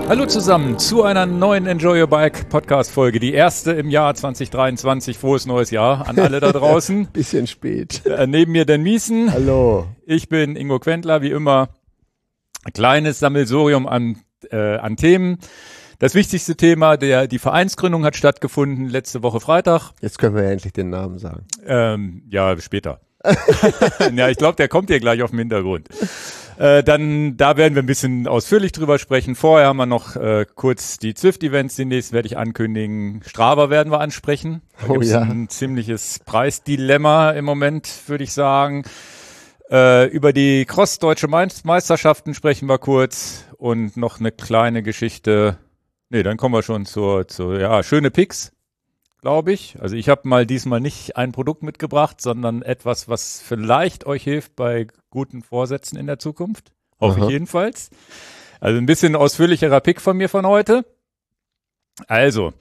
Hallo zusammen zu einer neuen Enjoy Your Bike Podcast Folge, die erste im Jahr 2023. Frohes neues Jahr an alle da draußen. Bisschen spät. Neben mir Dan Miesen. Hallo. Ich bin Ingo Quentler, wie immer. Ein kleines Sammelsurium an Themen. Das wichtigste Thema, die Vereinsgründung hat stattgefunden letzte Woche Freitag. Jetzt können wir ja endlich den Namen sagen. Ja, später. Ja, ich glaube, der kommt hier gleich auf dem Hintergrund. Da werden wir ein bisschen ausführlich drüber sprechen. Vorher haben wir noch kurz die Zwift-Events, die nächsten werde ich ankündigen. Strava werden wir ansprechen. Da gibt's ein ziemliches Preisdilemma im Moment, würde ich sagen. Über die Cross-Deutsche Meisterschaften sprechen wir kurz und noch eine kleine Geschichte. Nee, dann kommen wir schon zur schöne Picks, glaube ich. Also ich habe diesmal nicht ein Produkt mitgebracht, sondern etwas, was vielleicht euch hilft bei guten Vorsätzen in der Zukunft. Hoffe ich jedenfalls. Also ein bisschen ausführlicherer Pick von mir von heute. Also,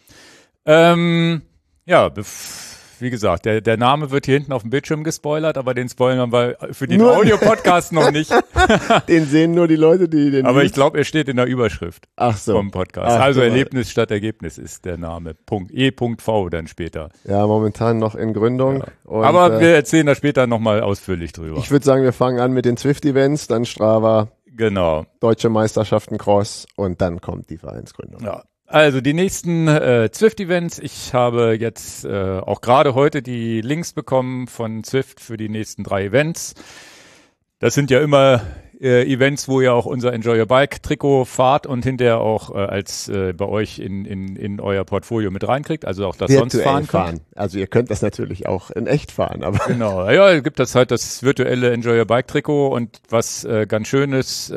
wie gesagt, der Name wird hier hinten auf dem Bildschirm gespoilert, aber den spoilern wir für den Audio-Podcast noch nicht. Den sehen nur die Leute, die den. Aber ich glaube, er steht in der Überschrift vom Podcast. Ach, also Erlebnis statt Ergebnis ist der Name. E.V dann später. Ja, momentan noch in Gründung. Ja. Und, aber wir erzählen da später nochmal ausführlich drüber. Ich würde sagen, wir fangen an mit den Zwift-Events, dann Strava, genau. Deutsche Meisterschaften Cross und dann kommt die Vereinsgründung. Ja. Also die nächsten Zwift-Events. Ich habe jetzt auch gerade heute die Links bekommen von Zwift für die nächsten 3 Events. Das sind ja immer Events, wo ihr auch unser Enjoy Your Bike Trikot fahrt und hinterher auch als bei euch in euer Portfolio mit reinkriegt, also auch das virtuell sonst fahren. Also ihr könnt das natürlich auch in echt fahren, aber genau. Ja, gibt das halt das virtuelle Enjoy Your Bike Trikot und was ganz schön ist,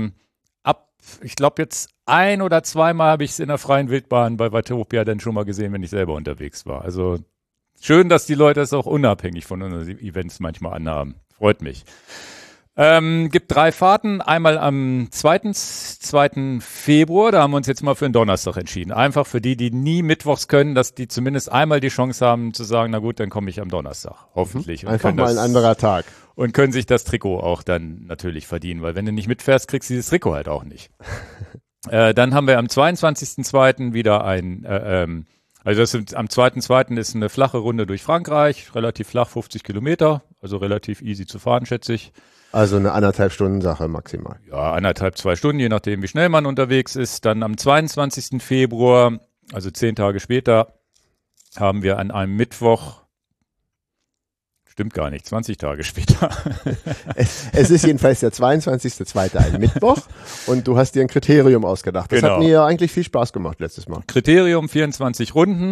ich glaube jetzt 1 oder 2 Mal habe ich es in der freien Wildbahn bei Watopia dann schon mal gesehen, wenn ich selber unterwegs war. Also schön, dass die Leute es auch unabhängig von unseren Events manchmal anhaben. Freut mich. Gibt 3 Fahrten. Einmal am 2. Februar, da haben wir uns jetzt mal für einen Donnerstag entschieden. Einfach für die nie mittwochs können, dass die zumindest einmal die Chance haben zu sagen, na gut, dann komme ich am Donnerstag. Hoffentlich. Und einfach mal ein anderer Tag. Und können sich das Trikot auch dann natürlich verdienen, weil wenn du nicht mitfährst, kriegst du dieses Trikot halt auch nicht. Dann haben wir am 22.02. wieder am 2.02. ist eine flache Runde durch Frankreich, relativ flach, 50 Kilometer, also relativ easy zu fahren, schätze ich. Also eine 1,5 Stunden Sache maximal. Ja, 1,5, 2 Stunden, je nachdem, wie schnell man unterwegs ist. Dann am 22. Februar, also 10 Tage später, haben wir an einem Mittwoch, stimmt gar nicht, 20 Tage später. Es ist jedenfalls der 22.02. ein Mittwoch und du hast dir ein Kriterium ausgedacht. Das hat mir ja eigentlich viel Spaß gemacht letztes Mal. Kriterium, 24 Runden.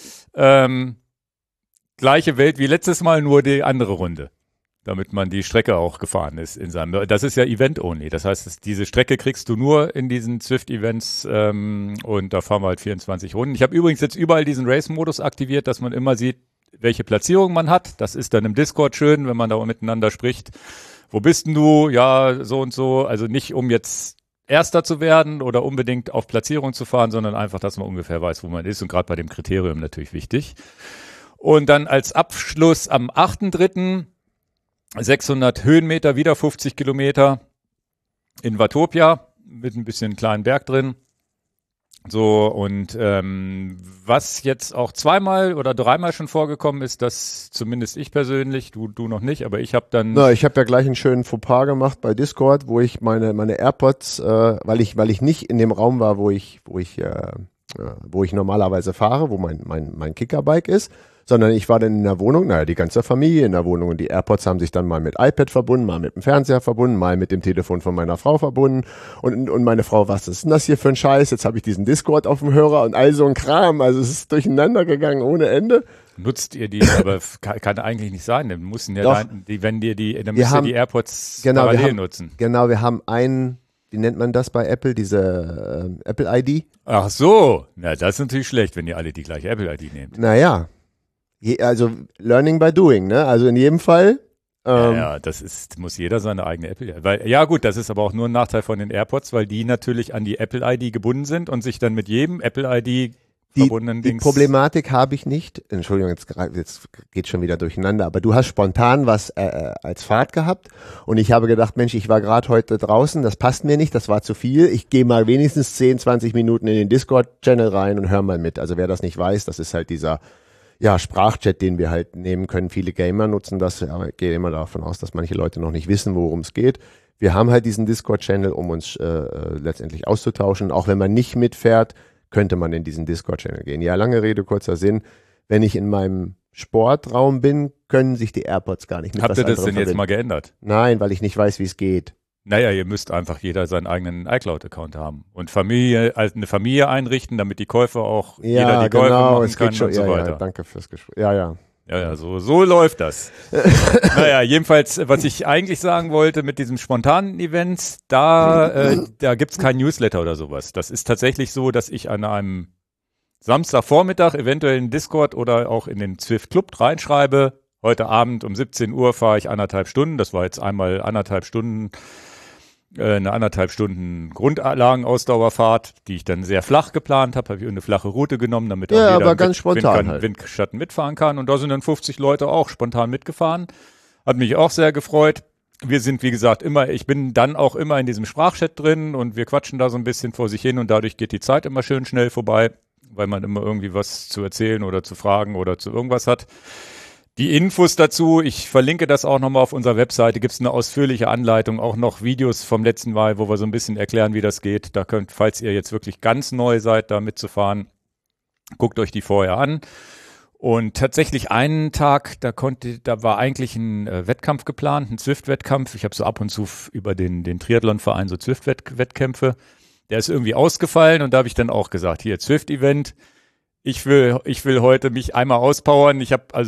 Gleiche Welt wie letztes Mal, nur die andere Runde. Damit man die Strecke auch gefahren ist in seinem. Das ist ja Event-only. Das heißt, diese Strecke kriegst du nur in diesen Zwift-Events und da fahren wir halt 24 Runden. Ich habe übrigens jetzt überall diesen Race-Modus aktiviert, dass man immer sieht, welche Platzierung man hat. Das ist dann im Discord schön, wenn man da miteinander spricht. Wo bist denn du? Ja, so und so. Also nicht, um jetzt Erster zu werden oder unbedingt auf Platzierung zu fahren, sondern einfach, dass man ungefähr weiß, wo man ist. Und gerade bei dem Kriterium natürlich wichtig. Und dann als Abschluss am 8.3. 600 Höhenmeter, wieder 50 Kilometer in Watopia mit ein bisschen kleinen Berg drin. So, und was jetzt auch 2-mal oder 3-mal schon vorgekommen ist, dass zumindest ich persönlich, du noch nicht, aber ich habe dann... Na, ich habe ja gleich einen schönen Fauxpas gemacht bei Discord, wo ich meine AirPods, weil ich nicht in dem Raum war, wo ich normalerweise fahre, wo mein Kickerbike ist, sondern ich war dann in der Wohnung, die ganze Familie in der Wohnung und die AirPods haben sich dann mal mit iPad verbunden, mal mit dem Fernseher verbunden, mal mit dem Telefon von meiner Frau verbunden und meine Frau, was ist denn das hier für ein Scheiß? Jetzt habe ich diesen Discord auf dem Hörer und all so ein Kram, also es ist durcheinander gegangen ohne Ende. Nutzt ihr die, aber kann eigentlich nicht sein, dann müssen ja dann müsst ihr die AirPods parallel nutzen. Genau, wir haben wie nennt man das bei Apple, diese Apple-ID? Ach so, na das ist natürlich schlecht, wenn ihr alle die gleiche Apple-ID nehmt. Naja, also learning by doing, ne? Also in jedem Fall. Muss jeder seine eigene Apple. Weil, ja gut, das ist aber auch nur ein Nachteil von den AirPods, weil die natürlich an die Apple-ID gebunden sind und sich dann mit jedem Apple-ID verbundenen Die Dings. Problematik habe ich nicht. Entschuldigung, jetzt geht schon wieder durcheinander. Aber du hast spontan was als Fahrt gehabt und ich habe gedacht, Mensch, ich war gerade heute draußen, das passt mir nicht, das war zu viel. Ich gehe mal wenigstens 10, 20 Minuten in den Discord-Channel rein und hör mal mit. Also wer das nicht weiß, das ist halt dieser Sprachchat, den wir halt nehmen können. Viele Gamer nutzen das. Aber ich gehe immer davon aus, dass manche Leute noch nicht wissen, worum es geht. Wir haben halt diesen Discord-Channel, um uns letztendlich auszutauschen. Auch wenn man nicht mitfährt, könnte man in diesen Discord-Channel gehen. Ja, lange Rede, kurzer Sinn. Wenn ich in meinem Sportraum bin, können sich die AirPods gar nicht mit Habt was ihr das anderem denn jetzt verbinden. mal geändert? Nein, weil ich nicht weiß, wie es geht. Naja, ihr müsst einfach jeder seinen eigenen iCloud-Account haben und eine Familie einrichten, damit die Käufe auch jeder die Käufe machen es kann geht schon. und so weiter. Ja, danke fürs Gespräch. Ja. Ja, so läuft das. Naja, jedenfalls, was ich eigentlich sagen wollte mit diesem spontanen Events, da gibt's kein Newsletter oder sowas. Das ist tatsächlich so, dass ich an einem Samstagvormittag eventuell in Discord oder auch in den Zwift Club reinschreibe, heute Abend um 17 Uhr fahre ich 1,5 Stunden. Das war jetzt einmal 1,5 Stunden, eine 1,5 Stunden Grundlagenausdauerfahrt, die ich dann sehr flach geplant habe. Habe ich eine flache Route genommen, damit auch jeder aber ganz spontan halt. Windschatten mitfahren kann. Und da sind dann 50 Leute auch spontan mitgefahren. Hat mich auch sehr gefreut. Wir sind, wie gesagt, ich bin dann auch immer in diesem Sprachchat drin und wir quatschen da so ein bisschen vor sich hin und dadurch geht die Zeit immer schön schnell vorbei, weil man immer irgendwie was zu erzählen oder zu fragen oder zu irgendwas hat. Die Infos dazu, ich verlinke das auch nochmal auf unserer Webseite, gibt es eine ausführliche Anleitung, auch noch Videos vom letzten Mal, wo wir so ein bisschen erklären, wie das geht. Da könnt, falls ihr jetzt wirklich ganz neu seid, da mitzufahren, guckt euch die vorher an. Und tatsächlich einen Tag, da war eigentlich ein Wettkampf geplant, ein Zwift-Wettkampf. Ich habe so ab und zu über den Triathlon-Verein so Zwift-Wettkämpfe. Der ist irgendwie ausgefallen und da habe ich dann auch gesagt, hier Zwift-Event, ich will heute mich einmal auspowern.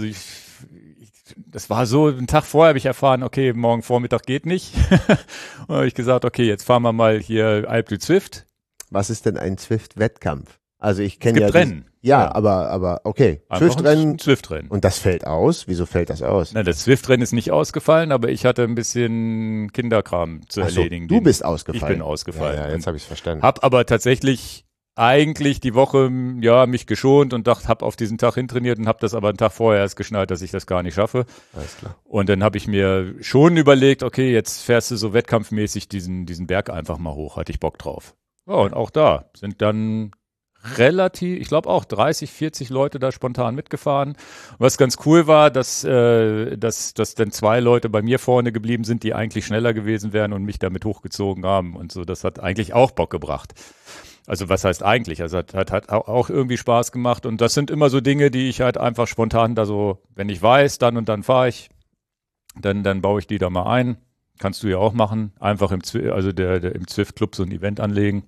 Das war so, einen Tag vorher habe ich erfahren, okay, morgen Vormittag geht nicht. Und habe ich gesagt, okay, jetzt fahren wir mal hier Alpe du Zwift. Was ist denn ein Zwift-Wettkampf? Also ich kenne Es gibt Rennen. Ja, aber okay. Zwift-Rennen. Zwift-Rennen. Und das fällt aus? Wieso fällt das aus? Na, das Zwift-Rennen ist nicht ausgefallen, aber ich hatte ein bisschen Kinderkram zu erledigen. Du bist ausgefallen. Ich bin ausgefallen. Ja, jetzt habe ich es verstanden. Hab aber tatsächlich eigentlich die Woche mich geschont und habe auf diesen Tag hintrainiert und habe das aber einen Tag vorher erst geschnallt, dass ich das gar nicht schaffe. Alles klar. Und dann habe ich mir schon überlegt, okay, jetzt fährst du so wettkampfmäßig diesen Berg einfach mal hoch, hatte ich Bock drauf. Ja, und auch da sind dann relativ, ich glaube auch 30, 40 Leute da spontan mitgefahren. Was ganz cool war, dass dann 2 Leute bei mir vorne geblieben sind, die eigentlich schneller gewesen wären und mich damit hochgezogen haben und so. Das hat eigentlich auch Bock gebracht. Also was heißt eigentlich? Also hat auch irgendwie Spaß gemacht und das sind immer so Dinge, die ich halt einfach spontan da so, wenn ich weiß, dann und dann fahre ich, dann baue ich die da mal ein. Kannst du ja auch machen. Einfach im Zwift Club so ein Event anlegen.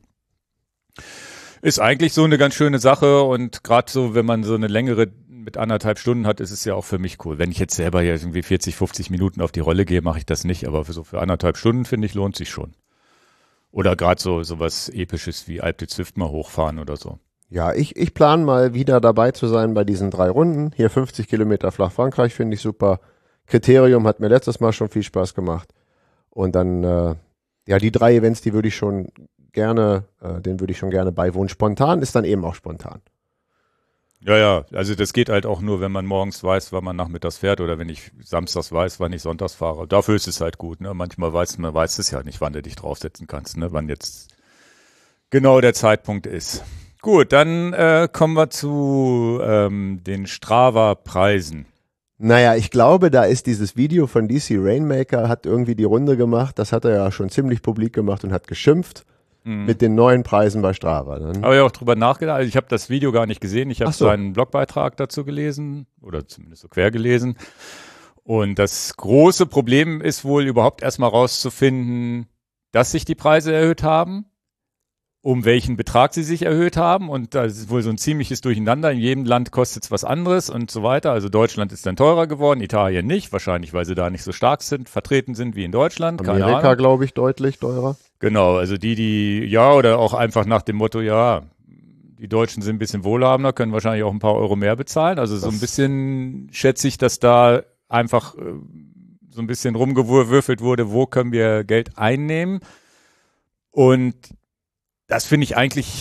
Ist eigentlich so eine ganz schöne Sache und gerade so, wenn man so eine längere mit 1,5 Stunden hat, ist es ja auch für mich cool. Wenn ich jetzt selber hier irgendwie 40, 50 Minuten auf die Rolle gehe, mache ich das nicht, aber für 1,5 Stunden, finde ich, lohnt sich schon. Oder gerade so was Episches wie Alpe du Zwift mal hochfahren oder so. Ja, ich plane mal wieder dabei zu sein bei diesen 3 Runden. Hier 50 Kilometer Flach Frankreich finde ich super. Kriterium hat mir letztes Mal schon viel Spaß gemacht. Und dann, die 3 Events, denen würde ich schon gerne beiwohnen. Spontan ist dann eben auch spontan. Ja, also das geht halt auch nur, wenn man morgens weiß, wann man nachmittags fährt oder wenn ich samstags weiß, wann ich sonntags fahre. Dafür ist es halt gut, ne? Manchmal man weiß es ja nicht, wann du dich draufsetzen kannst, ne? Wann jetzt genau der Zeitpunkt ist. Gut, dann kommen wir zu den Strava-Preisen. Naja, ich glaube, da ist dieses Video von DC Rainmaker, hat irgendwie die Runde gemacht. Das hat er ja schon ziemlich publik gemacht und hat geschimpft. Mit den neuen Preisen bei Strava. Ne? Habe ich auch drüber nachgedacht. Also ich habe das Video gar nicht gesehen. Ich habe so. seinen Blogbeitrag dazu gelesen oder zumindest so quer gelesen. Und das große Problem ist wohl überhaupt erstmal rauszufinden, dass sich die Preise erhöht haben, um welchen Betrag sie sich erhöht haben. Und da ist wohl so ein ziemliches Durcheinander. In jedem Land kostet es was anderes und so weiter. Also Deutschland ist dann teurer geworden, Italien nicht. Wahrscheinlich, weil sie da nicht so stark vertreten sind wie in Deutschland. Keine Amerika, Ahnung. glaube ich, deutlich teurer. Genau, also oder auch einfach nach dem Motto, die Deutschen sind ein bisschen wohlhabender, können wahrscheinlich auch ein paar Euro mehr bezahlen. Also so ein bisschen schätze ich, dass da einfach so ein bisschen rumgewürfelt wurde, wo können wir Geld einnehmen. Und das finde ich eigentlich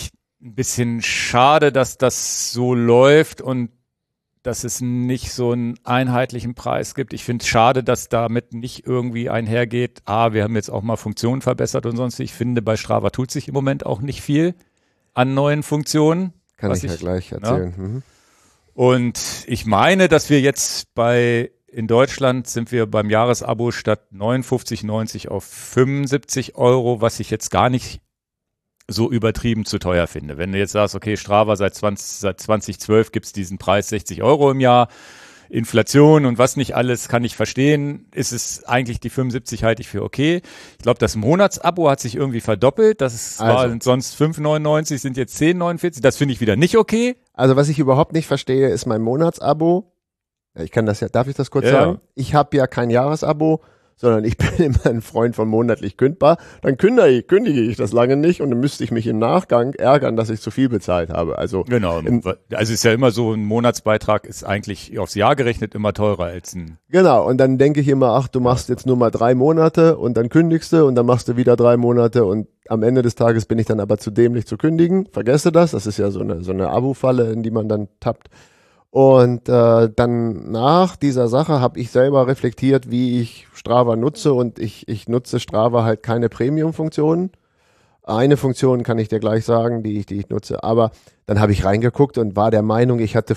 ein bisschen schade, dass das so läuft und dass es nicht so einen einheitlichen Preis gibt. Ich finde es schade, dass damit nicht irgendwie einhergeht, wir haben jetzt auch mal Funktionen verbessert und sonst. Ich finde, bei Strava tut sich im Moment auch nicht viel an neuen Funktionen. Kann ich ja gleich erzählen. Ja. Und ich meine, dass wir jetzt in Deutschland sind wir beim Jahresabo statt 59,90 auf 75 Euro, was ich jetzt gar nicht so übertrieben zu teuer finde. Wenn du jetzt sagst, okay, Strava seit 2012 gibt es diesen Preis 60 Euro im Jahr, Inflation und was nicht alles, kann ich verstehen, ist es eigentlich die 75 halte ich für okay. Ich glaube, das Monatsabo hat sich irgendwie verdoppelt, war sonst 5,99, sind jetzt 10,49, das finde ich wieder nicht okay. Also was ich überhaupt nicht verstehe, ist mein Monatsabo. Ja, darf ich das kurz sagen? Ich habe ja kein Jahresabo, sondern ich bin immer ein Freund von monatlich kündbar. Dann kündige ich das lange nicht und dann müsste ich mich im Nachgang ärgern, dass ich zu viel bezahlt habe. Also genau, also ist ja immer so, ein Monatsbeitrag ist eigentlich aufs Jahr gerechnet immer teurer als ein... Genau, und dann denke ich immer, du machst jetzt nur mal 3 Monate und dann kündigst du und dann machst du wieder 3 Monate und am Ende des Tages bin ich dann aber zu dämlich zu kündigen. Vergesse das ist ja so eine Abo-Falle, in die man dann tappt. Und dann nach dieser Sache habe ich selber reflektiert, wie ich Strava nutze und ich nutze Strava halt keine Premium-Funktionen. Eine Funktion kann ich dir gleich sagen, die ich nutze, aber dann habe ich reingeguckt und war der Meinung, ich hatte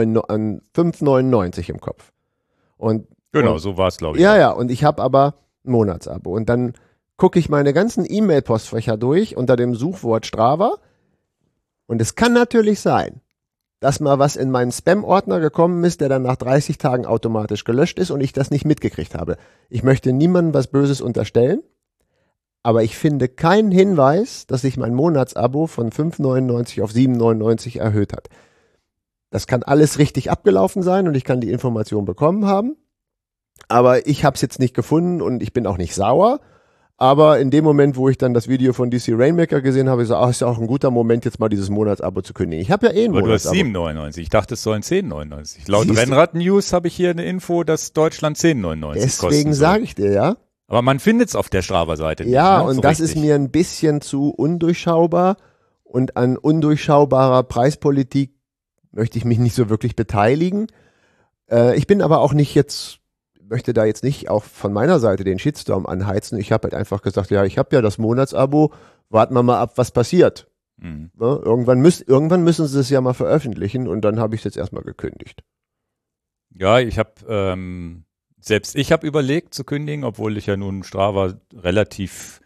5,99 im Kopf. So war es, glaube ich. Ja, und ich habe aber ein Monatsabo. Und dann gucke ich meine ganzen E-Mail-Postfächer durch unter dem Suchwort Strava und es kann natürlich sein, dass mal was in meinen Spam-Ordner gekommen ist, der dann nach 30 Tagen automatisch gelöscht ist und ich das nicht mitgekriegt habe. Ich möchte niemandem was Böses unterstellen, aber ich finde keinen Hinweis, dass sich mein Monatsabo von 5,99 auf 7,99 erhöht hat. Das kann alles richtig abgelaufen sein und ich kann die Information bekommen haben, aber ich habe es jetzt nicht gefunden und ich bin auch nicht sauer. Aber in dem Moment, wo ich dann das Video von DC Rainmaker gesehen habe, ich so, ist ja auch ein guter Moment, jetzt mal dieses Monatsabo zu kündigen. Ich habe ja ein Monatsabo. Aber du hast 7,99. Ich dachte, es sollen 10,99. Laut Rennrad-News habe ich hier eine Info, dass Deutschland 10,99 kostet. Deswegen sage ich dir, ja. Aber man findet es auf der Strava-Seite nicht. Ja, ne? und so das richtig. Ist mir ein bisschen zu undurchschaubar. Und an undurchschaubarer Preispolitik möchte ich mich nicht so wirklich beteiligen. Ich bin aber auch möchte da jetzt nicht auch von meiner Seite den Shitstorm anheizen. Ich habe halt einfach gesagt, ja, ich habe ja das Monatsabo, warten wir mal ab, was passiert. Mhm. Ja, irgendwann müssen sie es ja mal veröffentlichen und dann habe ich es jetzt erstmal gekündigt. Ja, selbst ich habe überlegt zu kündigen, obwohl ich ja nun Strava relativ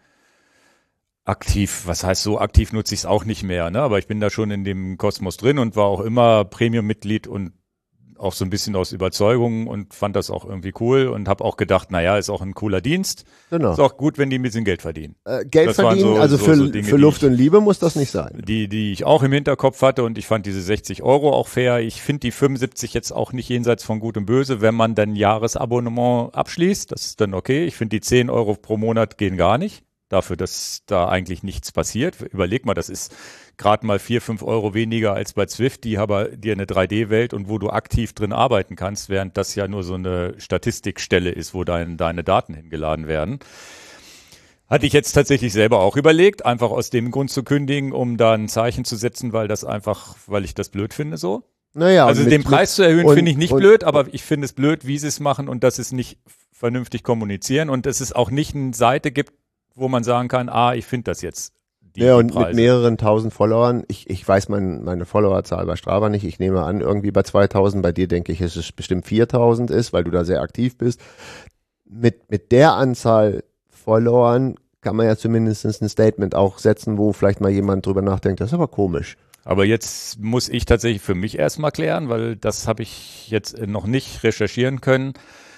aktiv, was heißt so aktiv nutze ich es auch nicht mehr, ne? Aber ich bin da schon in dem Kosmos drin und war auch immer Premium-Mitglied und auch so ein bisschen aus Überzeugung und fand das auch irgendwie cool und habe auch gedacht, naja, ist auch ein cooler Dienst. Genau. Ist auch gut, wenn die ein bisschen Geld verdienen. Geld Das waren verdienen, also für Luft und Liebe muss das nicht sein. Die ich auch im Hinterkopf hatte und ich fand diese 60 Euro auch fair. Ich finde die 75 jetzt auch nicht jenseits von Gut und Böse, wenn man dann Jahresabonnement abschließt. Das ist dann okay. Ich finde die 10 Euro pro Monat gehen gar nicht. Dafür, dass da eigentlich nichts passiert. Überleg mal, das ist gerade mal 4, 5 Euro weniger als bei Zwift, die aber dir eine 3D-Welt und wo du aktiv drin arbeiten kannst, während das ja nur so eine Statistikstelle ist, wo deine Daten hingeladen werden. Hatte ich jetzt tatsächlich selber auch überlegt, einfach aus dem Grund zu kündigen, um da ein Zeichen zu setzen, weil ich das blöd finde so. Naja, also den Preis zu erhöhen finde ich nicht blöd, aber ich finde es blöd, wie sie es machen und dass sie es nicht vernünftig kommunizieren und dass es auch nicht eine Seite gibt, wo man sagen kann, ich finde das jetzt. Und mit mehreren tausend Followern, ich weiß meine Followerzahl bei Strava nicht, ich nehme an, irgendwie bei 2000, bei dir denke ich, dass es bestimmt 4000 ist, weil du da sehr aktiv bist. Mit der Anzahl Followern kann man ja zumindest ein Statement auch setzen, wo vielleicht mal jemand drüber nachdenkt, das ist aber komisch. Aber jetzt muss ich tatsächlich für mich erstmal klären, weil das habe ich jetzt noch nicht recherchieren können,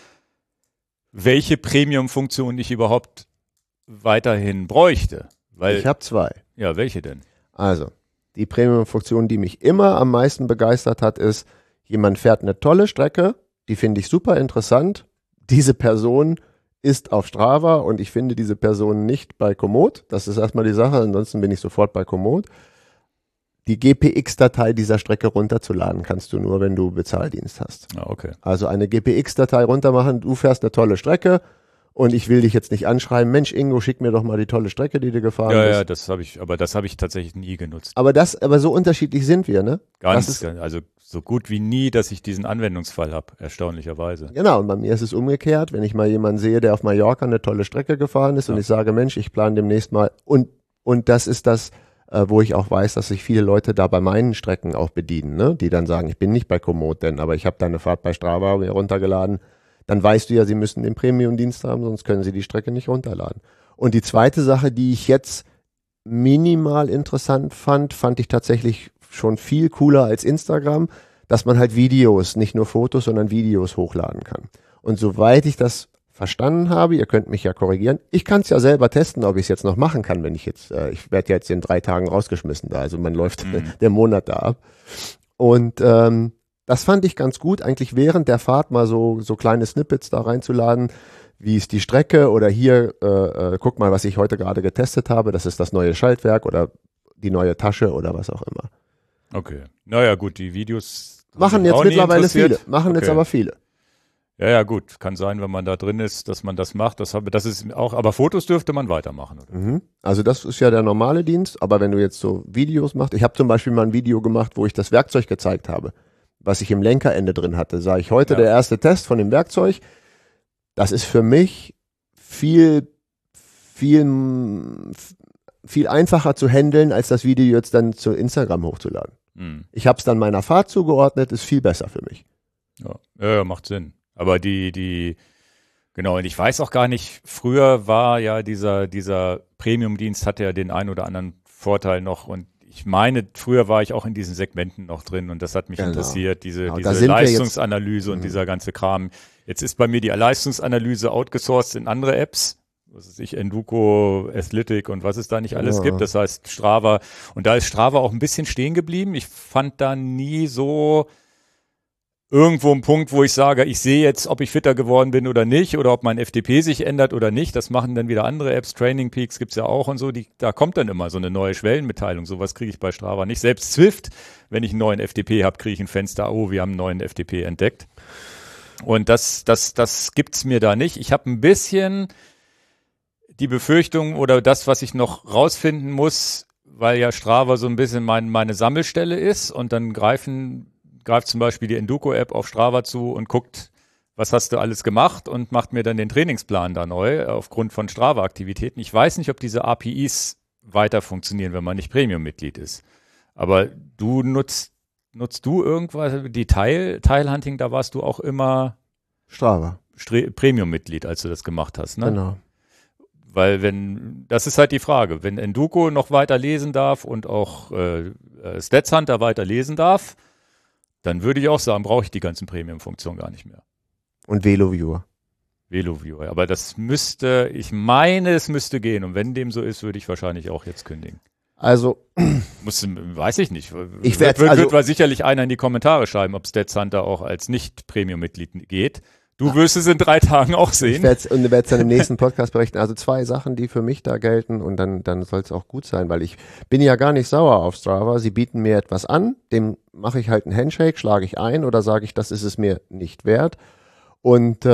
welche Premium-Funktion ich überhaupt weiterhin bräuchte. Weil, ich habe 2. Ja, welche denn? Also, die Premium-Funktion, die mich immer am meisten begeistert hat, ist, jemand fährt eine tolle Strecke, die finde ich super interessant. Diese Person ist auf Strava und ich finde diese Person nicht bei Komoot. Das ist erstmal die Sache, ansonsten bin ich sofort bei Komoot. Die GPX-Datei dieser Strecke runterzuladen kannst du nur, wenn du Bezahldienst hast. Ah, okay. Also eine GPX-Datei runtermachen, du fährst eine tolle Strecke Und ich will dich jetzt nicht anschreiben, Mensch Ingo, schick mir doch mal die tolle Strecke, die du gefahren bist. Ja, das habe ich tatsächlich nie genutzt. Aber so unterschiedlich sind wir, ne? Also so gut wie nie, dass ich diesen Anwendungsfall habe, erstaunlicherweise. Genau, und bei mir ist es umgekehrt, wenn ich mal jemanden sehe, der auf Mallorca eine tolle Strecke gefahren ist und ich sage, Mensch, ich plane demnächst mal und das ist das, wo ich auch weiß, dass sich viele Leute da bei meinen Strecken auch bedienen, ne? Die dann sagen, ich bin nicht bei Komoot, aber ich habe da eine Fahrt bei Strava mir runtergeladen. Dann weißt du ja, sie müssen den Premium-Dienst haben, sonst können sie die Strecke nicht runterladen. Und die zweite Sache, die ich jetzt minimal interessant fand ich tatsächlich schon viel cooler als Instagram, dass man halt Videos, nicht nur Fotos, sondern Videos hochladen kann. Und soweit ich das verstanden habe, ihr könnt mich ja korrigieren, ich kann es ja selber testen, ob ich es jetzt noch machen kann, wenn ich werde jetzt in 3 Tagen rausgeschmissen da, also man läuft der Monat da ab. Und das fand ich ganz gut, eigentlich während der Fahrt mal so kleine Snippets da reinzuladen, wie ist die Strecke oder hier, guck mal, was ich heute gerade getestet habe, das ist das neue Schaltwerk oder die neue Tasche oder was auch immer. Okay. Naja, gut, die Videos machen jetzt mittlerweile viele, jetzt aber viele. Ja, gut, kann sein, wenn man da drin ist, dass man das macht. Das ist auch, aber Fotos dürfte man weitermachen. Oder? Mhm. Also das ist ja der normale Dienst, aber wenn du jetzt so Videos machst, ich habe zum Beispiel mal ein Video gemacht, wo ich das Werkzeug gezeigt habe, was ich im Lenkerende drin hatte, sage ich heute der erste Test von dem Werkzeug. Das ist für mich viel einfacher zu handeln, als das Video jetzt dann zu Instagram hochzuladen. Ich habe es dann meiner Fahrt zugeordnet, ist viel besser für mich. Ja, macht Sinn. Aber genau, und ich weiß auch gar nicht, früher war ja dieser Premium-Dienst hatte ja den einen oder anderen Vorteil noch und ich meine, früher war ich auch in diesen Segmenten noch drin und das hat mich interessiert, diese Leistungsanalyse und dieser ganze Kram. Jetzt ist bei mir die Leistungsanalyse outgesourced in andere Apps, was weiß ich, Enduko, Athletic und was es da nicht alles gibt. Das heißt Strava. Und da ist Strava auch ein bisschen stehen geblieben. Ich fand da nie so irgendwo einen Punkt, wo ich sage, ich sehe jetzt, ob ich fitter geworden bin oder nicht oder ob mein FTP sich ändert oder nicht. Das machen dann wieder andere Apps. Training Peaks gibt's ja auch und so. Da kommt dann immer so eine neue Schwellenmitteilung. Sowas kriege ich bei Strava nicht. Selbst Zwift, wenn ich einen neuen FTP habe, kriege ich ein Fenster, oh, wir haben einen neuen FTP entdeckt. Und das gibt's mir da nicht. Ich habe ein bisschen die Befürchtung oder das, was ich noch rausfinden muss, weil ja Strava so ein bisschen meine Sammelstelle ist und dann greift zum Beispiel die Enduko-App auf Strava zu und guckt, was hast du alles gemacht und macht mir dann den Trainingsplan da neu aufgrund von Strava-Aktivitäten. Ich weiß nicht, ob diese APIs weiter funktionieren, wenn man nicht Premium-Mitglied ist. Aber nutzt du irgendwas, die Teilhunting, da warst du auch immer Strava. Premium-Mitglied, als du das gemacht hast, ne? Genau. Weil das ist halt die Frage, wenn Enduko noch weiter lesen darf und auch Stats Hunter weiter lesen darf, dann würde ich auch sagen, brauche ich die ganzen Premium-Funktionen gar nicht mehr. Und VeloViewer. VeloViewer, aber ich meine, es müsste gehen. Und wenn dem so ist, würde ich wahrscheinlich auch jetzt kündigen. Also, weiß ich nicht. Wird sicherlich einer in die Kommentare schreiben, ob Stats Hunter auch als Nicht-Premium-Mitglied geht. Du wirst es in 3 Tagen auch sehen. Ich werde es dann im nächsten Podcast berichten. Also 2 Sachen, die für mich da gelten und dann soll es auch gut sein, weil ich bin ja gar nicht sauer auf Strava. Sie bieten mir etwas an, dem mache ich halt einen Handshake, schlage ich ein oder sage ich, das ist es mir nicht wert. Und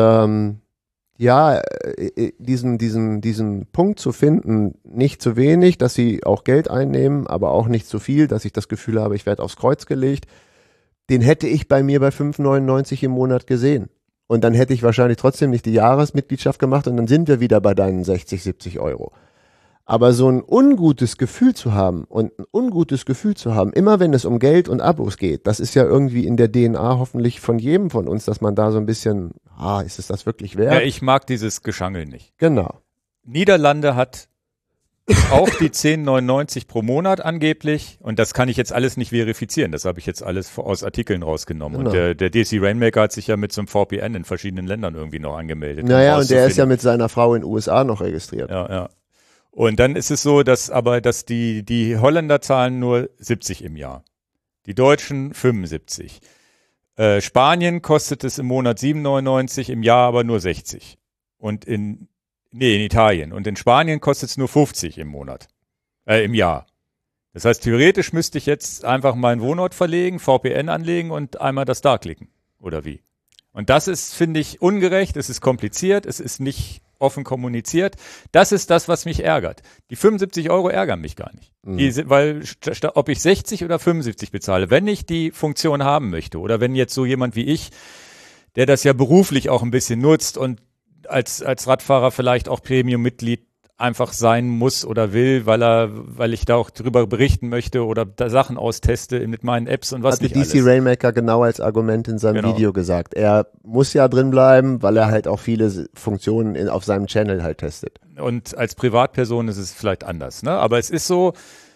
diesen Punkt zu finden, nicht zu wenig, dass sie auch Geld einnehmen, aber auch nicht zu viel, dass ich das Gefühl habe, ich werde aufs Kreuz gelegt, den hätte ich bei mir bei 5,99 im Monat gesehen. Und dann hätte ich wahrscheinlich trotzdem nicht die Jahresmitgliedschaft gemacht und dann sind wir wieder bei deinen 60, 70 Euro. Aber so ein ungutes Gefühl zu haben immer wenn es um Geld und Abos geht, das ist ja irgendwie in der DNA hoffentlich von jedem von uns, dass man da so ein bisschen, ist es das wirklich wert? Ja, ich mag dieses Geschangel nicht. Genau. Niederlande hat auch die 10,99 pro Monat angeblich und das kann ich jetzt alles nicht verifizieren. Das habe ich jetzt alles aus Artikeln rausgenommen. Genau. Und der DC Rainmaker hat sich ja mit so einem VPN in verschiedenen Ländern irgendwie noch angemeldet. Naja, und der ist ja mit seiner Frau in den USA noch registriert. Ja. Und dann ist es so, dass die Holländer zahlen nur 70 im Jahr. Die Deutschen 75. Spanien kostet es im Monat 7,99, im Jahr aber nur 60. Und in Italien. Und in Spanien kostet es nur 50 im Jahr. Das heißt, theoretisch müsste ich jetzt einfach meinen Wohnort verlegen, VPN anlegen und einmal das da klicken. Oder wie? Und das ist, finde ich, ungerecht, es ist kompliziert, es ist nicht offen kommuniziert. Das ist das, was mich ärgert. Die 75 € ärgern mich gar nicht. Weil ob ich 60 oder 75 bezahle, wenn ich die Funktion haben möchte oder wenn jetzt so jemand wie ich, der das ja beruflich auch ein bisschen nutzt und als Radfahrer vielleicht auch Premium-Mitglied einfach sein muss oder will, weil ich da auch drüber berichten möchte oder da Sachen austeste mit meinen Apps und was hatte nicht DC alles. Rainmaker genau als Argument in seinem Video gesagt. Er muss ja drin bleiben, weil er halt auch viele Funktionen auf seinem Channel halt testet. Und als Privatperson ist es vielleicht anders, ne? Aber es ist so,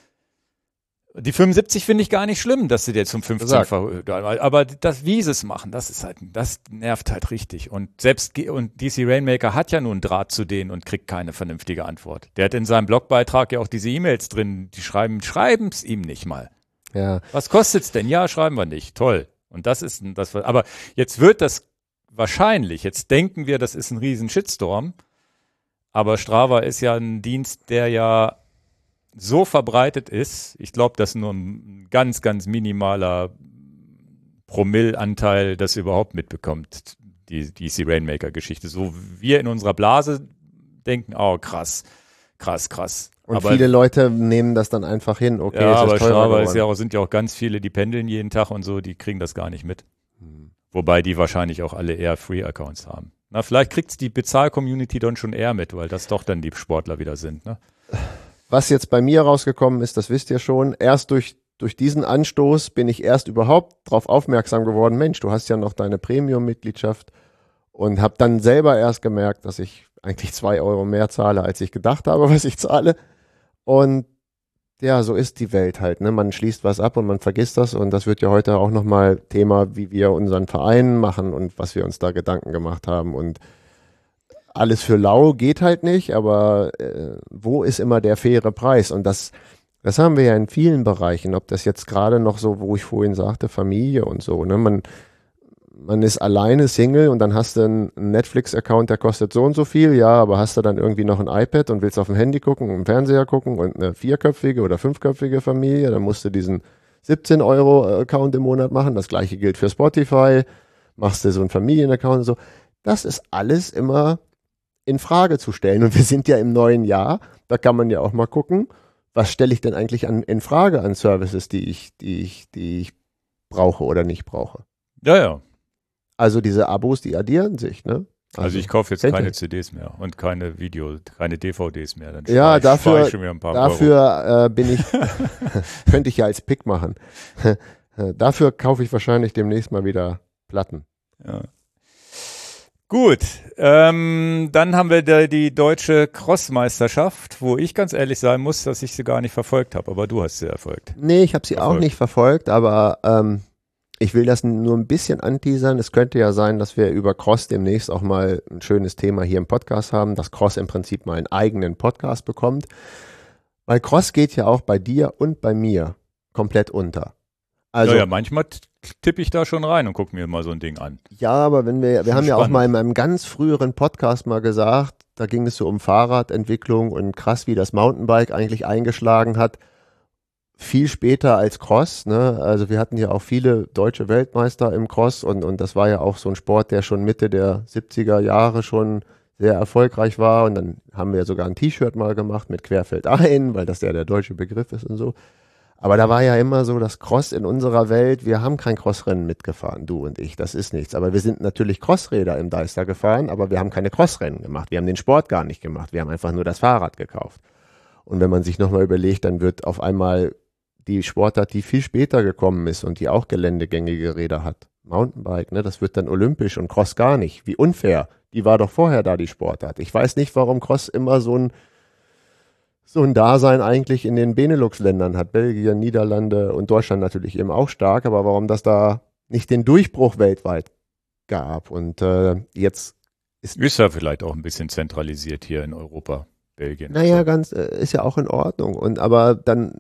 die 75 finde ich gar nicht schlimm, dass sie dir zum 15 verhöht. Aber wie sie es machen, das nervt halt richtig. Und DC Rainmaker hat ja nun einen Draht zu denen und kriegt keine vernünftige Antwort. Der hat in seinem Blogbeitrag ja auch diese E-Mails drin, die schreiben es ihm nicht mal. Ja. Was kostet's denn? Ja, schreiben wir nicht. Toll. Und aber jetzt wird das wahrscheinlich, jetzt denken wir, das ist ein riesen Shitstorm. Aber Strava ist ja ein Dienst, der ja so verbreitet ist, ich glaube, dass nur ein ganz, ganz minimaler Promillanteil das überhaupt mitbekommt, die DC Rainmaker-Geschichte. So wir in unserer Blase denken, oh krass. Und aber viele Leute nehmen das dann einfach hin. Okay, ja, aber Strava sind ja auch ganz viele, die pendeln jeden Tag und so, die kriegen das gar nicht mit. Wobei die wahrscheinlich auch alle eher Free-Accounts haben. Na, vielleicht kriegt's die Bezahl-Community dann schon eher mit, weil das doch dann die Sportler wieder sind, ne? Was jetzt bei mir rausgekommen ist, das wisst ihr schon, erst durch diesen Anstoß bin ich erst überhaupt darauf aufmerksam geworden, Mensch, du hast ja noch deine Premium-Mitgliedschaft und habe dann selber erst gemerkt, dass ich eigentlich 2 € mehr zahle, als ich gedacht habe, was ich zahle. Und ja, so ist die Welt halt, ne? Man schließt was ab und man vergisst das und das wird ja heute auch nochmal Thema, wie wir unseren Verein machen und was wir uns da Gedanken gemacht haben und alles für lau geht halt nicht, aber wo ist immer der faire Preis? Und das haben wir ja in vielen Bereichen, ob das jetzt gerade noch so, wo ich vorhin sagte, Familie und so, ne? Man ist alleine Single und dann hast du einen Netflix-Account, der kostet so und so viel, ja, aber hast du dann irgendwie noch ein iPad und willst auf dem Handy gucken und im Fernseher gucken und eine 4-köpfige oder 5-köpfige Familie, dann musst du diesen 17 € Account im Monat machen. Das gleiche gilt für Spotify, machst du so einen Familienaccount und so. Das ist alles immer in Frage zu stellen. Und wir sind ja im neuen Jahr, da kann man ja auch mal gucken, was stelle ich denn eigentlich in Frage an Services, die ich brauche oder nicht brauche. Ja. Also diese Abos, die addieren sich, ne? Also ich kaufe jetzt keine CDs mehr und keine DVDs mehr. Dann ja, dafür ich schon wieder ein paar bin ich, könnte ich ja als Pick machen. Dafür kaufe ich wahrscheinlich demnächst mal wieder Platten. Ja. Gut, dann haben wir die deutsche Crossmeisterschaft, wo ich ganz ehrlich sein muss, dass ich sie gar nicht verfolgt habe, aber du hast sie verfolgt. Nee, ich habe sie auch nicht verfolgt, aber ich will das nur ein bisschen anteasern. Es könnte ja sein, dass wir über Cross demnächst auch mal ein schönes Thema hier im Podcast haben, dass Cross im Prinzip mal einen eigenen Podcast bekommt, weil Cross geht ja auch bei dir und bei mir komplett unter. Also, ja, manchmal tippe ich da schon rein und gucke mir mal so ein Ding an. Ja, aber wir haben ja auch mal in einem ganz früheren Podcast mal gesagt, da ging es so um Fahrradentwicklung und krass, wie das Mountainbike eigentlich eingeschlagen hat. Viel später als Cross, ne? Also wir hatten ja auch viele deutsche Weltmeister im Cross und das war ja auch so ein Sport, der schon Mitte der 70er Jahre schon sehr erfolgreich war und dann haben wir sogar ein T-Shirt mal gemacht mit Querfeldein, weil das ja der deutsche Begriff ist und so. Aber da war ja immer so das Cross in unserer Welt, wir haben kein Crossrennen mitgefahren, du und ich, das ist nichts. Aber wir sind natürlich Crossräder im Deister gefahren, aber wir haben keine Crossrennen gemacht, wir haben den Sport gar nicht gemacht, wir haben einfach nur das Fahrrad gekauft. Und wenn man sich nochmal überlegt, dann wird auf einmal die Sportart, die viel später gekommen ist und die auch geländegängige Räder hat, Mountainbike, ne, das wird dann olympisch und Cross gar nicht. Wie unfair, die war doch vorher da, die Sportart. Ich weiß nicht, warum Cross immer so ein Dasein eigentlich in den Benelux-Ländern hat. Belgien, Niederlande und Deutschland natürlich eben auch stark, aber warum das da nicht den Durchbruch weltweit gab. Und jetzt ist ja vielleicht auch ein bisschen zentralisiert hier in Europa, Belgien. Naja, ist ja auch in Ordnung. Aber dann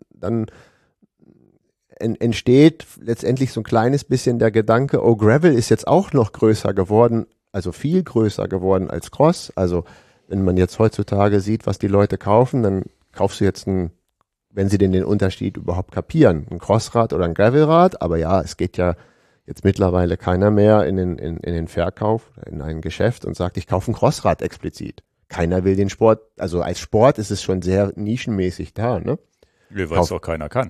entsteht letztendlich so ein kleines bisschen der Gedanke, oh, Gravel ist jetzt auch noch größer geworden, also viel größer geworden als Cross. Also wenn man jetzt heutzutage sieht, was die Leute kaufen, dann kaufst du jetzt wenn sie denn den Unterschied überhaupt kapieren, ein Crossrad oder ein Gravelrad. Aber ja, es geht ja jetzt mittlerweile keiner mehr in den Verkauf, in ein Geschäft und sagt, ich kaufe ein Crossrad explizit. keiner will den Sport, also als Sport ist es schon sehr nischenmäßig da, ne? Weil es auch keiner kann.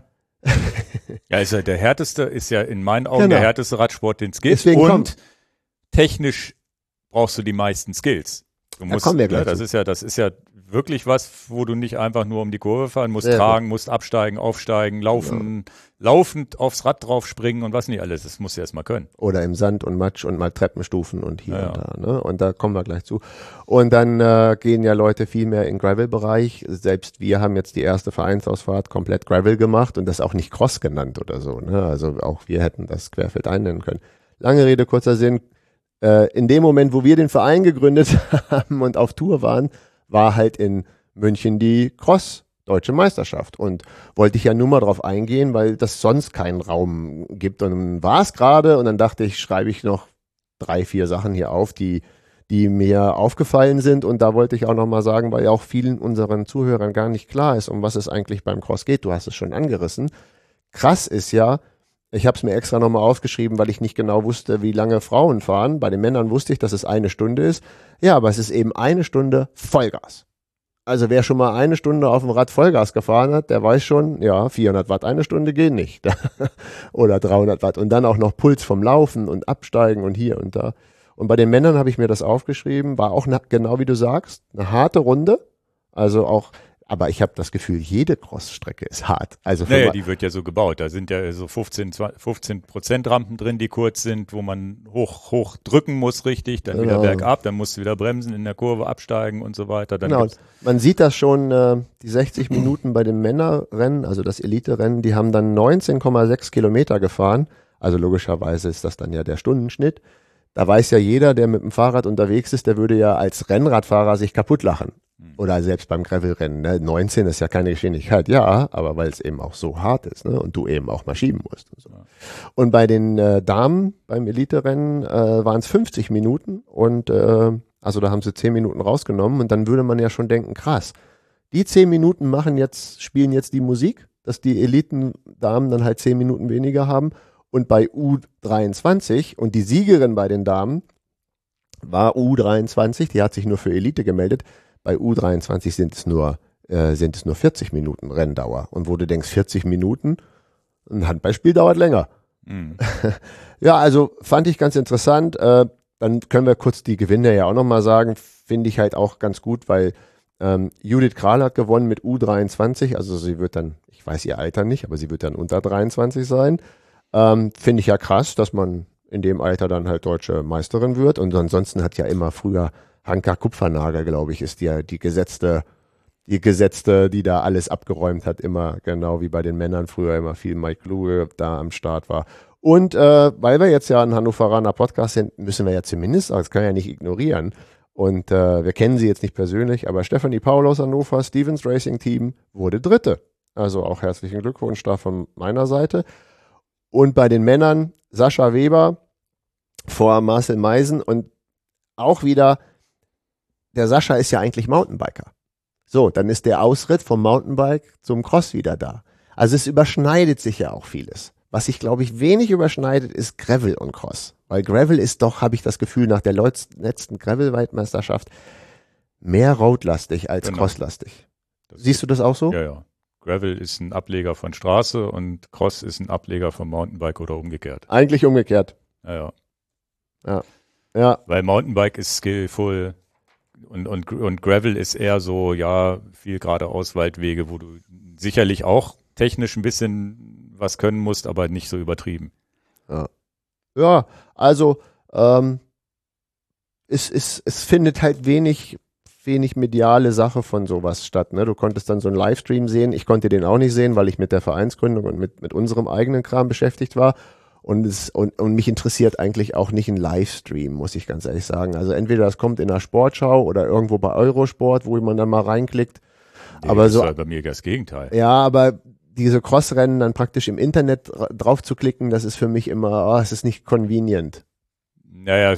Ja, ist ja der härteste, ist ja in meinen Augen Genau. der härteste Radsport, den es gibt. Deswegen und technisch brauchst du die meisten Skills. Du musst, kommen wir gleich das ist ja wirklich was, wo du nicht einfach nur um die Kurve fahren musst, Sehr tragen, musst absteigen, aufsteigen, laufen, laufend aufs Rad drauf springen und was nicht alles. Das musst du erst mal können. Oder im Sand und Matsch und mal Treppenstufen und hier Ja, und da. Ne? Und da kommen wir gleich zu. Und dann gehen ja Leute viel mehr in Gravel-Bereich. Selbst wir haben jetzt die erste Vereinsausfahrt komplett Gravel gemacht und das auch nicht Cross genannt oder so. Ne? Also auch wir hätten das querfeldein nennen können. Lange Rede, kurzer Sinn. In dem Moment, wo wir den Verein gegründet haben und auf Tour waren, war halt in München die Cross-Deutsche Meisterschaft. Und wollte ich ja nur mal drauf eingehen, weil das sonst keinen Raum gibt. Und dann war es gerade und dann dachte ich, schreibe ich noch 3, 4 Sachen hier auf, die mir aufgefallen sind. Und da wollte ich auch noch mal sagen, weil ja auch vielen unseren Zuhörern gar nicht klar ist, um was es eigentlich beim Cross geht. Du hast es schon angerissen. Krass ist ja, ich habe es mir extra nochmal aufgeschrieben, weil ich nicht genau wusste, wie lange Frauen fahren. Bei den Männern wusste ich, dass es 1 Stunde ist. Ja, aber es ist eben 1 Stunde Vollgas. Also wer schon mal 1 Stunde auf dem Rad Vollgas gefahren hat, der weiß schon, ja, 400 Watt 1 Stunde gehen nicht. Oder 300 Watt. Und dann auch noch Puls vom Laufen und Absteigen und hier und da. Und bei den Männern habe ich mir das aufgeschrieben. War auch genau wie du sagst, eine harte Runde. Also auch, aber ich habe das Gefühl, jede Crossstrecke ist hart. Also Naja, die wird ja so gebaut. Da sind ja so 15% Rampen drin, die kurz sind, wo man hoch drücken muss richtig, dann wieder bergab, dann musst du wieder bremsen, in der Kurve absteigen und so weiter. Dann genau, man sieht das schon, die 60 Minuten bei den Männerrennen, also das Elite-Rennen, die haben dann 19,6 Kilometer gefahren. Also logischerweise ist das dann ja der Stundenschnitt. Da weiß ja jeder, der mit dem Fahrrad unterwegs ist, der würde ja als Rennradfahrer sich kaputt lachen. Oder selbst beim Gravelrennen. Ne? 19 ist ja keine Geschwindigkeit, ja, aber weil es eben auch so hart ist, ne? Und du eben auch mal schieben musst. Und, so. Und bei den Damen beim Elite-Rennen waren es 50 Minuten und also da haben sie 10 Minuten rausgenommen und dann würde man ja schon denken, krass, die 10 Minuten spielen jetzt die Musik, dass die Eliten-Damen dann halt 10 Minuten weniger haben. Und bei U23 und die Siegerin bei den Damen war U23, die hat sich nur für Elite gemeldet. Bei U23 sind es nur 40 Minuten Renndauer. Und wo du denkst, 40 Minuten, ein Handballspiel dauert länger. Mhm. Ja, also fand ich ganz interessant. Dann können wir kurz die Gewinne ja auch nochmal sagen. Finde ich halt auch ganz gut, weil Judith Kral hat gewonnen mit U23. Also sie wird dann, ich weiß ihr Alter nicht, aber sie wird dann unter 23 sein. Finde ich ja krass, dass man in dem Alter dann halt deutsche Meisterin wird. Und ansonsten hat ja immer früher Hanka Kupfernagel, glaube ich, ist ja die Gesetzte, die da alles abgeräumt hat, immer genau wie bei den Männern früher immer viel Mike Kluge da am Start war. Und weil wir jetzt ja ein Hannoveraner Podcast sind, müssen wir ja zumindest, das können wir ja nicht ignorieren, und wir kennen sie jetzt nicht persönlich, aber Stefanie Paul aus Hannover, Stevens Racing Team, wurde Dritte. Also auch herzlichen Glückwunsch da von meiner Seite. Und bei den Männern Sascha Weber vor Marcel Meisen und auch wieder, der Sascha ist ja eigentlich Mountainbiker. So, dann ist der Ausritt vom Mountainbike zum Cross wieder da. Also es überschneidet sich ja auch vieles. Was sich, glaube ich, wenig überschneidet, ist Gravel und Cross. Weil Gravel ist doch, habe ich das Gefühl, nach der letzten Gravel-Weltmeisterschaft mehr roadlastig als crosslastig. Siehst du das auch so? Ja, ja. Gravel ist ein Ableger von Straße und Cross ist ein Ableger vom Mountainbike oder umgekehrt. Eigentlich umgekehrt. Ja, ja. Ja. Weil Mountainbike ist skillful und Gravel ist eher so, ja, viel geradeaus Waldwege, wo du sicherlich auch technisch ein bisschen was können musst, aber nicht so übertrieben. Ja, also es findet halt wenig mediale Sache von sowas statt. Ne? Du konntest dann so einen Livestream sehen. Ich konnte den auch nicht sehen, weil ich mit der Vereinsgründung und mit unserem eigenen Kram beschäftigt war. Und mich interessiert eigentlich auch nicht ein Livestream, muss ich ganz ehrlich sagen. Also entweder das kommt in der Sportschau oder irgendwo bei Eurosport, wo man dann mal reinklickt. Nee, aber das so, ist halt bei mir das Gegenteil. Ja, aber diese Crossrennen dann praktisch im Internet drauf zu klicken, das ist für mich immer, es ist nicht convenient. Naja,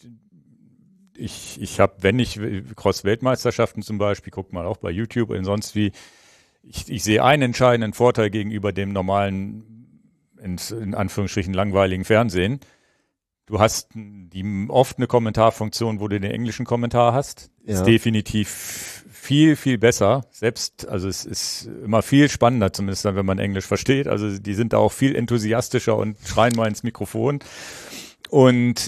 ich habe, wenn ich Cross-Weltmeisterschaften zum Beispiel, guck mal auch bei YouTube und sonst wie, ich sehe einen entscheidenden Vorteil gegenüber dem normalen, in Anführungsstrichen langweiligen Fernsehen. Du hast oft eine Kommentarfunktion, wo du den englischen Kommentar hast. Ist definitiv viel, viel besser. Also es ist immer viel spannender, zumindest dann, wenn man Englisch versteht. Also die sind da auch viel enthusiastischer und schreien mal ins Mikrofon. Und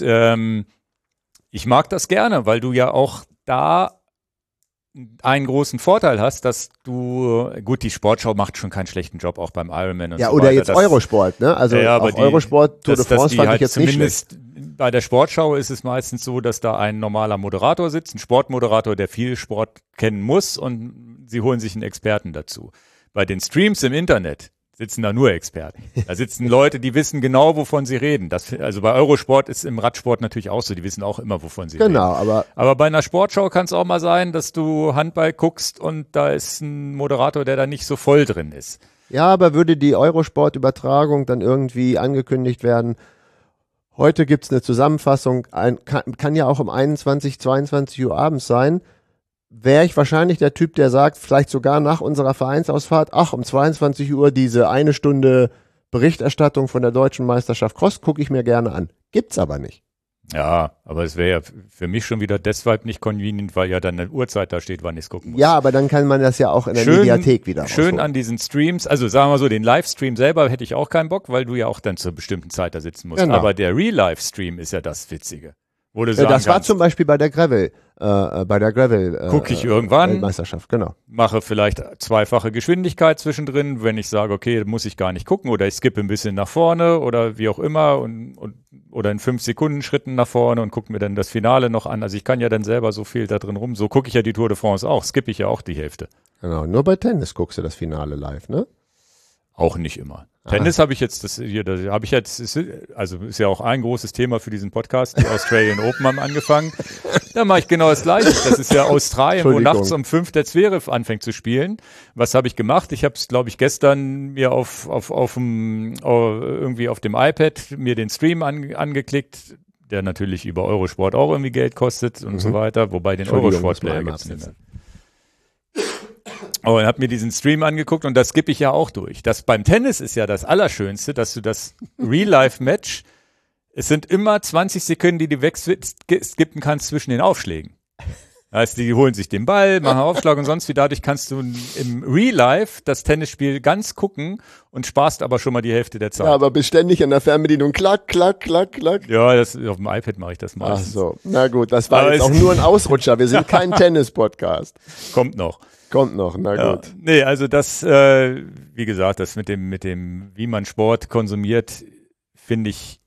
ich mag das gerne, weil du ja auch da einen großen Vorteil hast, dass gut, die Sportschau macht schon keinen schlechten Job, auch beim Ironman und so weiter. Ja, oder jetzt Eurosport, ne? Also auch Eurosport, Tour de France fand ich jetzt nicht schlecht. Bei der Sportschau ist es meistens so, dass da ein normaler Moderator sitzt, ein Sportmoderator, der viel Sport kennen muss, und sie holen sich einen Experten dazu. Bei den Streams im Internet sitzen da nur Experten. Da sitzen Leute, die wissen genau, wovon sie reden. Also bei Eurosport ist im Radsport natürlich auch so, die wissen auch immer, wovon sie reden. Genau, aber bei einer Sportschau kann es auch mal sein, dass du Handball guckst und da ist ein Moderator, der da nicht so voll drin ist. Ja, aber würde die Eurosport-Übertragung dann irgendwie angekündigt werden, heute gibt's eine Zusammenfassung, kann ja auch um 21, 22 Uhr abends sein, wäre ich wahrscheinlich der Typ, der sagt, vielleicht sogar nach unserer Vereinsausfahrt, um 22 Uhr diese 1 Stunde Berichterstattung von der Deutschen Meisterschaft Cross gucke ich mir gerne an. Gibt's aber nicht. Ja, aber es wäre ja für mich schon wieder deshalb nicht convenient, weil ja dann eine Uhrzeit da steht, wann ich es gucken muss. Ja, aber dann kann man das ja auch in der Mediathek wieder schön rausholen. An diesen Streams, also sagen wir so, den Livestream selber hätte ich auch keinen Bock, weil du ja auch dann zur bestimmten Zeit da sitzen musst. Genau. Aber der Real-Live-Stream ist ja das Witzige. Wo du sagen das war kannst, zum Beispiel bei der Gravel gucke ich irgendwann, Weltmeisterschaft, genau. mache vielleicht zweifache Geschwindigkeit zwischendrin, wenn ich sage, okay, muss ich gar nicht gucken, oder ich skippe ein bisschen nach vorne oder wie auch immer oder in 5 Sekunden Schritten nach vorne und gucke mir dann das Finale noch an. Also ich kann ja dann selber so viel da drin rum. So gucke ich ja die Tour de France auch, skippe ich ja auch die Hälfte. Genau, nur bei Tennis guckst du das Finale live, ne? Auch nicht immer. Tennis habe ich jetzt, ist ja auch ein großes Thema für diesen Podcast. Die Australian Open haben angefangen. Da mache ich genau das Gleiche. Das ist ja Australien, wo nachts um 5 der Zverev anfängt zu spielen. Was habe ich gemacht? Ich habe es, glaube ich, gestern mir irgendwie auf dem iPad mir den Stream angeklickt, der natürlich über Eurosport auch irgendwie Geld kostet und so weiter, wobei den Eurosport-Player gibt es nicht mehr. Und habe mir diesen Stream angeguckt und das skippe ich ja auch durch. Das beim Tennis ist ja das Allerschönste, dass du das Real-Life-Match, es sind immer 20 Sekunden, die du wegskippen kannst zwischen den Aufschlägen. Das heißt, die holen sich den Ball, machen Aufschlag und sonst wie. Dadurch kannst du im Real-Life das Tennisspiel ganz gucken und sparst aber schon mal die Hälfte der Zeit. Ja, aber beständig an der Fernbedienung, klack, klack, klack, klack. Ja, auf dem iPad mache ich das meistens. Ach so, na gut, das war jetzt auch nur ein Ausrutscher. Wir sind kein Tennis-Podcast. Kommt noch, na gut. Nee, also das, wie gesagt, das mit dem, wie man Sport konsumiert, finde ich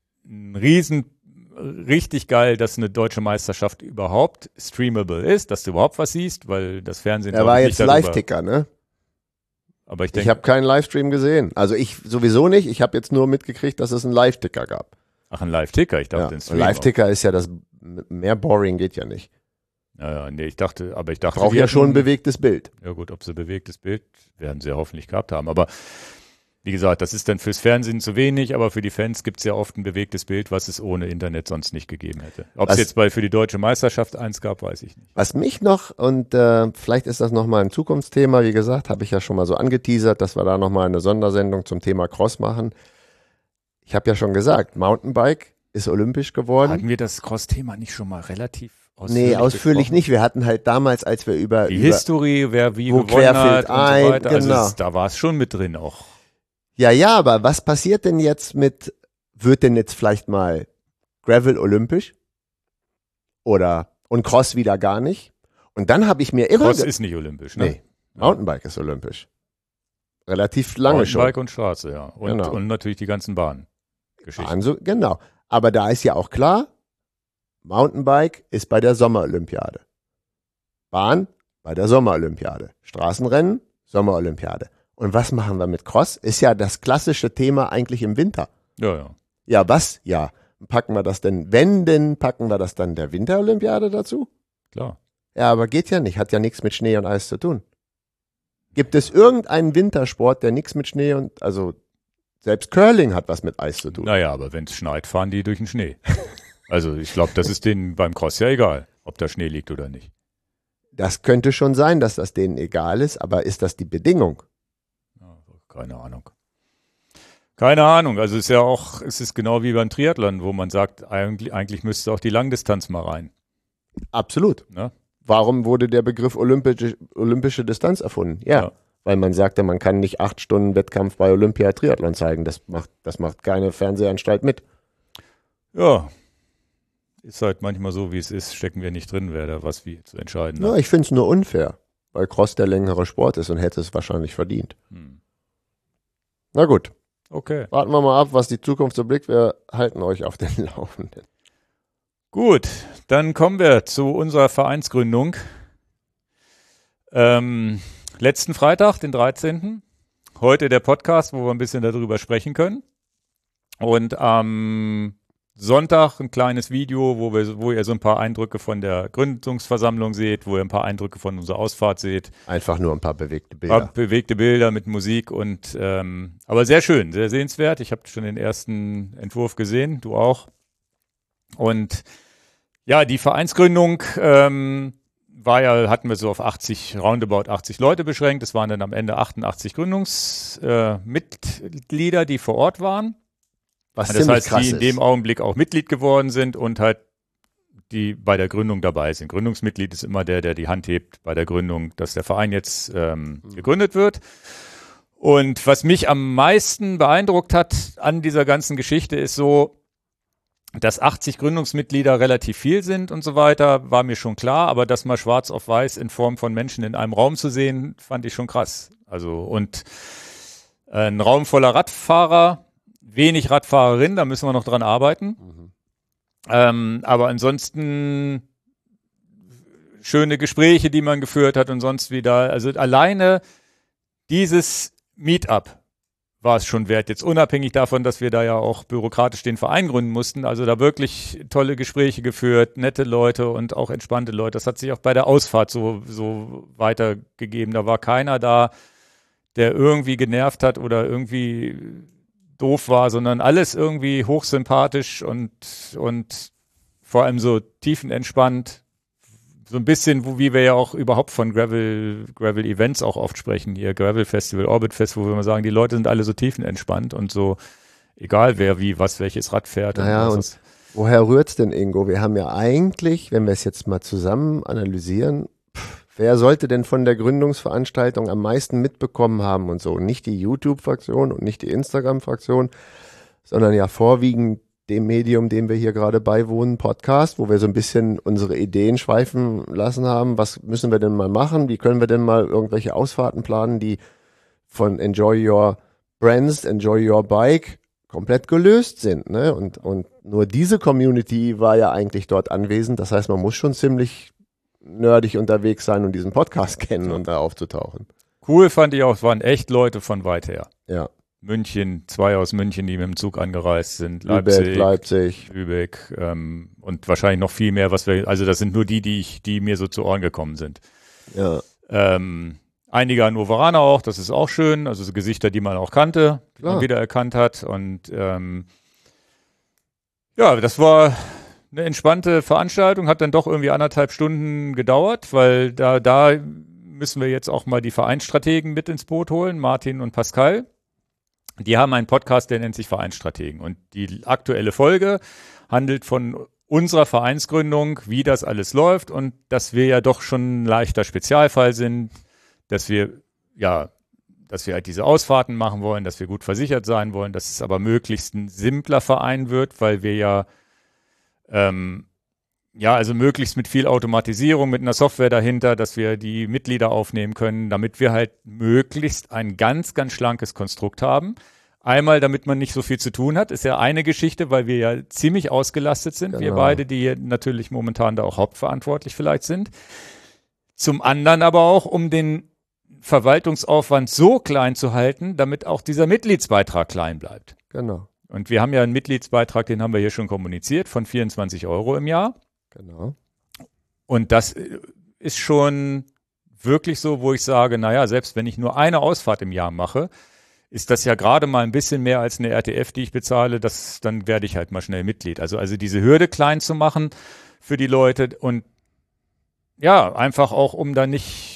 richtig geil, dass eine deutsche Meisterschaft überhaupt streamable ist, dass du überhaupt was siehst, weil das Fernsehen Er war jetzt Live-Ticker, ne? Aber ich denke, ich habe keinen Livestream gesehen. Also ich sowieso nicht. Ich habe jetzt nur mitgekriegt, dass es einen Live-Ticker gab. Ach, ein Live-Ticker? Ich dachte, den Stream. Live-Ticker ist ja das, mehr boring geht ja nicht. Nee, ich dachte. Braucht ja schon ein bewegtes Bild. Ja gut, ob sie bewegtes Bild, werden sie ja hoffentlich gehabt haben. Aber wie gesagt, das ist dann fürs Fernsehen zu wenig, aber für die Fans gibt es ja oft ein bewegtes Bild, was es ohne Internet sonst nicht gegeben hätte. Ob es jetzt für die Deutsche Meisterschaft eins gab, weiß ich nicht. Was mich noch, und vielleicht ist das nochmal ein Zukunftsthema, wie gesagt, habe ich ja schon mal so angeteasert, dass wir da nochmal eine Sondersendung zum Thema Cross machen. Ich habe ja schon gesagt, Mountainbike ist olympisch geworden. Hatten wir das Cross-Thema nicht schon mal relativ ausführlich besprochen? Nicht. Wir hatten halt damals, als wir über die Historie, wer wie wo gewonnen hat und so weiter. Genau. Also da war es schon mit drin auch. Ja, aber was passiert denn jetzt wird denn jetzt vielleicht mal Gravel olympisch? Und Cross wieder gar nicht? Und dann habe ich mir immer... Cross ist nicht olympisch, ne? Nee, Mountainbike ist olympisch. Relativ lange schon. Mountainbike und Straße, ja. Und natürlich die ganzen Bahngeschichten. Genau. Aber da ist ja auch klar, Mountainbike ist bei der Sommerolympiade. Bahn bei der Sommerolympiade. Straßenrennen, Sommerolympiade. Und was machen wir mit Cross? Ist ja das klassische Thema eigentlich im Winter. Ja. Ja, was? Ja. Packen wir das denn, packen wir das dann der Winterolympiade dazu? Klar. Ja, aber geht ja nicht. Hat ja nichts mit Schnee und Eis zu tun. Gibt es irgendeinen Wintersport, der nichts mit Schnee also selbst Curling hat was mit Eis zu tun. Naja, aber wenn es schneit, fahren die durch den Schnee. Also ich glaube, das ist denen beim Cross ja egal, ob da Schnee liegt oder nicht. Das könnte schon sein, dass das denen egal ist, aber ist das die Bedingung? Keine Ahnung. Keine Ahnung, also es ist genau wie beim Triathlon, wo man sagt, eigentlich müsste auch die Langdistanz mal rein. Absolut. Ne? Warum wurde der Begriff olympische Distanz erfunden? Ja, weil man sagte, man kann nicht 8 Stunden Wettkampf bei Olympia Triathlon zeigen. Das macht keine Fernsehanstalt mit. Ja, ist halt manchmal so, wie es ist, stecken wir nicht drin, wer da was wie zu entscheiden hat. Ja, ich finde es nur unfair, weil Cross der längere Sport ist und hätte es wahrscheinlich verdient. Na gut. Okay. Warten wir mal ab, was die Zukunft so blickt. Wir halten euch auf den Laufenden. Gut, dann kommen wir zu unserer Vereinsgründung. Letzten Freitag, den 13. Heute der Podcast, wo wir ein bisschen darüber sprechen können. Und am Sonntag ein kleines Video, wo ihr so ein paar Eindrücke von der Gründungsversammlung seht, wo ihr ein paar Eindrücke von unserer Ausfahrt seht. Einfach nur ein paar bewegte Bilder. Bewegte Bilder mit Musik und aber sehr schön, sehr sehenswert. Ich habe schon den ersten Entwurf gesehen, du auch. Und ja, die Vereinsgründung hatten wir so auf roundabout 80 Leute beschränkt. Es waren dann am Ende 88 Gründungsmitglieder, die vor Ort waren. Was Das heißt, krass die in dem Augenblick auch Mitglied geworden sind und halt die bei der Gründung dabei sind. Gründungsmitglied ist immer der die Hand hebt bei der Gründung, dass der Verein jetzt gegründet wird. Und was mich am meisten beeindruckt hat an dieser ganzen Geschichte ist so, dass 80 Gründungsmitglieder relativ viel sind und so weiter, war mir schon klar, aber das mal schwarz auf weiß in Form von Menschen in einem Raum zu sehen, fand ich schon krass. Also und ein Raum voller Radfahrer, wenig Radfahrerinnen, da müssen wir noch dran arbeiten. Aber ansonsten schöne Gespräche, die man geführt hat und sonst wieder. Also alleine dieses Meetup war es schon wert. Jetzt unabhängig davon, dass wir da ja auch bürokratisch den Verein gründen mussten. Also da wirklich tolle Gespräche geführt, nette Leute und auch entspannte Leute. Das hat sich auch bei der Ausfahrt so weitergegeben. Da war keiner da, der irgendwie genervt hat oder irgendwie doof war, sondern alles irgendwie hochsympathisch und vor allem so tiefenentspannt. So ein bisschen, wie wir ja auch überhaupt von Gravel-Events auch oft sprechen, hier Gravel Festival, Orbit Festival, wo wir sagen, die Leute sind alle so tiefenentspannt und so, egal wer welches Rad fährt. Naja, und woher rührt's denn, Ingo? Wir haben ja eigentlich, wenn wir es jetzt mal zusammen analysieren, wer sollte denn von der Gründungsveranstaltung am meisten mitbekommen haben und so? Nicht die YouTube-Fraktion und nicht die Instagram-Fraktion, sondern ja vorwiegend dem Medium, dem wir hier gerade beiwohnen, Podcast, wo wir so ein bisschen unsere Ideen schweifen lassen haben. Was müssen wir denn mal machen? Wie können wir denn mal irgendwelche Ausfahrten planen, die von Enjoy Your Brands, Enjoy Your Bike komplett gelöst sind, ne? Und nur diese Community war ja eigentlich dort anwesend. Das heißt, man muss schon ziemlich nerdig unterwegs sein und diesen Podcast kennen und da aufzutauchen. Cool fand ich auch, es waren echt Leute von weit her. Ja. München, 2 aus München, die mit dem Zug angereist sind. Leipzig. Lübeck und wahrscheinlich noch viel mehr, also das sind nur die mir so zu Ohren gekommen sind. Ja. Einige an Hannoveraner auch, das ist auch schön, also so Gesichter, die man auch kannte, die Klar. man wiedererkannt hat und ja, das war eine entspannte Veranstaltung, hat dann doch irgendwie 1,5 Stunden gedauert, weil da müssen wir jetzt auch mal die Vereinsstrategen mit ins Boot holen, Martin und Pascal. Die haben einen Podcast, der nennt sich Vereinsstrategen und die aktuelle Folge handelt von unserer Vereinsgründung, wie das alles läuft und dass wir ja doch schon ein leichter Spezialfall sind, dass wir halt diese Ausfahrten machen wollen, dass wir gut versichert sein wollen, dass es aber möglichst ein simpler Verein wird, weil wir ja also möglichst mit viel Automatisierung, mit einer Software dahinter, dass wir die Mitglieder aufnehmen können, damit wir halt möglichst ein ganz, ganz schlankes Konstrukt haben. Einmal, damit man nicht so viel zu tun hat, ist ja eine Geschichte, weil wir ja ziemlich ausgelastet sind, wir beide, die natürlich momentan da auch hauptverantwortlich vielleicht sind. Zum anderen aber auch, um den Verwaltungsaufwand so klein zu halten, damit auch dieser Mitgliedsbeitrag klein bleibt. Genau. Und wir haben ja einen Mitgliedsbeitrag, den haben wir hier schon kommuniziert, von 24 € im Jahr. Genau. Und das ist schon wirklich so, wo ich sage, naja, selbst wenn ich nur eine Ausfahrt im Jahr mache, ist das ja gerade mal ein bisschen mehr als eine RTF, die ich bezahle, dann werde ich halt mal schnell Mitglied. Also diese Hürde klein zu machen für die Leute und ja, einfach auch, um da nicht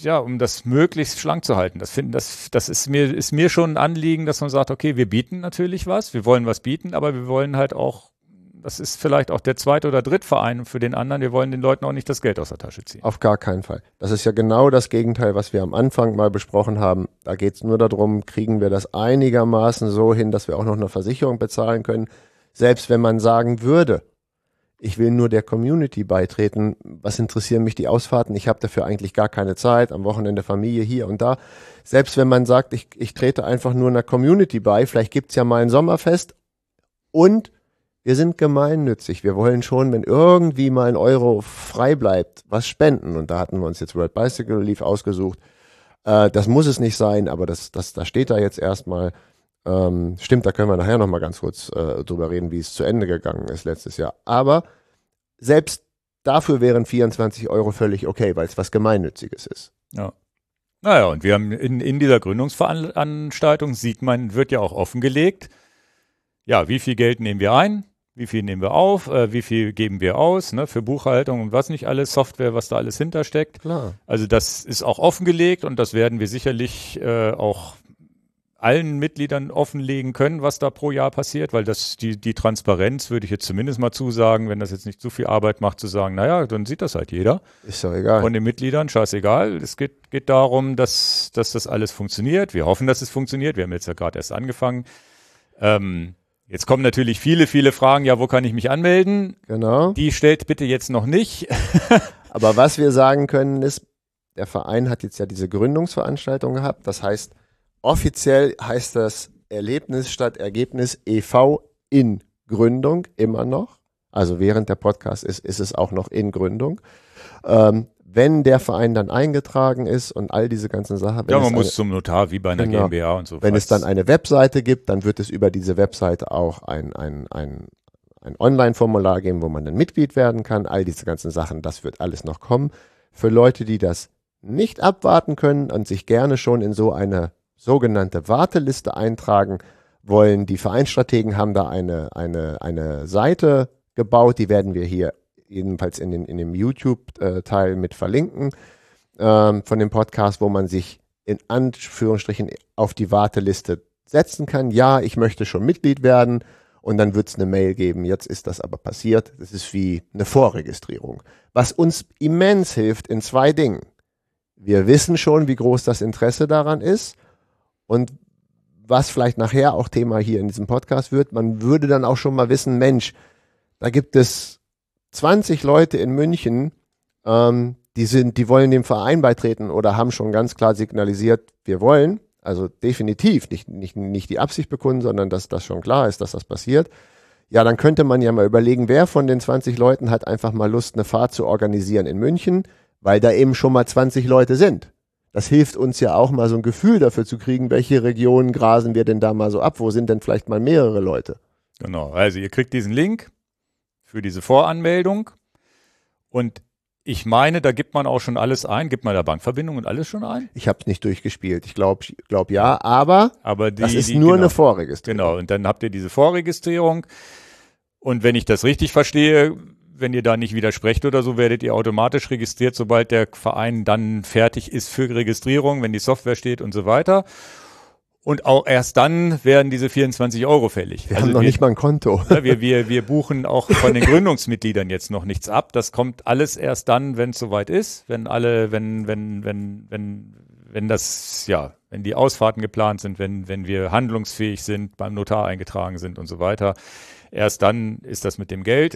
das möglichst schlank zu halten. Das ist mir schon ein Anliegen, dass man sagt, okay, wir bieten natürlich was, wir wollen was bieten, aber wir wollen halt auch, das ist vielleicht auch der Zweit- oder Drittverein für den anderen, wir wollen den Leuten auch nicht das Geld aus der Tasche ziehen. Auf gar keinen Fall. Das ist ja genau das Gegenteil, was wir am Anfang mal besprochen haben. Da geht es nur darum, kriegen wir das einigermaßen so hin, dass wir auch noch eine Versicherung bezahlen können. Selbst wenn man sagen würde, ich will nur der Community beitreten, was interessieren mich die Ausfahrten? Ich habe dafür eigentlich gar keine Zeit, am Wochenende Familie hier und da. Selbst wenn man sagt, ich trete einfach nur einer Community bei, vielleicht gibt's ja mal ein Sommerfest und wir sind gemeinnützig. Wir wollen schon, wenn irgendwie mal ein Euro frei bleibt, was spenden. Und da hatten wir uns jetzt World Bicycle Relief ausgesucht. Das muss es nicht sein, aber da steht da jetzt erstmal. Stimmt, da können wir nachher nochmal ganz kurz drüber reden, wie es zu Ende gegangen ist letztes Jahr. Aber selbst dafür wären 24 Euro völlig okay, weil es was Gemeinnütziges ist. Ja. Naja, und wir haben in dieser Gründungsveranstaltung, wird ja auch offengelegt, ja, wie viel Geld nehmen wir ein? Wie viel nehmen wir auf, wie viel geben wir aus, ne, für Buchhaltung und was nicht alles, Software, was da alles hintersteckt. Klar. Also das ist auch offengelegt und das werden wir sicherlich auch allen Mitgliedern offenlegen können, was da pro Jahr passiert, weil die Transparenz würde ich jetzt zumindest mal zusagen, wenn das jetzt nicht zu viel Arbeit macht, zu sagen, naja, dann sieht das halt jeder. Ist doch egal. Von den Mitgliedern, scheißegal. Es geht darum, dass das alles funktioniert. Wir hoffen, dass es funktioniert. Wir haben jetzt ja gerade erst angefangen. Jetzt kommen natürlich viele, viele Fragen. Ja, wo kann ich mich anmelden? Genau. Die stellt bitte jetzt noch nicht. Aber was wir sagen können ist, der Verein hat jetzt ja diese Gründungsveranstaltung gehabt. Das heißt, offiziell heißt das Erlebnis statt Ergebnis e.V. in Gründung immer noch. Also während der Podcast ist es auch noch in Gründung. Wenn der Verein dann eingetragen ist und all diese ganzen Sachen. Ja, man muss zum Notar, wie bei einer genau, GmbH und so. Wenn es dann eine Webseite gibt, dann wird es über diese Webseite auch ein Online-Formular geben, wo man dann Mitglied werden kann. All diese ganzen Sachen, das wird alles noch kommen. Für Leute, die das nicht abwarten können und sich gerne schon in so eine sogenannte Warteliste eintragen wollen, die Vereinsstrategen haben da eine Seite gebaut, die werden wir hier jedenfalls in dem YouTube-Teil mit verlinken von dem Podcast, wo man sich in Anführungsstrichen auf die Warteliste setzen kann. Ja, ich möchte schon Mitglied werden und dann wird es eine Mail geben. Jetzt ist das aber passiert. Das ist wie eine Vorregistrierung. Was uns immens hilft in zwei Dingen. Wir wissen schon, wie groß das Interesse daran ist und was vielleicht nachher auch Thema hier in diesem Podcast wird. Man würde dann auch schon mal wissen, Mensch, da gibt es 20 Leute in München, die wollen dem Verein beitreten oder haben schon ganz klar signalisiert, wir wollen, also definitiv nicht die Absicht bekunden, sondern dass das schon klar ist, dass das passiert. Ja, dann könnte man ja mal überlegen, wer von den 20 Leuten hat einfach mal Lust, eine Fahrt zu organisieren in München, weil da eben schon mal 20 Leute sind. Das hilft uns ja auch mal so ein Gefühl dafür zu kriegen, welche Regionen grasen wir denn da mal so ab, wo sind denn vielleicht mal mehrere Leute. Genau, also ihr kriegt diesen Link für diese Voranmeldung und ich meine, da gibt man auch schon alles ein, gibt man da Bankverbindung und alles schon ein? Ich habe es nicht durchgespielt, ich glaube ja, aber das ist nur eine Vorregistrierung. Genau, und dann habt ihr diese Vorregistrierung und wenn ich das richtig verstehe, wenn ihr da nicht widersprecht oder so, werdet ihr automatisch registriert, sobald der Verein dann fertig ist für Registrierung, wenn die Software steht und so weiter. Und auch erst dann werden diese 24 Euro fällig. Wir haben noch nicht mal ein Konto. Wir buchen auch von den Gründungsmitgliedern jetzt noch nichts ab. Das kommt alles erst dann, wenn es soweit ist, wenn die Ausfahrten geplant sind, wenn wir handlungsfähig sind, beim Notar eingetragen sind und so weiter. Erst dann ist das mit dem Geld.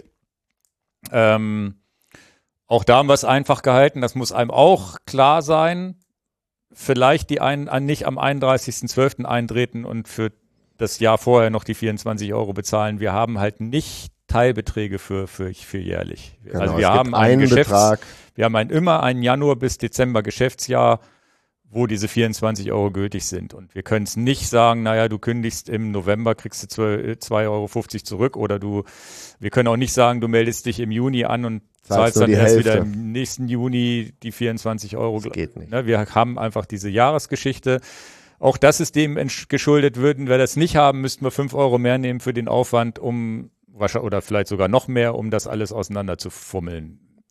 Auch da haben wir es einfach gehalten. Das muss einem auch klar sein. Vielleicht die einen nicht am 31.12. eintreten und für das Jahr vorher noch die 24 Euro bezahlen. Wir haben halt nicht Teilbeträge für jährlich. Genau, also wir haben einen Betrag. Wir haben immer ein Januar bis Dezember Geschäftsjahr, wo diese 24 Euro gültig sind. Und wir können es nicht sagen, naja, du kündigst im November, kriegst du 2,50 Euro zurück oder wir können auch nicht sagen, du meldest dich im Juni an und zahlst dann erst wieder im nächsten Juni die 24 Euro. Das geht nicht. Wir haben einfach diese Jahresgeschichte. Auch das ist dem geschuldet. Würden wir das nicht haben, müssten wir 5 Euro mehr nehmen für den Aufwand, oder vielleicht sogar noch mehr, um das alles auseinander zu fummeln.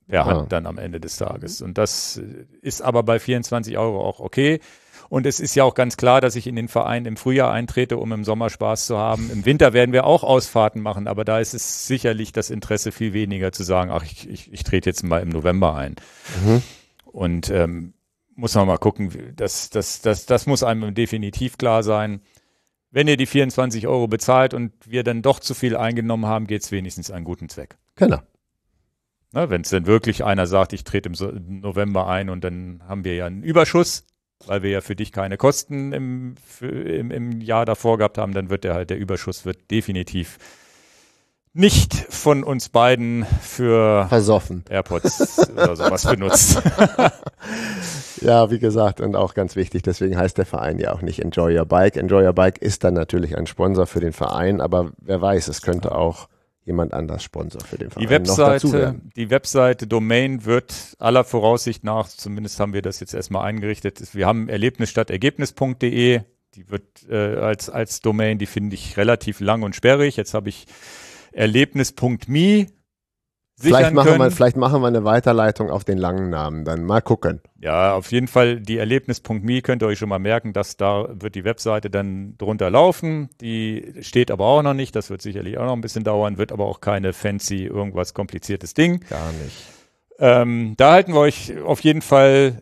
per Hand dann am Ende des Tages. Und das ist aber bei 24 € auch okay. Und es ist ja auch ganz klar, dass ich in den Verein im Frühjahr eintrete, um im Sommer Spaß zu haben. Im Winter werden wir auch Ausfahrten machen, aber da ist es sicherlich das Interesse viel weniger zu sagen, ach, ich trete jetzt mal im November ein. Und muss man mal gucken, das muss einem definitiv klar sein. Wenn ihr die 24 € bezahlt und wir dann doch zu viel eingenommen haben, geht es wenigstens einen guten Zweck. Genau. Wenn es denn wirklich einer sagt, ich trete im November ein und dann haben wir ja einen Überschuss, weil wir ja für dich keine Kosten im Jahr davor gehabt haben, dann wird der Überschuss wird definitiv nicht von uns beiden für versoffen. AirPods oder sowas benutzt. Ja, wie gesagt, und auch ganz wichtig, deswegen heißt der Verein ja auch nicht Enjoy Your Bike. Enjoy Your Bike ist dann natürlich ein Sponsor für den Verein, aber wer weiß, es könnte auch jemand anders Sponsor für den Verein Die Webseite Domain wird aller Voraussicht nach, zumindest haben wir das jetzt erstmal eingerichtet, wir haben erlebnisstadtergebnis.de, die wird als Domain, die finde ich relativ lang und sperrig. Jetzt habe ich erlebnis.me Vielleicht machen wir eine Weiterleitung auf den langen Namen, dann mal gucken. Ja, auf jeden Fall die erlebnis.me könnt ihr euch schon mal merken, dass da wird die Webseite dann drunter laufen. Die steht aber auch noch nicht, das wird sicherlich auch noch ein bisschen dauern, wird aber auch keine fancy, irgendwas kompliziertes Ding. Gar nicht. Da halten wir euch auf jeden Fall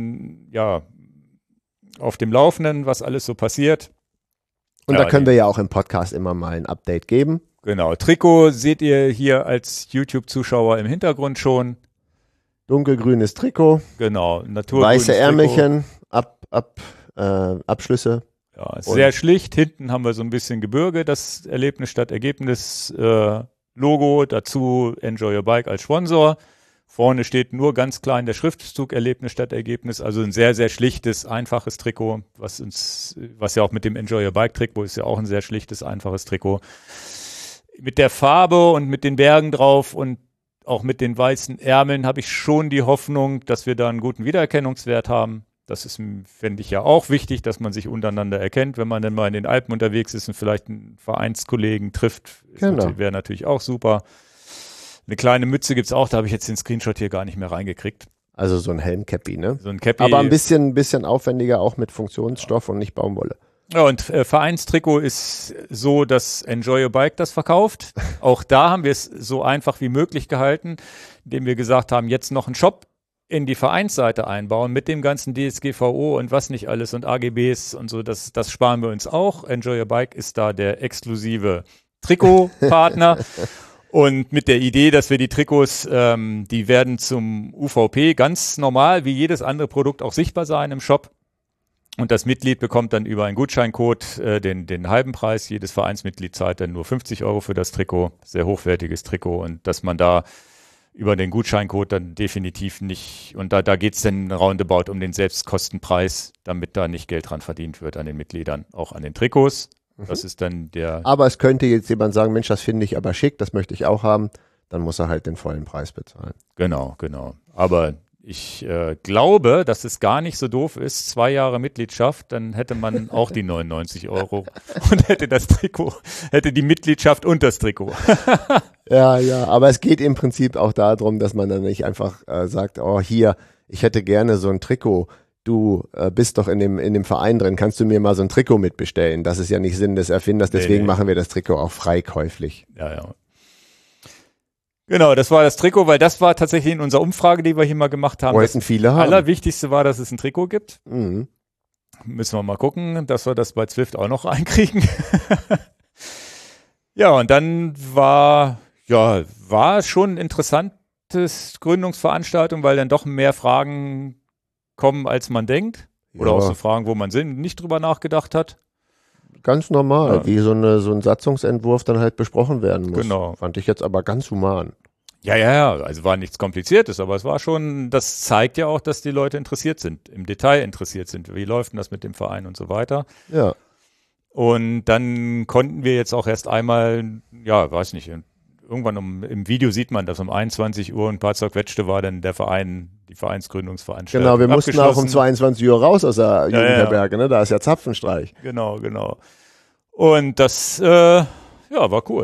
auf dem Laufenden, was alles so passiert. Und da können wir ja auch im Podcast immer mal ein Update geben. Genau, Trikot seht ihr hier als YouTube-Zuschauer im Hintergrund schon. Dunkelgrünes Trikot. Genau, naturgrünes weiße Ärmelchen, Abschlüsse. Ja, sehr schlicht. Hinten haben wir so ein bisschen Gebirge, das Erlebnis statt Ergebnis Logo. Dazu Enjoy Your Bike als Sponsor. Vorne steht nur ganz klein der Schriftzug Erlebnis statt Ergebnis. Also ein sehr, sehr schlichtes, einfaches Trikot, was ja auch mit dem Enjoy Your Bike Trikot ist ja auch ein sehr schlichtes, einfaches Trikot. Mit der Farbe und mit den Bergen drauf und auch mit den weißen Ärmeln habe ich schon die Hoffnung, dass wir da einen guten Wiedererkennungswert haben. Das ist, finde ich, ja auch wichtig, dass man sich untereinander erkennt, wenn man dann mal in den Alpen unterwegs ist und vielleicht einen Vereinskollegen trifft. Genau. Wäre natürlich auch super. Eine kleine Mütze gibt's auch, da habe ich jetzt den Screenshot hier gar nicht mehr reingekriegt. Also so ein Helmcappy, ne? So ein Cappy. Aber ein bisschen aufwendiger, auch mit Funktionsstoff und nicht Baumwolle. Ja, und Vereinstrikot ist so, dass Enjoy Your Bike das verkauft. Auch da haben wir es so einfach wie möglich gehalten, indem wir gesagt haben, jetzt noch einen Shop in die Vereinsseite einbauen mit dem ganzen DSGVO und was nicht alles und AGBs und so. Das sparen wir uns auch. Enjoy Your Bike ist da der exklusive Trikotpartner. Und mit der Idee, dass wir die Trikots, die werden zum UVP ganz normal, wie jedes andere Produkt auch sichtbar sein im Shop. Und das Mitglied bekommt dann über einen Gutscheincode den halben Preis. Jedes Vereinsmitglied zahlt dann nur 50 € für das Trikot. Sehr hochwertiges Trikot. Und dass man da über den Gutscheincode dann definitiv nicht, und da geht's dann roundabout um den Selbstkostenpreis, damit da nicht Geld dran verdient wird an den Mitgliedern, auch an den Trikots. Das ist dann der. Aber es könnte jetzt jemand sagen, Mensch, das finde ich aber schick, das möchte ich auch haben. Dann muss er halt den vollen Preis bezahlen. Genau. Aber ich glaube, dass es gar nicht so doof ist, 2 Jahre Mitgliedschaft, dann hätte man auch die 99 € und hätte das Trikot, hätte die Mitgliedschaft und das Trikot. Ja, aber es geht im Prinzip auch darum, dass man dann nicht einfach sagt, oh hier, ich hätte gerne so ein Trikot. Du bist doch in dem Verein drin, kannst du mir mal so ein Trikot mitbestellen? Das ist ja nicht Sinn des Erfinders, deswegen machen wir das Trikot auch freikäuflich. Ja. Genau, das war das Trikot, weil das war tatsächlich in unserer Umfrage, die wir hier mal gemacht haben. Wollten viele haben. Das Allerwichtigste war, dass es ein Trikot gibt. Mhm. Müssen wir mal gucken, dass wir das bei Zwift auch noch reinkriegen. Ja, und dann war schon ein interessantes Gründungsveranstaltung, weil dann doch mehr Fragen kommen, als man denkt. Oder auch so Fragen, wo man nicht drüber nachgedacht hat. Ganz normal, wie so ein Satzungsentwurf dann halt besprochen werden muss. Genau. Fand ich jetzt aber ganz human. Ja, also war nichts Kompliziertes, aber es war schon, das zeigt ja auch, dass die Leute interessiert sind, im Detail interessiert sind. Wie läuft denn das mit dem Verein und so weiter? Ja. Und dann konnten wir jetzt auch erst einmal, weiß nicht, irgendwann im Video sieht man, dass um 21 Uhr ein paar zerquetschte war dann die Vereinsgründungsveranstaltung. Genau, wir mussten auch um 22 Uhr raus aus der Jugendherberge, ne? Da ist ja Zapfenstreich. Genau. Und das, war cool.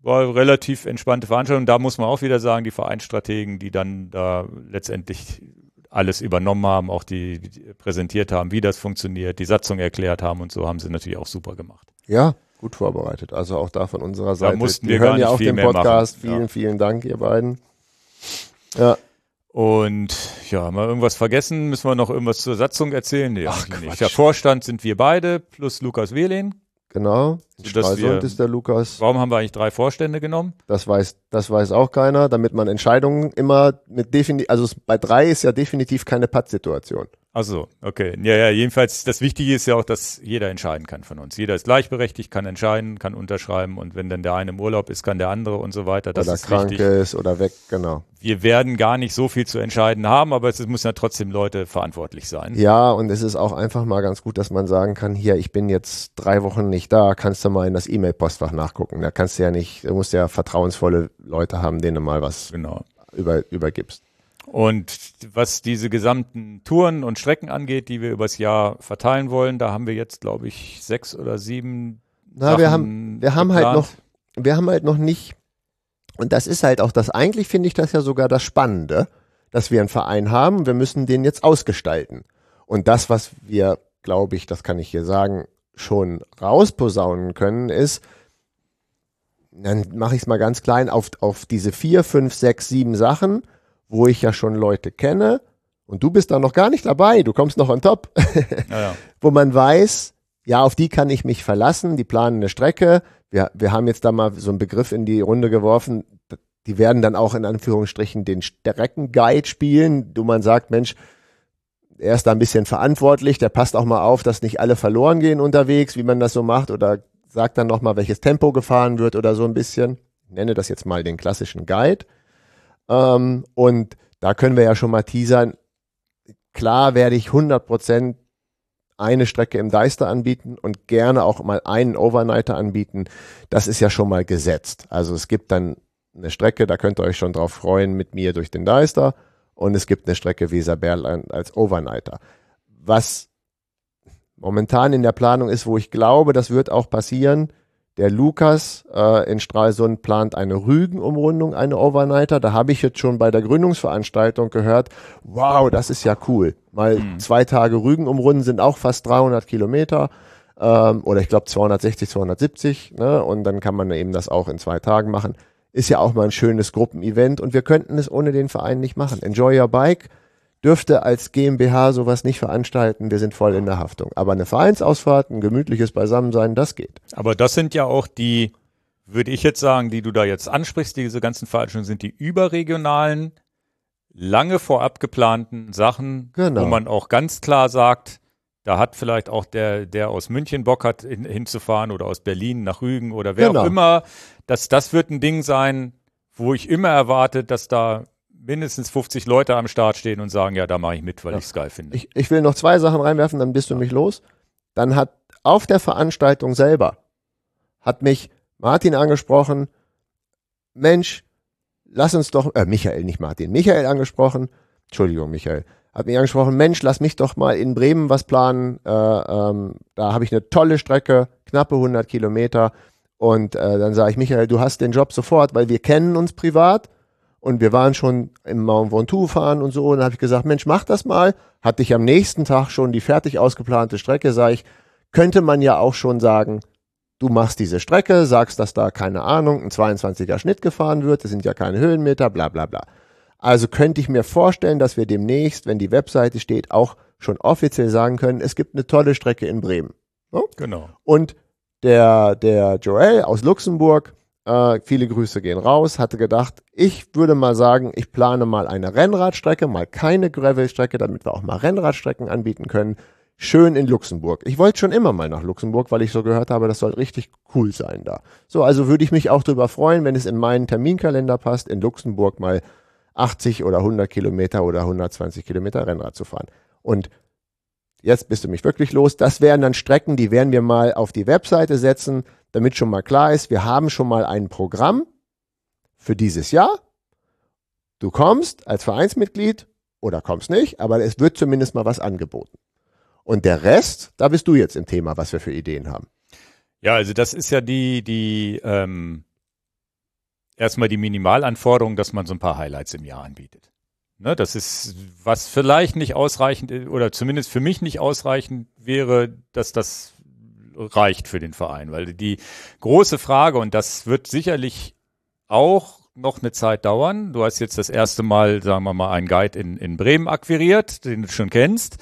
war eine relativ entspannte Veranstaltung. Da muss man auch wieder sagen, die Vereinsstrategen, die dann da letztendlich alles übernommen haben, auch die präsentiert haben, wie das funktioniert, die Satzung erklärt haben und so, haben sie natürlich auch super gemacht. Ja, gut vorbereitet. Also auch da von unserer Seite. Da mussten wir gar nicht auch viel den mehr Podcast. machen. Vielen, vielen Dank, ihr beiden. Ja. Und ja, haben wir irgendwas vergessen? Müssen wir noch irgendwas zur Satzung erzählen? Nee, Ach, eigentlich nicht. Quatsch. Der Vorstand sind wir beide plus Lukas Wehlin. Genau. In Sodass Stralsund wir- ist der Lukas. Warum haben wir eigentlich 3 Vorstände genommen? Das weiß auch keiner, damit man Entscheidungen immer bei 3 ist ja definitiv keine Pattsituation. Ach so, okay. Ja, jedenfalls, das Wichtige ist ja auch, dass jeder entscheiden kann von uns. Jeder ist gleichberechtigt, kann entscheiden, kann unterschreiben und wenn dann der eine im Urlaub ist, kann der andere und so weiter. Das Oder ist krank wichtig. ist oder weg, genau. Wir werden gar nicht so viel zu entscheiden haben, aber es müssen ja trotzdem Leute verantwortlich sein. Ja, und es ist auch einfach mal ganz gut, dass man sagen kann, hier, ich bin jetzt 3 Wochen nicht da, kannst du mal in das E-Mail-Postfach nachgucken. Da kannst du ja nicht, du musst ja vertrauensvolle Leute haben, denen du mal was Genau. übergibst. Und was diese gesamten Touren und Strecken angeht, die wir übers Jahr verteilen wollen, da haben wir jetzt, glaube ich, 6 oder 7 Na, wir Sachen haben halt noch nicht, und das ist halt auch das, eigentlich finde ich das ja sogar das Spannende, dass wir einen Verein haben, wir müssen den jetzt ausgestalten. Und das, was wir, glaube ich, das kann ich hier sagen, schon rausposaunen können, ist, dann mache ich es mal ganz klein, auf diese 4, 5, 6, 7 Sachen, wo ich ja schon Leute kenne, und du bist da noch gar nicht dabei, du kommst noch on top, Ja. wo man weiß, ja, auf die kann ich mich verlassen, die planen eine Strecke. Wir haben jetzt da mal so einen Begriff in die Runde geworfen, die werden dann auch in Anführungsstrichen den Streckenguide spielen, wo man sagt, Mensch, er ist da ein bisschen verantwortlich, der passt auch mal auf, dass nicht alle verloren gehen unterwegs, wie man das so macht, oder sagt dann nochmal, welches Tempo gefahren wird oder so ein bisschen. Ich nenne das jetzt mal den klassischen Guide. Und da können wir ja schon mal teasern, klar werde ich 100% eine Strecke im Deister anbieten und gerne auch mal einen Overnighter anbieten. Das ist ja schon mal gesetzt. Also es gibt dann eine Strecke, da könnt ihr euch schon drauf freuen, mit mir durch den Deister, und es gibt eine Strecke Weser-Berland als Overnighter. Was momentan in der Planung ist, wo ich glaube, das wird auch passieren, der Lukas in Stralsund plant eine Rügen-Umrundung, eine Overnighter. Da habe ich jetzt schon bei der Gründungsveranstaltung gehört, wow, das ist ja cool. Mal 2 Tage Rügen umrunden sind auch fast 300 Kilometer. Oder ich glaube 260, 270. Ne? Und dann kann man eben das auch in 2 Tagen machen. Ist ja auch mal ein schönes Gruppenevent. Und wir könnten es ohne den Verein nicht machen. Enjoy Your Bike dürfte als GmbH sowas nicht veranstalten. Wir sind voll in der Haftung. Aber eine Vereinsausfahrt, ein gemütliches Beisammensein, das geht. Aber das sind ja auch die, würde ich jetzt sagen, die du da jetzt ansprichst, diese ganzen Veranstaltungen sind die überregionalen, lange vorab geplanten Sachen, Genau. wo man auch ganz klar sagt, da hat vielleicht auch der aus München Bock hat, hinzufahren oder aus Berlin nach Rügen oder wer Genau. auch immer. Das wird ein Ding sein, wo ich immer erwarte, dass da mindestens 50 Leute am Start stehen und sagen, ja, da mache ich mit, weil ich es geil finde. Ich will noch 2 Sachen reinwerfen, dann bist du mich los. Dann hat auf der Veranstaltung selber, hat mich Martin angesprochen, Mensch, lass uns doch, Michael, nicht Martin, Michael angesprochen, Entschuldigung, Michael, hat mich angesprochen, Mensch, lass mich doch mal in Bremen was planen, da habe ich eine tolle Strecke, knappe 100 Kilometer, und dann sage ich, Michael, du hast den Job sofort, weil wir kennen uns privat, und wir waren schon im Mont Ventoux fahren und so. Und dann habe ich gesagt, Mensch, mach das mal. Hatte ich am nächsten Tag schon die fertig ausgeplante Strecke, sage ich, könnte man ja auch schon sagen, du machst diese Strecke, sagst, dass da, keine Ahnung, ein 22er Schnitt gefahren wird, das sind ja keine Höhenmeter, bla bla bla. Also könnte ich mir vorstellen, dass wir demnächst, wenn die Webseite steht, auch schon offiziell sagen können, es gibt eine tolle Strecke in Bremen. So? Genau. Und der Joel aus Luxemburg, viele Grüße gehen raus, hatte gedacht, ich würde mal sagen, ich plane mal eine Rennradstrecke, mal keine Gravelstrecke, damit wir auch mal Rennradstrecken anbieten können. Schön in Luxemburg. Ich wollte schon immer mal nach Luxemburg, weil ich so gehört habe, das soll richtig cool sein da. So, also würde ich mich auch darüber freuen, wenn es in meinen Terminkalender passt, in Luxemburg mal 80 oder 100 Kilometer oder 120 Kilometer Rennrad zu fahren. Und jetzt bist du mich wirklich los. Das wären dann Strecken, die werden wir mal auf die Webseite setzen, damit schon mal klar ist, wir haben schon mal ein Programm für dieses Jahr. Du kommst als Vereinsmitglied oder kommst nicht, aber es wird zumindest mal was angeboten. Und der Rest, da bist du jetzt im Thema, was wir für Ideen haben. Ja, also das ist ja die erstmal die Minimalanforderung, dass man so ein paar Highlights im Jahr anbietet. Ne, das ist, was vielleicht nicht ausreichend oder zumindest für mich nicht ausreichend wäre, dass das reicht für den Verein. Weil die große Frage, und das wird sicherlich auch noch eine Zeit dauern, du hast jetzt das erste Mal, sagen wir mal, einen Guide in Bremen akquiriert, den du schon kennst.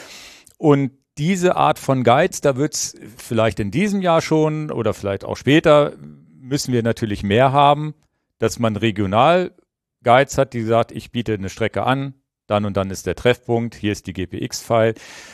Und diese Art von Guides, da wird es vielleicht in diesem Jahr schon oder vielleicht auch später, müssen wir natürlich mehr haben, dass man regional Guides hat, die sagt, ich biete eine Strecke an, dann und dann ist der Treffpunkt, hier ist die GPX-File,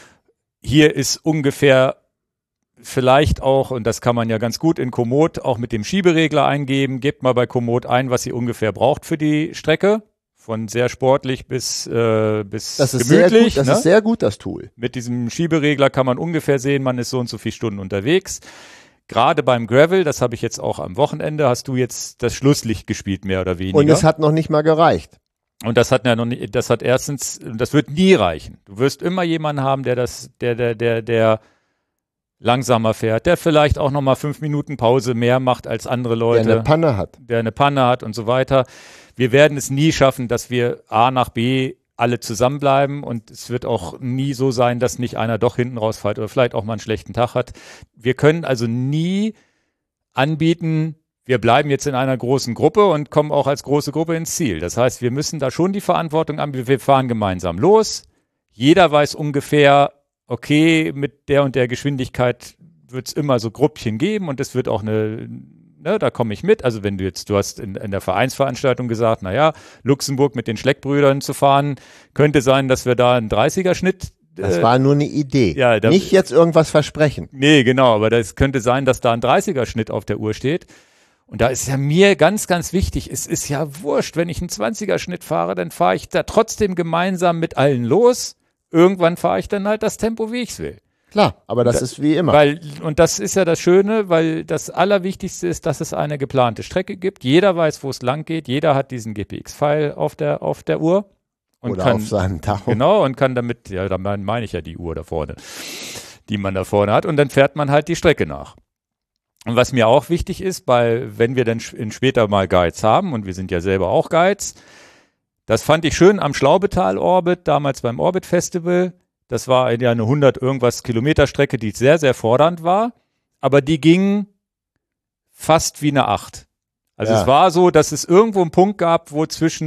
hier ist ungefähr vielleicht auch, und das kann man ja ganz gut in Komoot auch mit dem Schieberegler eingeben, gebt mal bei Komoot ein, was ihr ungefähr braucht für die Strecke, von sehr sportlich bis Das ist gemütlich. Das ist sehr gut, das Tool. Mit diesem Schieberegler kann man ungefähr sehen, man ist so und so viele Stunden unterwegs. Gerade beim Gravel, das habe ich jetzt auch am Wochenende, hast du jetzt das Schlusslicht gespielt, mehr oder weniger. Und es hat noch nicht mal gereicht. Und das hat ja noch nicht, das hat erstens, das wird nie reichen. Du wirst immer jemanden haben, der langsamer fährt, der vielleicht auch nochmal 5 Minuten Pause mehr macht als andere Leute. Der eine Panne hat. Und so weiter. Wir werden es nie schaffen, dass wir A nach B alle zusammenbleiben, und es wird auch nie so sein, dass nicht einer doch hinten rausfällt oder vielleicht auch mal einen schlechten Tag hat. Wir können also nie anbieten, wir bleiben jetzt in einer großen Gruppe und kommen auch als große Gruppe ins Ziel. Das heißt, wir müssen da schon die Verantwortung anbieten. Wir fahren gemeinsam los. Jeder weiß ungefähr, okay, mit der und der Geschwindigkeit wird es immer so Gruppchen geben, und es wird auch da komme ich mit. Also wenn du hast in der Vereinsveranstaltung gesagt, naja, Luxemburg mit den Schleckbrüdern zu fahren, könnte sein, dass wir da einen 30er-Schnitt. Das war nur eine Idee. Ja, nicht jetzt irgendwas versprechen. Nee, genau, aber das könnte sein, dass da ein 30er-Schnitt auf der Uhr steht. Und da ist ja mir ganz, ganz wichtig, es ist ja wurscht, wenn ich einen 20er-Schnitt fahre, dann fahre ich da trotzdem gemeinsam mit allen los. Irgendwann fahre ich dann halt das Tempo, wie ich es will. Klar, aber das ist wie immer. Und das ist ja das Schöne, weil das Allerwichtigste ist, dass es eine geplante Strecke gibt. Jeder weiß, wo es lang geht. Jeder hat diesen GPX-File auf der Uhr. Und Oder auf seinem Tacho. Genau, und kann damit, ja, da meine ich ja die Uhr da vorne, die man da vorne hat. Und dann fährt man halt die Strecke nach. Und was mir auch wichtig ist, wenn wir dann später mal Guides haben, und wir sind ja selber auch Guides, das fand ich schön am Schlaubetal-Orbit, damals beim Orbit Festival. Das war ja eine 100 irgendwas Kilometer Strecke, die sehr, sehr fordernd war, aber die ging fast wie eine 8. Also es war so, dass es irgendwo einen Punkt gab, wo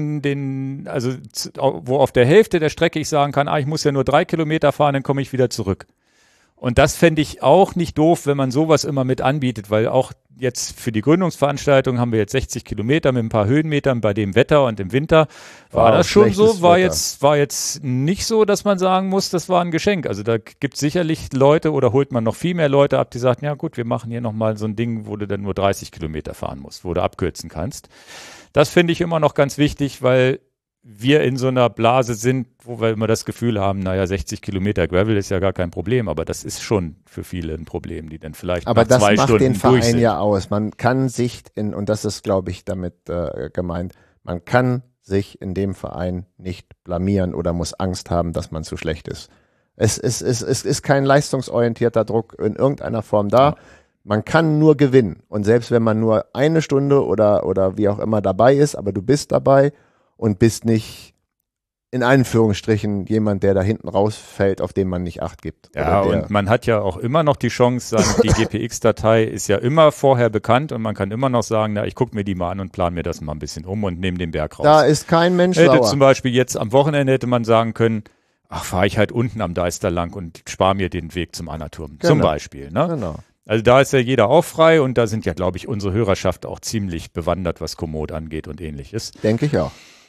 wo auf der Hälfte der Strecke ich sagen kann, ich muss ja nur 3 Kilometer fahren, dann komme ich wieder zurück. Und das fände ich auch nicht doof, wenn man sowas immer mit anbietet, weil auch jetzt für die Gründungsveranstaltung haben wir jetzt 60 Kilometer mit ein paar Höhenmetern bei dem Wetter, und im Winter war das schon so, war jetzt nicht so, dass man sagen muss, das war ein Geschenk. Also da gibt es sicherlich Leute, oder holt man noch viel mehr Leute ab, die sagen, ja gut, wir machen hier nochmal so ein Ding, wo du dann nur 30 Kilometer fahren musst, wo du abkürzen kannst. Das finde ich immer noch ganz wichtig, weil wir in so einer Blase sind, wo wir immer das Gefühl haben, 60 Kilometer Gravel ist ja gar kein Problem, aber das ist schon für viele ein Problem, die dann vielleicht nach 2 Stunden durch sind. Aber das macht den Verein ja aus. Man kann sich und das ist, glaube ich, damit gemeint, man kann sich in dem Verein nicht blamieren oder muss Angst haben, dass man zu schlecht ist. Es ist kein leistungsorientierter Druck in irgendeiner Form da. Ja. Man kann nur gewinnen. Und selbst wenn man nur 1 Stunde oder wie auch immer dabei ist, aber du bist dabei und bist nicht in Anführungsstrichen jemand, der da hinten rausfällt, auf den man nicht Acht gibt. Ja, und man hat ja auch immer noch die Chance, die GPX-Datei ist ja immer vorher bekannt, und man kann immer noch sagen, ich gucke mir die mal an und plane mir das mal ein bisschen um und nehme den Berg raus. Da ist kein Mensch sauer. Zum Beispiel jetzt am Wochenende hätte man sagen können, fahre ich halt unten am Deister lang und spare mir den Weg zum Annaturm. Genau. Zum Beispiel. Ne? Genau. Also da ist ja jeder auch frei, und da sind ja, glaube ich, unsere Hörerschaft auch ziemlich bewandert, was Komoot angeht und ähnliches. Denke ich auch.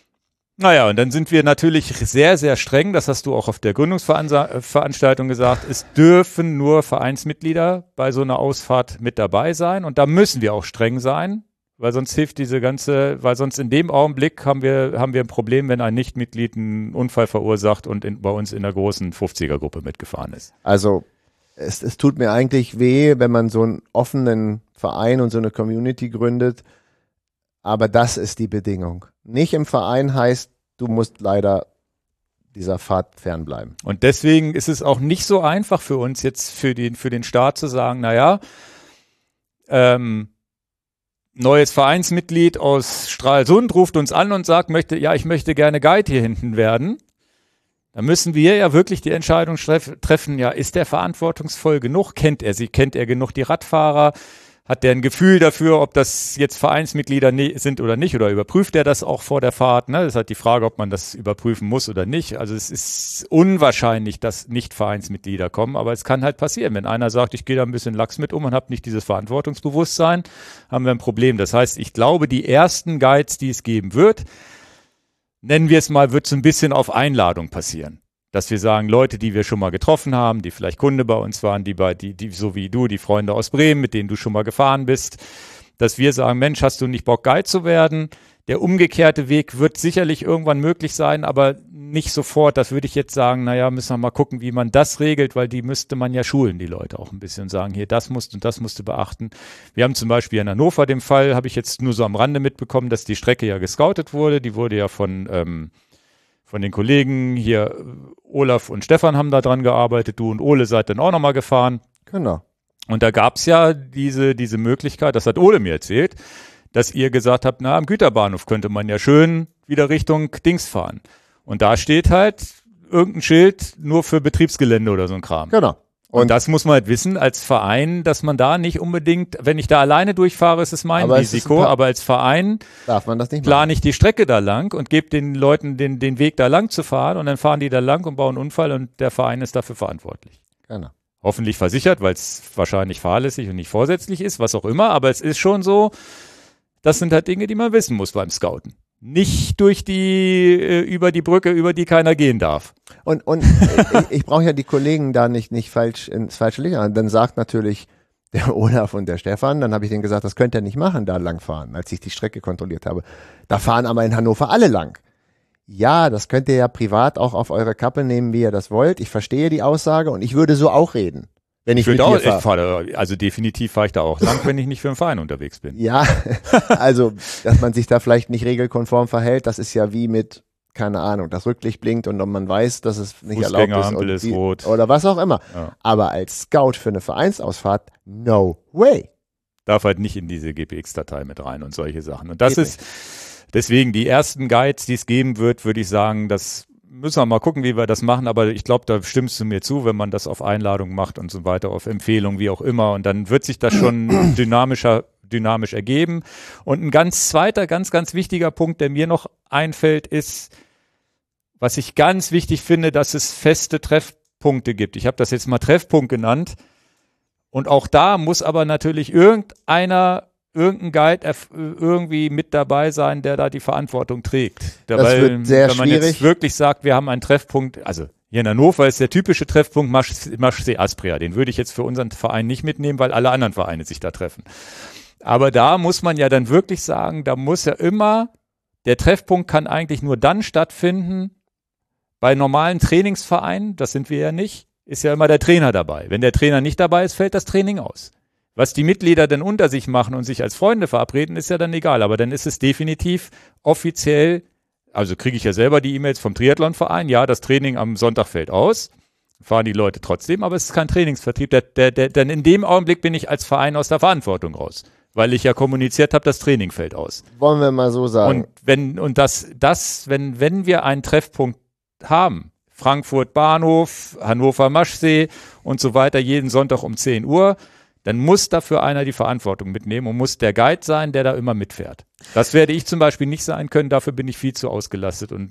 Naja, und dann sind wir natürlich sehr, sehr streng, das hast du auch auf der Gründungsveranstaltung gesagt, es dürfen nur Vereinsmitglieder bei so einer Ausfahrt mit dabei sein, und da müssen wir auch streng sein, weil sonst hilft weil sonst in dem Augenblick haben wir ein Problem, wenn ein Nichtmitglied einen Unfall verursacht und bei uns in der großen 50er-Gruppe mitgefahren ist. Also es tut mir eigentlich weh, wenn man so einen offenen Verein und so eine Community gründet, aber das ist die Bedingung. Nicht im Verein heißt, du musst leider dieser Fahrt fernbleiben. Und deswegen ist es auch nicht so einfach für uns jetzt für den Start zu sagen, neues Vereinsmitglied aus Stralsund ruft uns an und sagt, ich möchte gerne Guide hier hinten werden. Da müssen wir ja wirklich die Entscheidung treffen, ja, ist der verantwortungsvoll genug? Kennt er sie? Kennt er genug die Radfahrer? Hat der ein Gefühl dafür, ob das jetzt Vereinsmitglieder sind oder nicht? Oder überprüft er das auch vor der Fahrt? Ne? Das ist halt die Frage, ob man das überprüfen muss oder nicht. Also es ist unwahrscheinlich, dass nicht Vereinsmitglieder kommen, aber es kann halt passieren. Wenn einer sagt, ich gehe da ein bisschen lax mit um und habe nicht dieses Verantwortungsbewusstsein, haben wir ein Problem. Das heißt, ich glaube, die ersten Guides, die es geben wird, nennen wir es mal, wird so ein bisschen auf Einladung passieren. Dass wir sagen, Leute, die wir schon mal getroffen haben, die vielleicht Kunde bei uns waren, die so wie du, die Freunde aus Bremen, mit denen du schon mal gefahren bist, dass wir sagen, Mensch, hast du nicht Bock, Guide zu werden? Der umgekehrte Weg wird sicherlich irgendwann möglich sein, aber nicht sofort. Das würde ich jetzt sagen, naja, müssen wir mal gucken, wie man das regelt, weil die müsste man ja schulen, die Leute auch ein bisschen und sagen, hier, das musst du beachten. Wir haben zum Beispiel in Hannover den Fall, habe ich jetzt nur so am Rande mitbekommen, dass die Strecke ja gescoutet wurde. Die wurde ja von den Kollegen hier, Olaf und Stefan haben da dran gearbeitet, du und Ole seid dann auch nochmal gefahren. Genau. Und da gab's ja diese Möglichkeit, das hat Ole mir erzählt, dass ihr gesagt habt, na, am Güterbahnhof könnte man ja schön wieder Richtung Dings fahren. Und da steht halt irgendein Schild nur für Betriebsgelände oder so ein Kram. Genau. Und das muss man halt wissen als Verein, dass man da nicht unbedingt, wenn ich da alleine durchfahre, ist es mein Risiko, aber als Verein darf man das nicht plane ich die Strecke da lang und gebe den Leuten den Weg da lang zu fahren und dann fahren die da lang und bauen einen Unfall und der Verein ist dafür verantwortlich. Genau. Hoffentlich versichert, weil es wahrscheinlich fahrlässig und nicht vorsätzlich ist, was auch immer, aber es ist schon so, das sind halt Dinge, die man wissen muss beim Scouten. Nicht über die Brücke, über die keiner gehen darf. Und ich brauche ja die Kollegen da nicht falsch ins falsche Licht. Dann sagt natürlich der Olaf und der Stefan, dann habe ich denen gesagt, das könnt ihr nicht machen, da lang fahren, als ich die Strecke kontrolliert habe. Da fahren aber in Hannover alle lang. Ja, das könnt ihr ja privat auch auf eure Kappe nehmen, wie ihr das wollt. Ich verstehe die Aussage und ich würde so auch reden. Wenn ich mit dir fahre. Also definitiv fahre ich da auch lang, wenn ich nicht für einen Verein unterwegs bin. Ja, also, dass man sich da vielleicht nicht regelkonform verhält, das ist ja wie mit, keine Ahnung, das Rücklicht blinkt und man weiß, dass es nicht erlaubt ist. Ampel ist rot. Oder was auch immer. Ja. Aber als Scout für eine Vereinsausfahrt, no way. Darf halt nicht in diese GPX-Datei mit rein und solche Sachen. Und das ist deswegen die ersten Guides, die es geben wird, würde ich sagen, das müssen wir mal gucken, wie wir das machen, aber ich glaube, da stimmst du mir zu, wenn man das auf Einladung macht und so weiter, auf Empfehlung, wie auch immer, und dann wird sich das schon dynamisch ergeben. Und ein ganz wichtiger Punkt, der mir noch einfällt, ist, was ich ganz wichtig finde, dass es feste Treffpunkte gibt. Ich habe das jetzt mal Treffpunkt genannt und auch da muss aber natürlich irgendein Guide irgendwie mit dabei sein, der da die Verantwortung trägt. Wird sehr wenn man schwierig. jetzt wirklich sagt, wir haben einen Treffpunkt, also hier in Hannover ist der typische Treffpunkt Maschsee Aspria. Den würde ich jetzt für unseren Verein nicht mitnehmen, weil alle anderen Vereine sich da treffen. Aber da muss man ja dann wirklich sagen, da muss ja immer, der Treffpunkt kann eigentlich nur dann stattfinden, bei normalen Trainingsvereinen, das sind wir ja nicht, ist ja immer der Trainer dabei. Wenn der Trainer nicht dabei ist, fällt das Training aus. Was die Mitglieder denn unter sich machen und sich als Freunde verabreden, ist ja dann egal. Aber dann ist es definitiv offiziell, also kriege ich ja selber die E-Mails vom Triathlonverein, ja, das Training am Sonntag fällt aus, fahren die Leute trotzdem, aber es ist kein Trainingsvertrieb. Denn in dem Augenblick bin ich als Verein aus der Verantwortung raus, weil ich ja kommuniziert habe, das Training fällt aus. Wollen wir mal so sagen. Und wenn wir einen Treffpunkt haben, Frankfurt Bahnhof, Hannover Maschsee und so weiter, jeden Sonntag um 10 Uhr, dann muss dafür einer die Verantwortung mitnehmen und muss der Guide sein, der da immer mitfährt. Das werde ich zum Beispiel nicht sein können, dafür bin ich viel zu ausgelastet und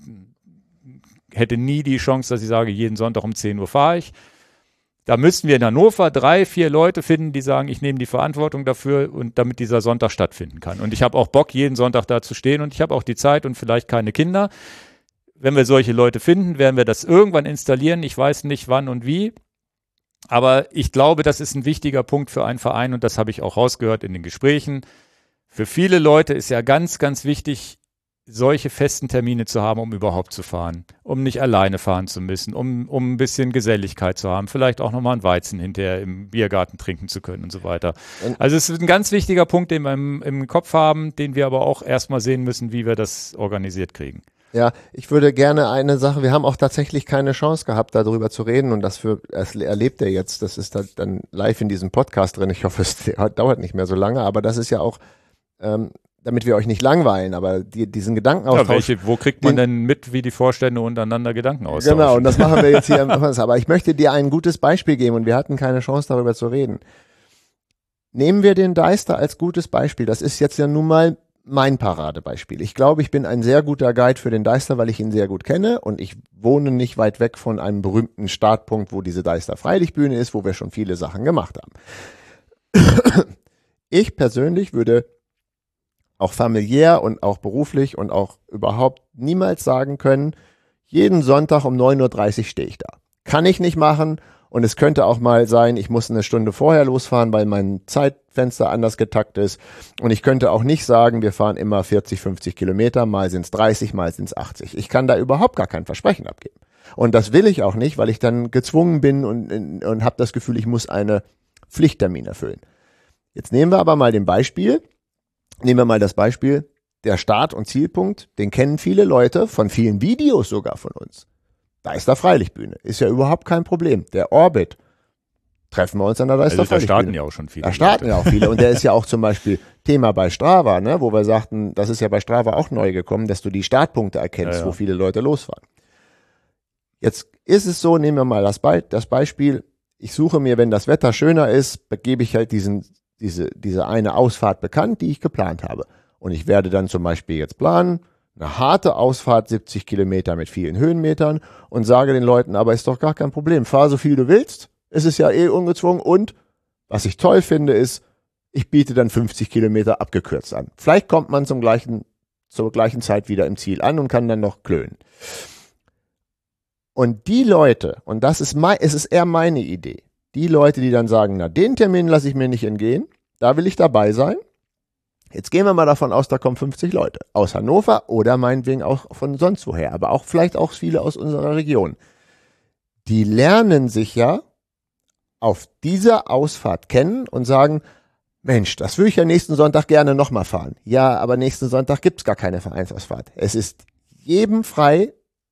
hätte nie die Chance, dass ich sage, jeden Sonntag um 10 Uhr fahre ich. Da müssten wir in Hannover 3, 4 Leute finden, die sagen, ich nehme die Verantwortung dafür und damit dieser Sonntag stattfinden kann. Und ich habe auch Bock, jeden Sonntag da zu stehen und ich habe auch die Zeit und vielleicht keine Kinder. Wenn wir solche Leute finden, werden wir das irgendwann installieren. Ich weiß nicht, wann und wie. Aber ich glaube, das ist ein wichtiger Punkt für einen Verein und das habe ich auch rausgehört in den Gesprächen. Für viele Leute ist ja ganz, ganz wichtig, solche festen Termine zu haben, um überhaupt zu fahren, um nicht alleine fahren zu müssen, um ein bisschen Geselligkeit zu haben, vielleicht auch nochmal einen Weizen hinterher im Biergarten trinken zu können und so weiter. Also es ist ein ganz wichtiger Punkt, den wir im Kopf haben, den wir aber auch erstmal sehen müssen, wie wir das organisiert kriegen. Ja, ich würde gerne eine Sache, wir haben auch tatsächlich keine Chance gehabt, darüber zu reden und das erlebt er jetzt, das ist dann live in diesem Podcast drin, ich hoffe, es dauert nicht mehr so lange, aber das ist ja auch damit wir euch nicht langweilen, aber diesen Gedankenaustausch. Ja, wo kriegt man denn mit, wie die Vorstände untereinander Gedanken austauschen? Genau, und das machen wir jetzt hier. Aber ich möchte dir ein gutes Beispiel geben und wir hatten keine Chance darüber zu reden. Nehmen wir den Deister als gutes Beispiel. Das ist jetzt ja nun mal mein Paradebeispiel. Ich glaube, ich bin ein sehr guter Guide für den Deister, weil ich ihn sehr gut kenne und ich wohne nicht weit weg von einem berühmten Startpunkt, wo diese Deister-Freilichtbühne ist, wo wir schon viele Sachen gemacht haben. Ich persönlich würde auch familiär und auch beruflich und auch überhaupt niemals sagen können, jeden Sonntag um 9:30 Uhr stehe ich da. Kann ich nicht machen und es könnte auch mal sein, ich muss eine Stunde vorher losfahren, weil mein Zeitfenster anders getaktet ist und ich könnte auch nicht sagen, wir fahren immer 40, 50 Kilometer, mal sind es 30, mal sind es 80. Ich kann da überhaupt gar kein Versprechen abgeben. Und das will ich auch nicht, weil ich dann gezwungen bin und habe das Gefühl, ich muss eine Pflichttermin erfüllen. Jetzt nehmen wir aber mal das Beispiel, der Start- und Zielpunkt, den kennen viele Leute, von vielen Videos sogar von uns. Deister-Freilichtbühne, ist ja überhaupt kein Problem. Der Orbit, treffen wir uns an der Deister-Freilichtbühne. Da starten ja auch schon viele. Da starten ja auch viele und der ist ja auch zum Beispiel Thema bei Strava, ne, wo wir sagten, das ist ja bei Strava auch neu gekommen, dass du die Startpunkte erkennst, wo viele Leute losfahren. Jetzt ist es so, nehmen wir mal das Beispiel, ich suche mir, wenn das Wetter schöner ist, begebe ich halt diese eine Ausfahrt bekannt, die ich geplant habe. Und ich werde dann zum Beispiel jetzt planen, eine harte Ausfahrt, 70 Kilometer mit vielen Höhenmetern und sage den Leuten, aber ist doch gar kein Problem, fahr so viel du willst, es ist ja eh ungezwungen und was ich toll finde ist, ich biete dann 50 Kilometer abgekürzt an. Vielleicht kommt man zur gleichen Zeit wieder im Ziel an und kann dann noch klönen. Und die Leute, und es ist eher meine Idee, die Leute, die dann sagen, na, den Termin lasse ich mir nicht entgehen, da will ich dabei sein. Jetzt gehen wir mal davon aus, da kommen 50 Leute. Aus Hannover oder meinetwegen auch von sonst woher, aber auch vielleicht auch viele aus unserer Region. Die lernen sich ja auf dieser Ausfahrt kennen und sagen, Mensch, das würde ich ja nächsten Sonntag gerne nochmal fahren. Ja, aber nächsten Sonntag gibt es gar keine Vereinsausfahrt. Es ist jedem frei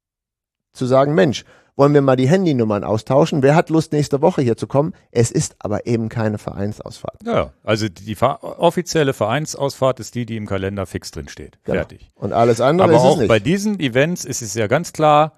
zu sagen, Mensch, wollen wir mal die Handynummern austauschen? Wer hat Lust, nächste Woche hier zu kommen? Es ist aber eben keine Vereinsausfahrt. Ja, also die offizielle Vereinsausfahrt ist die im Kalender fix drin steht. Genau. Fertig. Und alles andere aber ist es nicht. Aber auch bei diesen Events ist es ja ganz klar,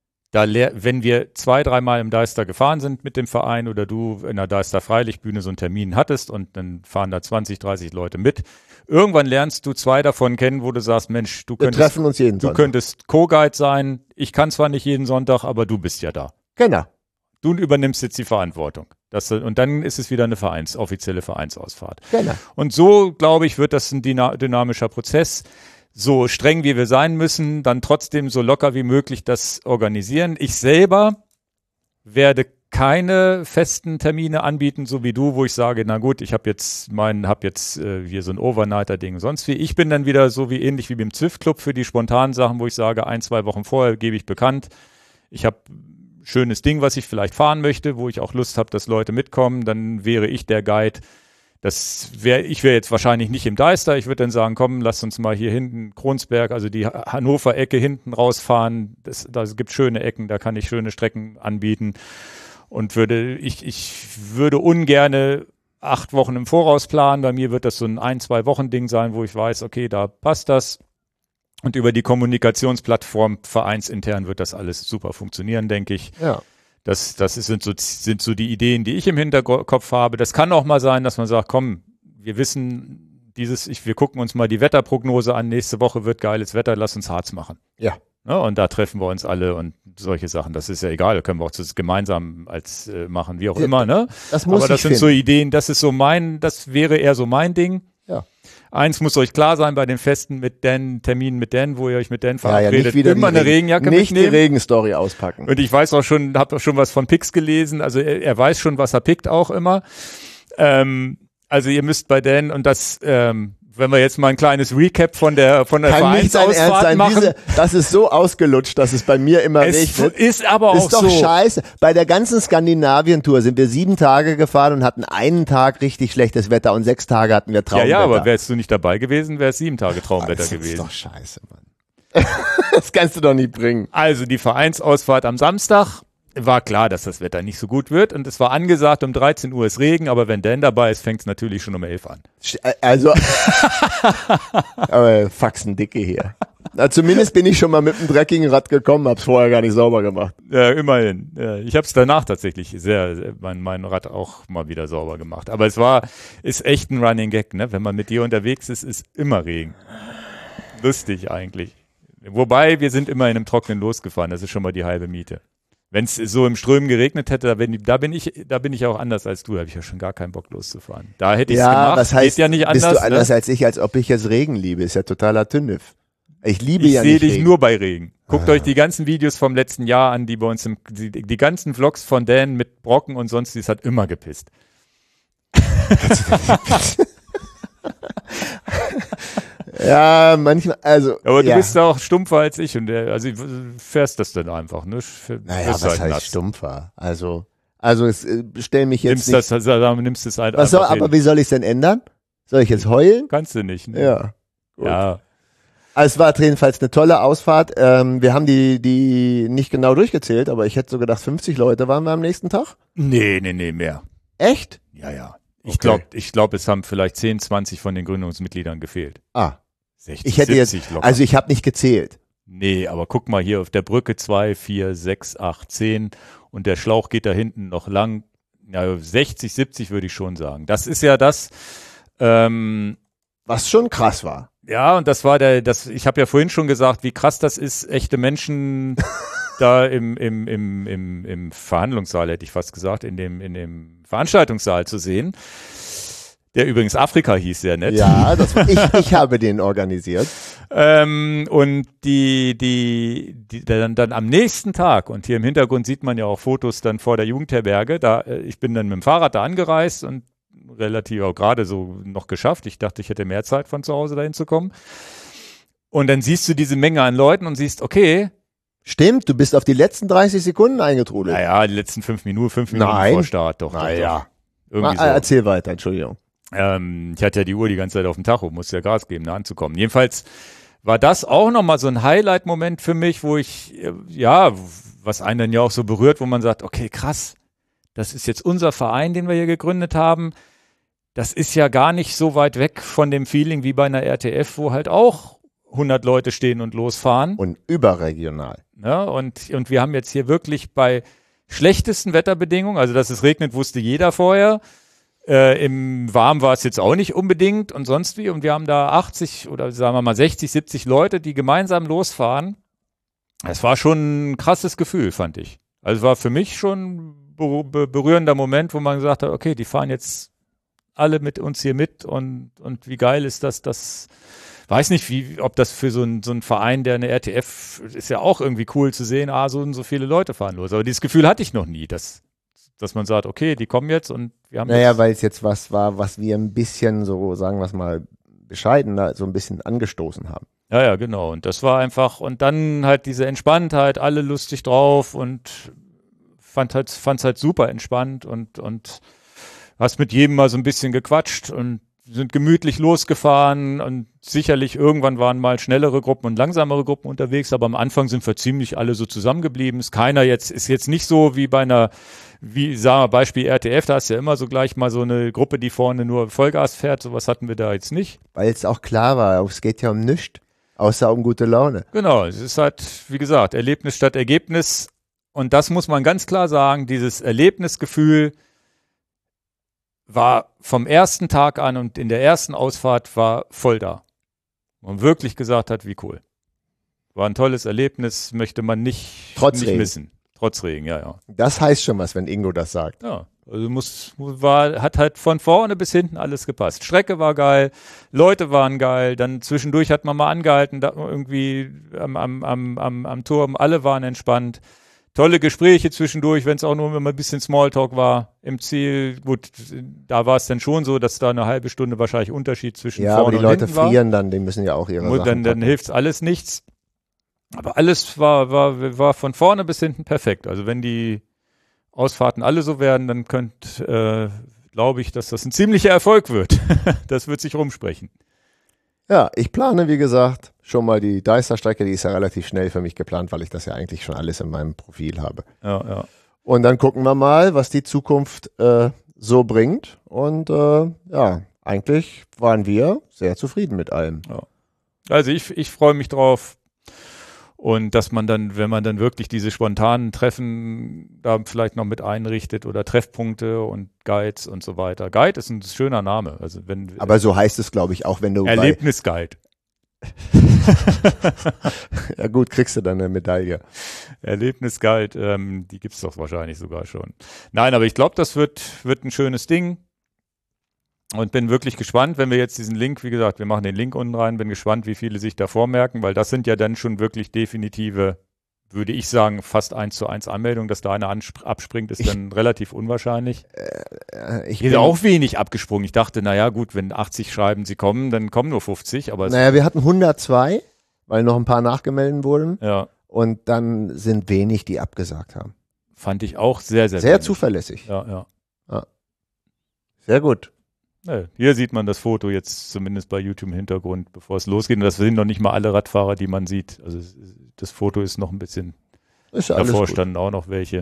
wenn wir 2-3 Mal im Deister gefahren sind mit dem Verein oder du in der Deister Freilichtbühne so einen Termin hattest und dann fahren da 20, 30 Leute mit, irgendwann lernst du 2 davon kennen, wo du sagst, Mensch, du könntest Co-Guide sein, ich kann zwar nicht jeden Sonntag, aber du bist ja da. Genau. Du übernimmst jetzt die Verantwortung. Und dann ist es wieder eine offizielle Vereinsausfahrt. Genau. Und so, glaube ich, wird das ein dynamischer Prozess. So streng wie wir sein müssen, dann trotzdem so locker wie möglich das organisieren. Ich selber werde keine festen Termine anbieten, so wie du, wo ich sage, na gut, ich habe jetzt hier so ein Overnighter-Ding, sonst wie. Ich bin dann wieder so wie ähnlich wie beim Zwift-Club für die spontanen Sachen, wo ich sage, 1-2 Wochen vorher gebe ich bekannt. Ich habe ein schönes Ding, was ich vielleicht fahren möchte, wo ich auch Lust habe, dass Leute mitkommen. Dann wäre ich der Guide. Ich wäre jetzt wahrscheinlich nicht im Deister. Ich würde dann sagen, komm, lass uns mal hier hinten Kronsberg, also die Hannover-Ecke hinten rausfahren. Da gibt schöne Ecken, da kann ich schöne Strecken anbieten. Und ich würde ungerne 8 Wochen im Voraus planen. Bei mir wird das so ein 1-2 Wochen Ding sein, wo ich weiß, okay, da passt das. Und über die Kommunikationsplattform vereinsintern wird das alles super funktionieren, denke ich. Ja. Das sind so die Ideen, die ich im Hinterkopf habe. Das kann auch mal sein, dass man sagt, komm, wir wissen wir gucken uns mal die Wetterprognose an. Nächste Woche wird geiles Wetter, lass uns Harz machen. Ja. Und da treffen wir uns alle und solche Sachen. Das ist ja egal, da können wir auch gemeinsam machen, wie auch immer. Ne? Aber das sind so Ideen, das wäre eher so mein Ding. Ja. Eins muss euch klar sein bei den Festen Terminen mit Dan, wo ihr euch mit Dan verabredet, immer eine Regenjacke nicht mitnehmen. Nicht die Regenstory auspacken. Und ich weiß auch schon, habe auch schon was von Picks gelesen, also er weiß schon, was er pickt auch immer. Also ihr müsst bei Dan und das, wenn wir jetzt mal ein kleines Recap von der Vereinsausfahrt machen. Das ist so ausgelutscht, dass es bei mir immer regnet. Ist aber auch so. Ist doch scheiße. Bei der ganzen Skandinavien-Tour sind wir 7 Tage gefahren und hatten einen Tag richtig schlechtes Wetter und 6 Tage hatten wir Traumwetter. Ja, aber wärst du nicht dabei gewesen, wäre es 7 Tage Traumwetter gewesen. Das ist doch scheiße, Mann. Das kannst du doch nicht bringen. Also die Vereinsausfahrt am Samstag. war klar, dass das Wetter nicht so gut wird und es war angesagt, um 13 Uhr ist Regen, aber wenn Dan dabei ist, fängt es natürlich schon um 11 an. Also, aber Faxendicke hier. Na, zumindest bin ich schon mal mit einem dreckigen Rad gekommen, hab's vorher gar nicht sauber gemacht. Ja, immerhin. Ja, ich habe es danach tatsächlich mein Rad auch mal wieder sauber gemacht. Aber ist echt ein Running Gag, ne? Wenn man mit dir unterwegs ist immer Regen. Lustig eigentlich. Wobei, wir sind immer in einem Trockenen losgefahren, das ist schon mal die halbe Miete. Wenn es so im Strömen geregnet hätte, da bin ich auch anders als du, da habe ich ja schon gar keinen Bock loszufahren. Da hätte ich es gemacht, was heißt, geht ja nicht anders. bist du anders als ich, als ob ich jetzt Regen liebe, ist ja totaler Tünnef. Ich liebe ja nicht Regen. Ich sehe dich Regen. nur bei Regen. Guckt euch die ganzen Videos vom letzten Jahr an, die bei uns die ganzen Vlogs von Dan mit Brocken und sonst, es hat immer gepisst. Ja, manchmal, also. Aber du bist ja auch stumpfer als ich und also fährst das dann einfach, ne? Naja, was halt heißt nass. stumpfer? Also stell mich jetzt Nimmst es halt was soll, einfach hin. aber wie soll ich es denn ändern? Soll ich jetzt heulen? Kannst du nicht, ne? Ja. Gut. Ja. Also es war jedenfalls eine tolle Ausfahrt. Wir haben die nicht genau durchgezählt, aber ich hätte so gedacht, 50 Leute waren wir am nächsten Tag. Nee, mehr. Echt? Ja. Okay. Ich glaube, es haben vielleicht 10, 20 von den Gründungsmitgliedern gefehlt. 60, Ich hätte 70 jetzt, locker. also ich habe nicht gezählt. Nee, aber guck mal hier auf der Brücke 2, 4, 6, 8, 10 und der Schlauch geht da hinten noch lang. Ja, 60, 70 würde ich schon sagen. Das ist ja das, Was schon krass war. ja, und das war ich habe ja vorhin schon gesagt, wie krass das ist, echte Menschen da im Verhandlungssaal, hätte ich fast gesagt, in dem Veranstaltungssaal zu sehen. Der übrigens Afrika hieß, sehr nett. Ja, ich habe den organisiert. Und dann am nächsten Tag, und hier im Hintergrund sieht man ja auch Fotos dann vor der Jugendherberge, ich bin dann mit dem Fahrrad da angereist und relativ auch gerade so noch geschafft. Ich dachte, ich hätte mehr Zeit von zu Hause dahin zu kommen. Und dann siehst du diese Menge an Leuten und siehst, okay. Stimmt, du bist auf die letzten 30 Sekunden eingetrudelt. Naja, die letzten 5 Minuten Nein. vor Start doch. Naja. Irgendwie so. Erzähl weiter, Entschuldigung. Ich hatte ja die Uhr die ganze Zeit auf dem Tacho, musste ja Gas geben, da anzukommen. Jedenfalls war das auch nochmal so ein Highlight-Moment für mich, wo ich, was einen dann ja auch so berührt, wo man sagt, okay, krass, das ist jetzt unser Verein, den wir hier gegründet haben. Das ist ja gar nicht so weit weg von dem Feeling wie bei einer RTF, wo halt auch 100 Leute stehen und losfahren. Und überregional. Ja, und wir haben jetzt hier wirklich bei schlechtesten Wetterbedingungen, also dass es regnet, wusste jeder vorher. Im Warm war es jetzt auch nicht unbedingt und sonst wie. Und wir haben da 80 oder sagen wir mal 60, 70 Leute, die gemeinsam losfahren. Es war schon ein krasses Gefühl, fand ich. Also es war für mich schon ein berührender Moment, wo man gesagt hat, okay, die fahren jetzt alle mit uns hier mit und wie geil ist das weiß nicht, ob das für so ein Verein, der eine RTF, ist ja auch irgendwie cool zu sehen, so und so viele Leute fahren los. Aber dieses Gefühl hatte ich noch nie, dass man sagt, okay, die kommen jetzt und wir haben Naja, weil es jetzt was war, was wir ein bisschen so, sagen wir es mal, bescheidener, so ein bisschen angestoßen haben. Ja, genau. Und das war einfach, und dann halt diese Entspanntheit, alle lustig drauf und fand's halt super entspannt und hast mit jedem mal so ein bisschen gequatscht und sind gemütlich losgefahren und sicherlich irgendwann waren mal schnellere Gruppen und langsamere Gruppen unterwegs, aber am Anfang sind wir ziemlich alle so zusammengeblieben. Ist jetzt nicht so wie bei sagen wir Beispiel RTF, da hast du ja immer so gleich mal so eine Gruppe, die vorne nur Vollgas fährt, sowas hatten wir da jetzt nicht. Weil es auch klar war, es geht ja um nichts, außer um gute Laune. Genau, es ist halt, wie gesagt, Erlebnis statt Ergebnis und das muss man ganz klar sagen, dieses Erlebnisgefühl war vom ersten Tag an und in der ersten Ausfahrt war voll da. Man wirklich gesagt hat, wie cool. War ein tolles Erlebnis, möchte man nicht missen. Trotz Regen, ja. Das heißt schon was, wenn Ingo das sagt. Ja, also hat halt von vorne bis hinten alles gepasst. Strecke war geil, Leute waren geil, dann zwischendurch hat man mal angehalten, da irgendwie am Turm, alle waren entspannt. Tolle Gespräche zwischendurch, wenn es auch nur immer ein bisschen Smalltalk war im Ziel. Gut, da war es dann schon so, dass da eine halbe Stunde wahrscheinlich Unterschied zwischen vorne und hinten war. Ja, aber die Leute frieren dann, die müssen ja auch ihre Sachen dann hilft alles nichts. Aber alles war von vorne bis hinten perfekt. Also wenn die Ausfahrten alle so werden, dann glaube ich, dass das ein ziemlicher Erfolg wird. Das wird sich rumsprechen. Ja, ich plane, wie gesagt, schon mal die Deister-Strecke, die ist ja relativ schnell für mich geplant, weil ich das ja eigentlich schon alles in meinem Profil habe. Ja. Und dann gucken wir mal, was die Zukunft so bringt. Und ja, eigentlich waren wir sehr zufrieden mit allem. Ja. Also ich freue mich drauf. Und dass man dann, wenn man dann wirklich diese spontanen Treffen da vielleicht noch mit einrichtet oder Treffpunkte und Guides und so weiter. Guide ist ein schöner Name. Also Aber so heißt es, glaube ich, auch wenn du Erlebnisguide. Ja gut, kriegst du dann eine Medaille. Erlebnisguide, die gibt's doch wahrscheinlich sogar schon. Nein, aber ich glaube, das wird ein schönes Ding. Und bin wirklich gespannt, wenn wir jetzt diesen Link, wie gesagt, wir machen den Link unten rein, bin gespannt, wie viele sich da vormerken, weil das sind ja dann schon wirklich definitive, würde ich sagen, fast 1:1 Anmeldungen, dass da einer abspringt, ist dann relativ unwahrscheinlich. Ich Hier ist auch wenig abgesprungen. Ich dachte, naja gut, wenn 80 schreiben, sie kommen, dann kommen nur 50. Aber naja, wir hatten 102, weil noch ein paar nachgemeldet wurden. Ja. Und dann sind wenig, die abgesagt haben. Fand ich auch sehr, sehr Sehr wenig. zuverlässig. Ja. Sehr gut. Ja, hier sieht man das Foto jetzt zumindest bei YouTube im Hintergrund, bevor es losgeht. Und das sind noch nicht mal alle Radfahrer, die man sieht. Also das Foto ist noch ein bisschen, Ist ja alles davor gut. standen auch noch welche.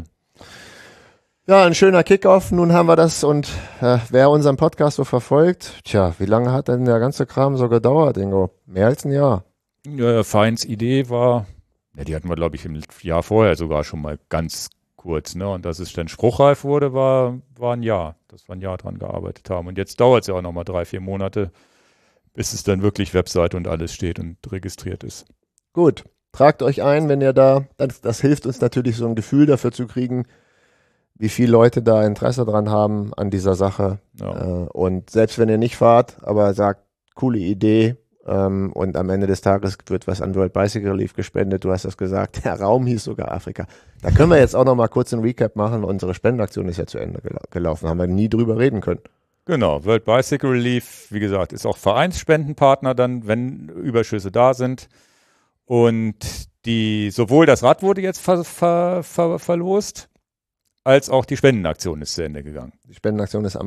Ja, ein schöner Kickoff. Nun haben wir das und wer unseren Podcast so verfolgt, tja, wie lange hat denn der ganze Kram so gedauert, Ingo? Mehr als ein Jahr. Ja, Feins Idee war, ja, die hatten wir, glaube ich, im Jahr vorher sogar schon mal ganz kurz, ne? Und dass es dann spruchreif wurde, war ein Jahr, dass wir ein Jahr dran gearbeitet haben. Und jetzt dauert es ja auch nochmal 3-4 Monate, bis es dann wirklich Webseite und alles steht und registriert ist. Gut, tragt euch ein, wenn ihr da, das hilft uns natürlich so ein Gefühl dafür zu kriegen, wie viele Leute da Interesse dran haben an dieser Sache. Ja. Und selbst wenn ihr nicht fahrt, aber sagt, coole Idee, und am Ende des Tages wird was an World Bicycle Relief gespendet. Du hast das gesagt, der Raum hieß sogar Afrika. Da können wir jetzt auch noch mal kurz einen Recap machen. Unsere Spendenaktion ist ja zu Ende gelaufen. Haben wir nie drüber reden können. Genau, World Bicycle Relief, wie gesagt, ist auch Vereinsspendenpartner dann, wenn Überschüsse da sind. Und sowohl das Rad wurde jetzt verlost, als auch die Spendenaktion ist zu Ende gegangen. Die Spendenaktion ist am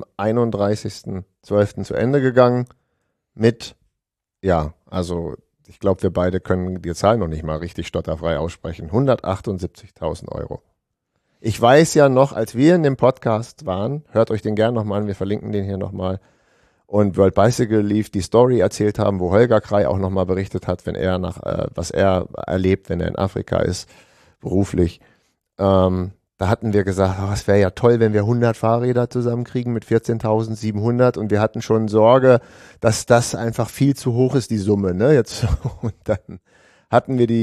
31.12. zu Ende gegangen mit, ja, also ich glaube, wir beide können die Zahl noch nicht mal richtig stotterfrei aussprechen. 178.000 Euro. Ich weiß ja noch, als wir in dem Podcast waren, hört euch den gern nochmal an, wir verlinken den hier nochmal, und World Bicycle Relief die Story erzählt haben, wo Holger Krei auch nochmal berichtet hat, wenn er was er erlebt, wenn er in Afrika ist, beruflich. Da hatten wir gesagt, es wäre ja toll, wenn wir 100 Fahrräder zusammenkriegen mit 14.700, und wir hatten schon Sorge, dass das einfach viel zu hoch ist, die Summe, ne? Jetzt, und dann hatten wir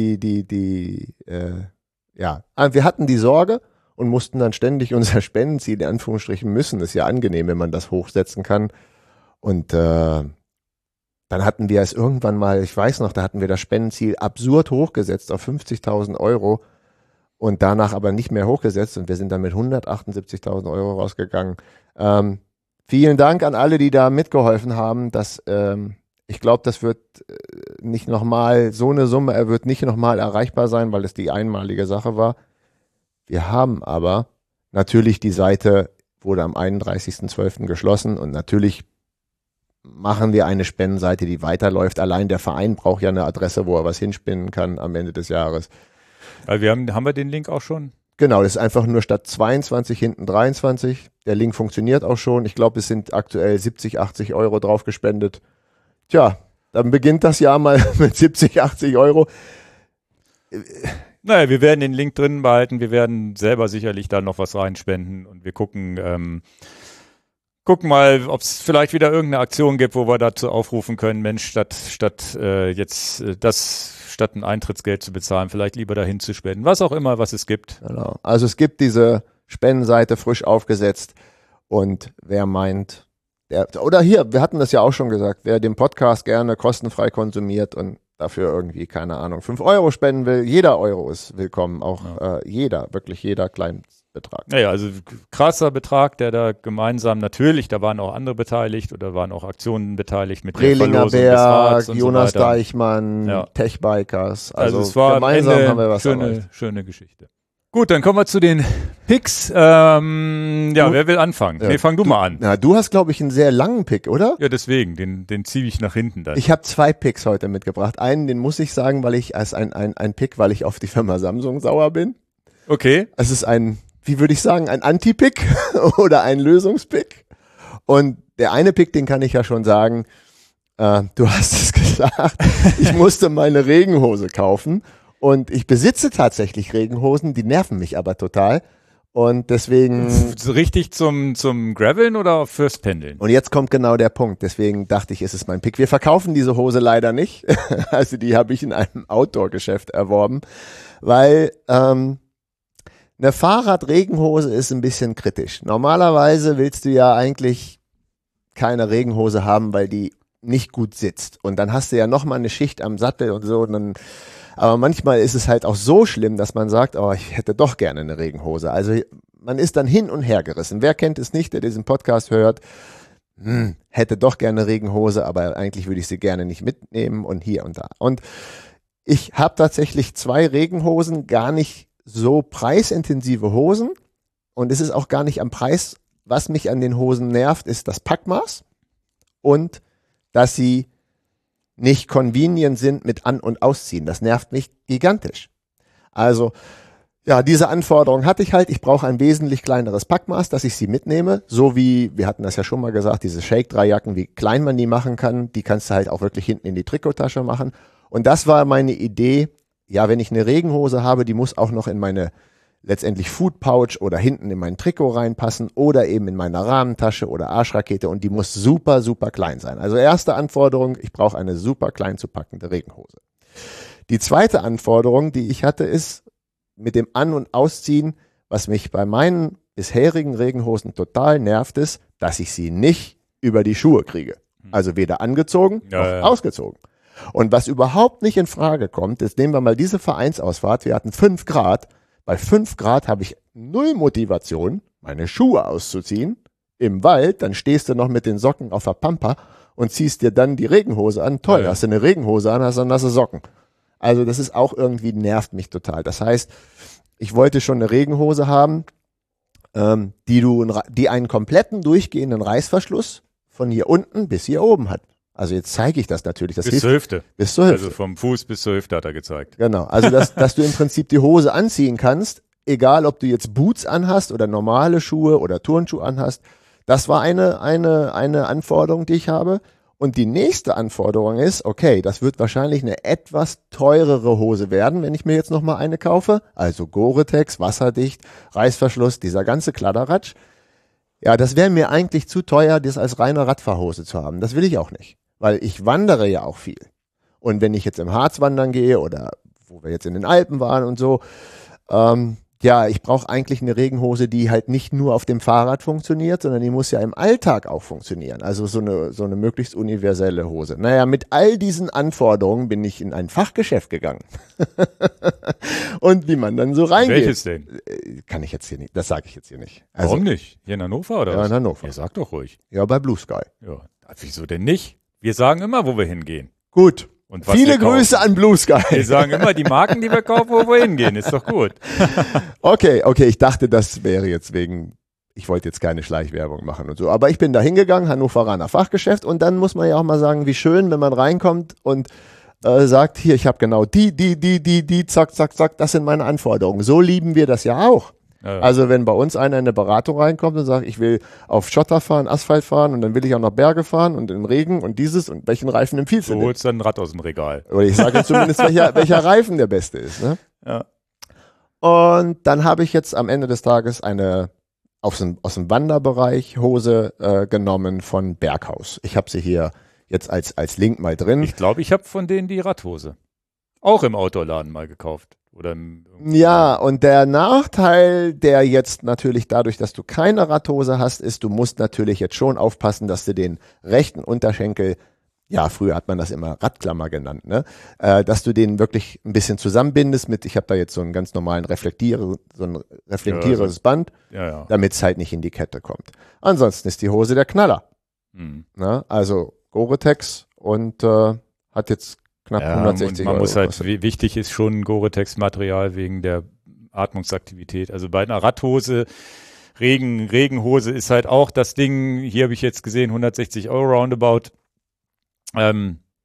wir hatten die Sorge und mussten dann ständig unser Spendenziel, in Anführungsstrichen müssen, ist ja angenehm, wenn man das hochsetzen kann. Und dann hatten wir es irgendwann mal, ich weiß noch, da hatten wir das Spendenziel absurd hochgesetzt auf 50.000 Euro. Und danach aber nicht mehr hochgesetzt, und wir sind dann mit 178.000 Euro rausgegangen. Vielen Dank an alle, die da mitgeholfen haben. Ich glaube, das wird nicht nochmal, so eine Summe, er wird nicht nochmal erreichbar sein, weil es die einmalige Sache war. Wir haben aber natürlich, die Seite wurde am 31.12. geschlossen, und natürlich machen wir eine Spendenseite, die weiterläuft. Allein der Verein braucht ja eine Adresse, wo er was hinspinnen kann am Ende des Jahres. Also haben wir den Link auch schon? Genau, das ist einfach nur statt 22 hinten 23. Der Link funktioniert auch schon. Ich glaube, es sind aktuell 70, 80 Euro drauf gespendet. Tja, dann beginnt das Jahr mal mit 70, 80 Euro. Naja, wir werden den Link drin behalten. Wir werden selber sicherlich da noch was reinspenden, und wir gucken mal, ob es vielleicht wieder irgendeine Aktion gibt, wo wir dazu aufrufen können, Mensch, statt ein Eintrittsgeld zu bezahlen, vielleicht lieber dahin zu spenden. Was auch immer, was es gibt. Genau. Also es gibt diese Spendenseite frisch aufgesetzt, und wer meint, oder hier, wir hatten das ja auch schon gesagt, wer den Podcast gerne kostenfrei konsumiert und dafür irgendwie, keine Ahnung, 5 Euro spenden will, jeder Euro ist willkommen, auch wirklich jeder Kleinbetrag. Naja, also krasser Betrag, der da gemeinsam, natürlich, da waren auch andere beteiligt oder waren auch Aktionen beteiligt mit der Prelinger Verlosung des Rads Berg, und Jonas so weiter. Deichmann, Ja. Techbikers, Also es war am gemeinsam Ende haben wir was erreicht. schöne Geschichte. Gut, dann kommen wir zu den Picks. Wer will anfangen? Ja, Nee, fang du mal an. Na, du hast, glaube ich, einen sehr langen Pick, oder? Ja, deswegen, den ziehe ich nach hinten dann. Ich habe 2 Picks heute mitgebracht. Einen, den muss ich sagen, weil ich als ein Pick, weil ich auf die Firma Samsung sauer bin. Okay. Es ist ein wie würde ich sagen, ein Anti-Pick oder ein Lösungspick. Und der eine Pick, den kann ich ja schon sagen, du hast es gesagt, ich musste meine Regenhose kaufen und ich besitze tatsächlich Regenhosen, die nerven mich aber total. Und deswegen. So richtig zum Graveln oder fürs Pendeln? Und jetzt kommt genau der Punkt. Deswegen dachte ich, ist es mein Pick. Wir verkaufen diese Hose leider nicht. Also die habe ich in einem Outdoor-Geschäft erworben, weil eine Fahrradregenhose ist ein bisschen kritisch. Normalerweise willst du ja eigentlich keine Regenhose haben, weil die nicht gut sitzt. Und dann hast du ja nochmal eine Schicht am Sattel und so. Und dann, aber manchmal ist es halt auch so schlimm, dass man sagt, oh, ich hätte doch gerne eine Regenhose. Also man ist dann hin und her gerissen. Wer kennt es nicht, der diesen Podcast hört? Hätte doch gerne eine Regenhose, aber eigentlich würde ich sie gerne nicht mitnehmen und hier und da. Und ich habe tatsächlich 2 Regenhosen, gar nicht so preisintensive Hosen. Und es ist auch gar nicht am Preis. Was mich an den Hosen nervt, ist das Packmaß und dass sie nicht convenient sind mit An- und Ausziehen. Das nervt mich gigantisch. Also, ja, diese Anforderung hatte ich halt. Ich brauche ein wesentlich kleineres Packmaß, dass ich sie mitnehme. So wie, wir hatten das ja schon mal gesagt, diese Shake-3-Jacken, wie klein man die machen kann, die kannst du halt auch wirklich hinten in die Trikottasche machen. Und das war meine Idee. Ja, wenn ich eine Regenhose habe, die muss auch noch in meine letztendlich Food Pouch oder hinten in mein Trikot reinpassen oder eben in meine Rahmentasche oder Arschrakete und die muss super, super klein sein. Also erste Anforderung, ich brauche eine super klein zu packende Regenhose. Die zweite Anforderung, die ich hatte, ist mit dem An- und Ausziehen, was mich bei meinen bisherigen Regenhosen total nervt, ist, dass ich sie nicht über die Schuhe kriege. Also weder angezogen noch ausgezogen. Und was überhaupt nicht in Frage kommt, ist, nehmen wir mal diese Vereinsausfahrt, wir hatten 5 Grad, bei 5 Grad habe ich 0 Motivation, meine Schuhe auszuziehen im Wald, dann stehst du noch mit den Socken auf der Pampa und ziehst dir dann die Regenhose an. Toll, hast du eine Regenhose an, hast dann nasse Socken. Also das ist auch irgendwie, nervt mich total. Das heißt, ich wollte schon eine Regenhose haben, die einen kompletten durchgehenden Reißverschluss von hier unten bis hier oben hat. Also jetzt zeige ich das natürlich. Das bis zur Hüfte. Bis zur Hüfte. Also vom Fuß bis zur Hüfte hat er gezeigt. Genau. Also dass du im Prinzip die Hose anziehen kannst, egal ob du jetzt Boots anhast oder normale Schuhe oder Turnschuhe anhast. Das war eine Anforderung, die ich habe. Und die nächste Anforderung ist, okay, das wird wahrscheinlich eine etwas teurere Hose werden, wenn ich mir jetzt nochmal eine kaufe. Also Gore-Tex, wasserdicht, Reißverschluss, dieser ganze Kladderratsch. Ja, das wäre mir eigentlich zu teuer, das als reine Radfahrhose zu haben. Das will ich auch nicht. Weil ich wandere ja auch viel. Und wenn ich jetzt im Harz wandern gehe oder wo wir jetzt in den Alpen waren und so, ja, ich brauche eigentlich eine Regenhose, die halt nicht nur auf dem Fahrrad funktioniert, sondern die muss ja im Alltag auch funktionieren. Also so eine möglichst universelle Hose. Naja, mit all diesen Anforderungen bin ich in ein Fachgeschäft gegangen. Und wie man dann so reingeht. Welches denn? Kann ich jetzt hier nicht, das sage ich jetzt hier nicht. Also, warum nicht? Hier in Hannover oder ja, was? In Hannover. Ja, sag doch ruhig. Ja, bei Blue Sky. Ja, wieso denn nicht? Wir sagen immer, wo wir hingehen. Gut. Und was viele Grüße an Blue Sky. Wir sagen immer die Marken, die wir kaufen, wo wir hingehen. Ist doch gut. Okay, ich dachte, das wäre jetzt ich wollte jetzt keine Schleichwerbung machen und so. Aber ich bin da hingegangen, Hannoveraner Fachgeschäft. Und dann muss man ja auch mal sagen, wie schön, wenn man reinkommt und sagt, hier, ich habe genau die, zack, zack, zack, das sind meine Anforderungen. So lieben wir das ja auch. Ja. Also wenn bei uns einer in eine Beratung reinkommt und sagt, ich will auf Schotter fahren, Asphalt fahren und dann will ich auch noch Berge fahren und im Regen und dieses und welchen Reifen empfiehlst du? Du holst dann ein Rad aus dem Regal. Oder ich sage zumindest, welcher Reifen der beste ist. Ne? Ja. Und dann habe ich jetzt am Ende des Tages eine aus dem Wanderbereich Hose genommen von Berghaus. Ich habe sie hier jetzt als Link mal drin. Ich glaube, ich habe von denen die Radhose auch im Outdoor-Laden mal gekauft. Oder ja, und der Nachteil, der jetzt natürlich dadurch, dass du keine Radhose hast, ist, du musst natürlich jetzt schon aufpassen, dass du den rechten Unterschenkel, ja, früher hat man das immer Radklammer genannt, ne, dass du den wirklich ein bisschen zusammenbindest mit, ich habe da jetzt so einen ganz normalen reflektierendes Band, damit es halt nicht in die Kette kommt. Ansonsten ist die Hose der Knaller. Ne? Also Gore-Tex und hat jetzt knapp 160 man Euro muss halt, kostet. wichtig ist schon Gore-Tex-Material wegen der Atmungsaktivität. Also bei einer Radhose, Regenhose ist halt auch das Ding, hier habe ich jetzt gesehen, 160 Euro roundabout.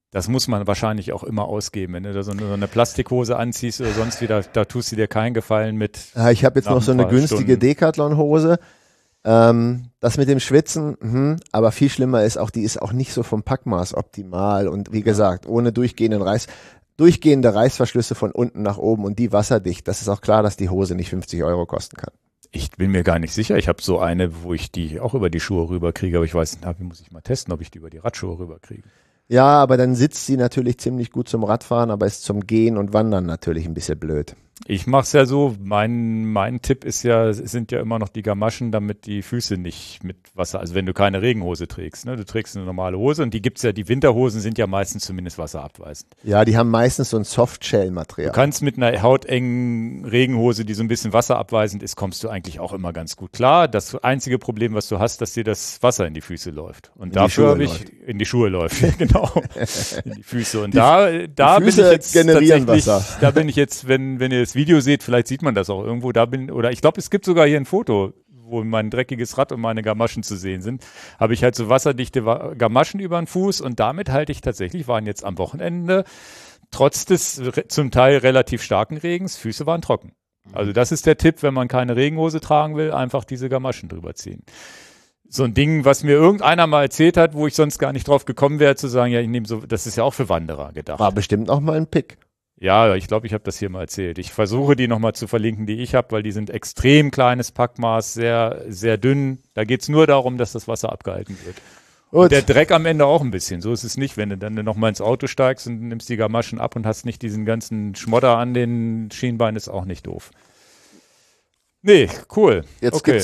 Das muss man wahrscheinlich auch immer ausgeben. Wenn du da so eine Plastikhose anziehst oder sonst wieder, da tust du dir keinen Gefallen mit. Ja, ich habe jetzt noch so eine günstige Stunden. Decathlon-Hose. Das mit dem Schwitzen, aber viel schlimmer ist auch, die ist auch nicht so vom Packmaß optimal und wie gesagt, ohne durchgehende Reißverschlüsse von unten nach oben und die wasserdicht. Das ist auch klar, dass die Hose nicht 50 € kosten kann. Ich bin mir gar nicht sicher. Ich habe so eine, wo ich die auch über die Schuhe rüberkriege, aber ich weiß nicht, muss ich mal testen, ob ich die über die Radschuhe rüberkriege. Ja, aber dann sitzt sie natürlich ziemlich gut zum Radfahren, aber ist zum Gehen und Wandern natürlich ein bisschen blöd. Ich mache es ja so, mein Tipp ist ja, es sind ja immer noch die Gamaschen, damit die Füße nicht mit Wasser, also wenn du keine Regenhose trägst, ne, du trägst eine normale Hose und die gibt's ja, die Winterhosen sind ja meistens zumindest wasserabweisend. Ja, die haben meistens so ein Softshell-Material. Du kannst mit einer hautengen Regenhose, die so ein bisschen wasserabweisend ist, kommst du eigentlich auch immer ganz gut klar. Das einzige Problem, was du hast, dass dir das Wasser in die Füße läuft. Und dafür habe ich, in die Schuhe läuft, genau, in die Füße. Und da bin ich jetzt generieren tatsächlich, Wasser. da bin ich jetzt, wenn ihr das Video seht, vielleicht sieht man das auch irgendwo, oder ich glaube, es gibt sogar hier ein Foto, wo mein dreckiges Rad und meine Gamaschen zu sehen sind, habe ich halt so wasserdichte Gamaschen über den Fuß und damit halte ich tatsächlich, waren jetzt am Wochenende, trotz des zum Teil relativ starken Regens, Füße waren trocken. Also das ist der Tipp, wenn man keine Regenhose tragen will, einfach diese Gamaschen drüber ziehen. So ein Ding, was mir irgendeiner mal erzählt hat, wo ich sonst gar nicht drauf gekommen wäre, zu sagen, ja, ich nehme so, das ist ja auch für Wanderer gedacht. War bestimmt auch mal ein Pick. Ja, ich glaube, ich habe das hier mal erzählt. Ich versuche die nochmal zu verlinken, die ich habe, weil die sind extrem kleines Packmaß, sehr, sehr dünn. Da geht's nur darum, dass das Wasser abgehalten wird. Und der Dreck am Ende auch ein bisschen. So ist es nicht, wenn du dann nochmal ins Auto steigst und nimmst die Gamaschen ab und hast nicht diesen ganzen Schmodder an den Schienbeinen, ist auch nicht doof. Nee, cool. Jetzt gibt's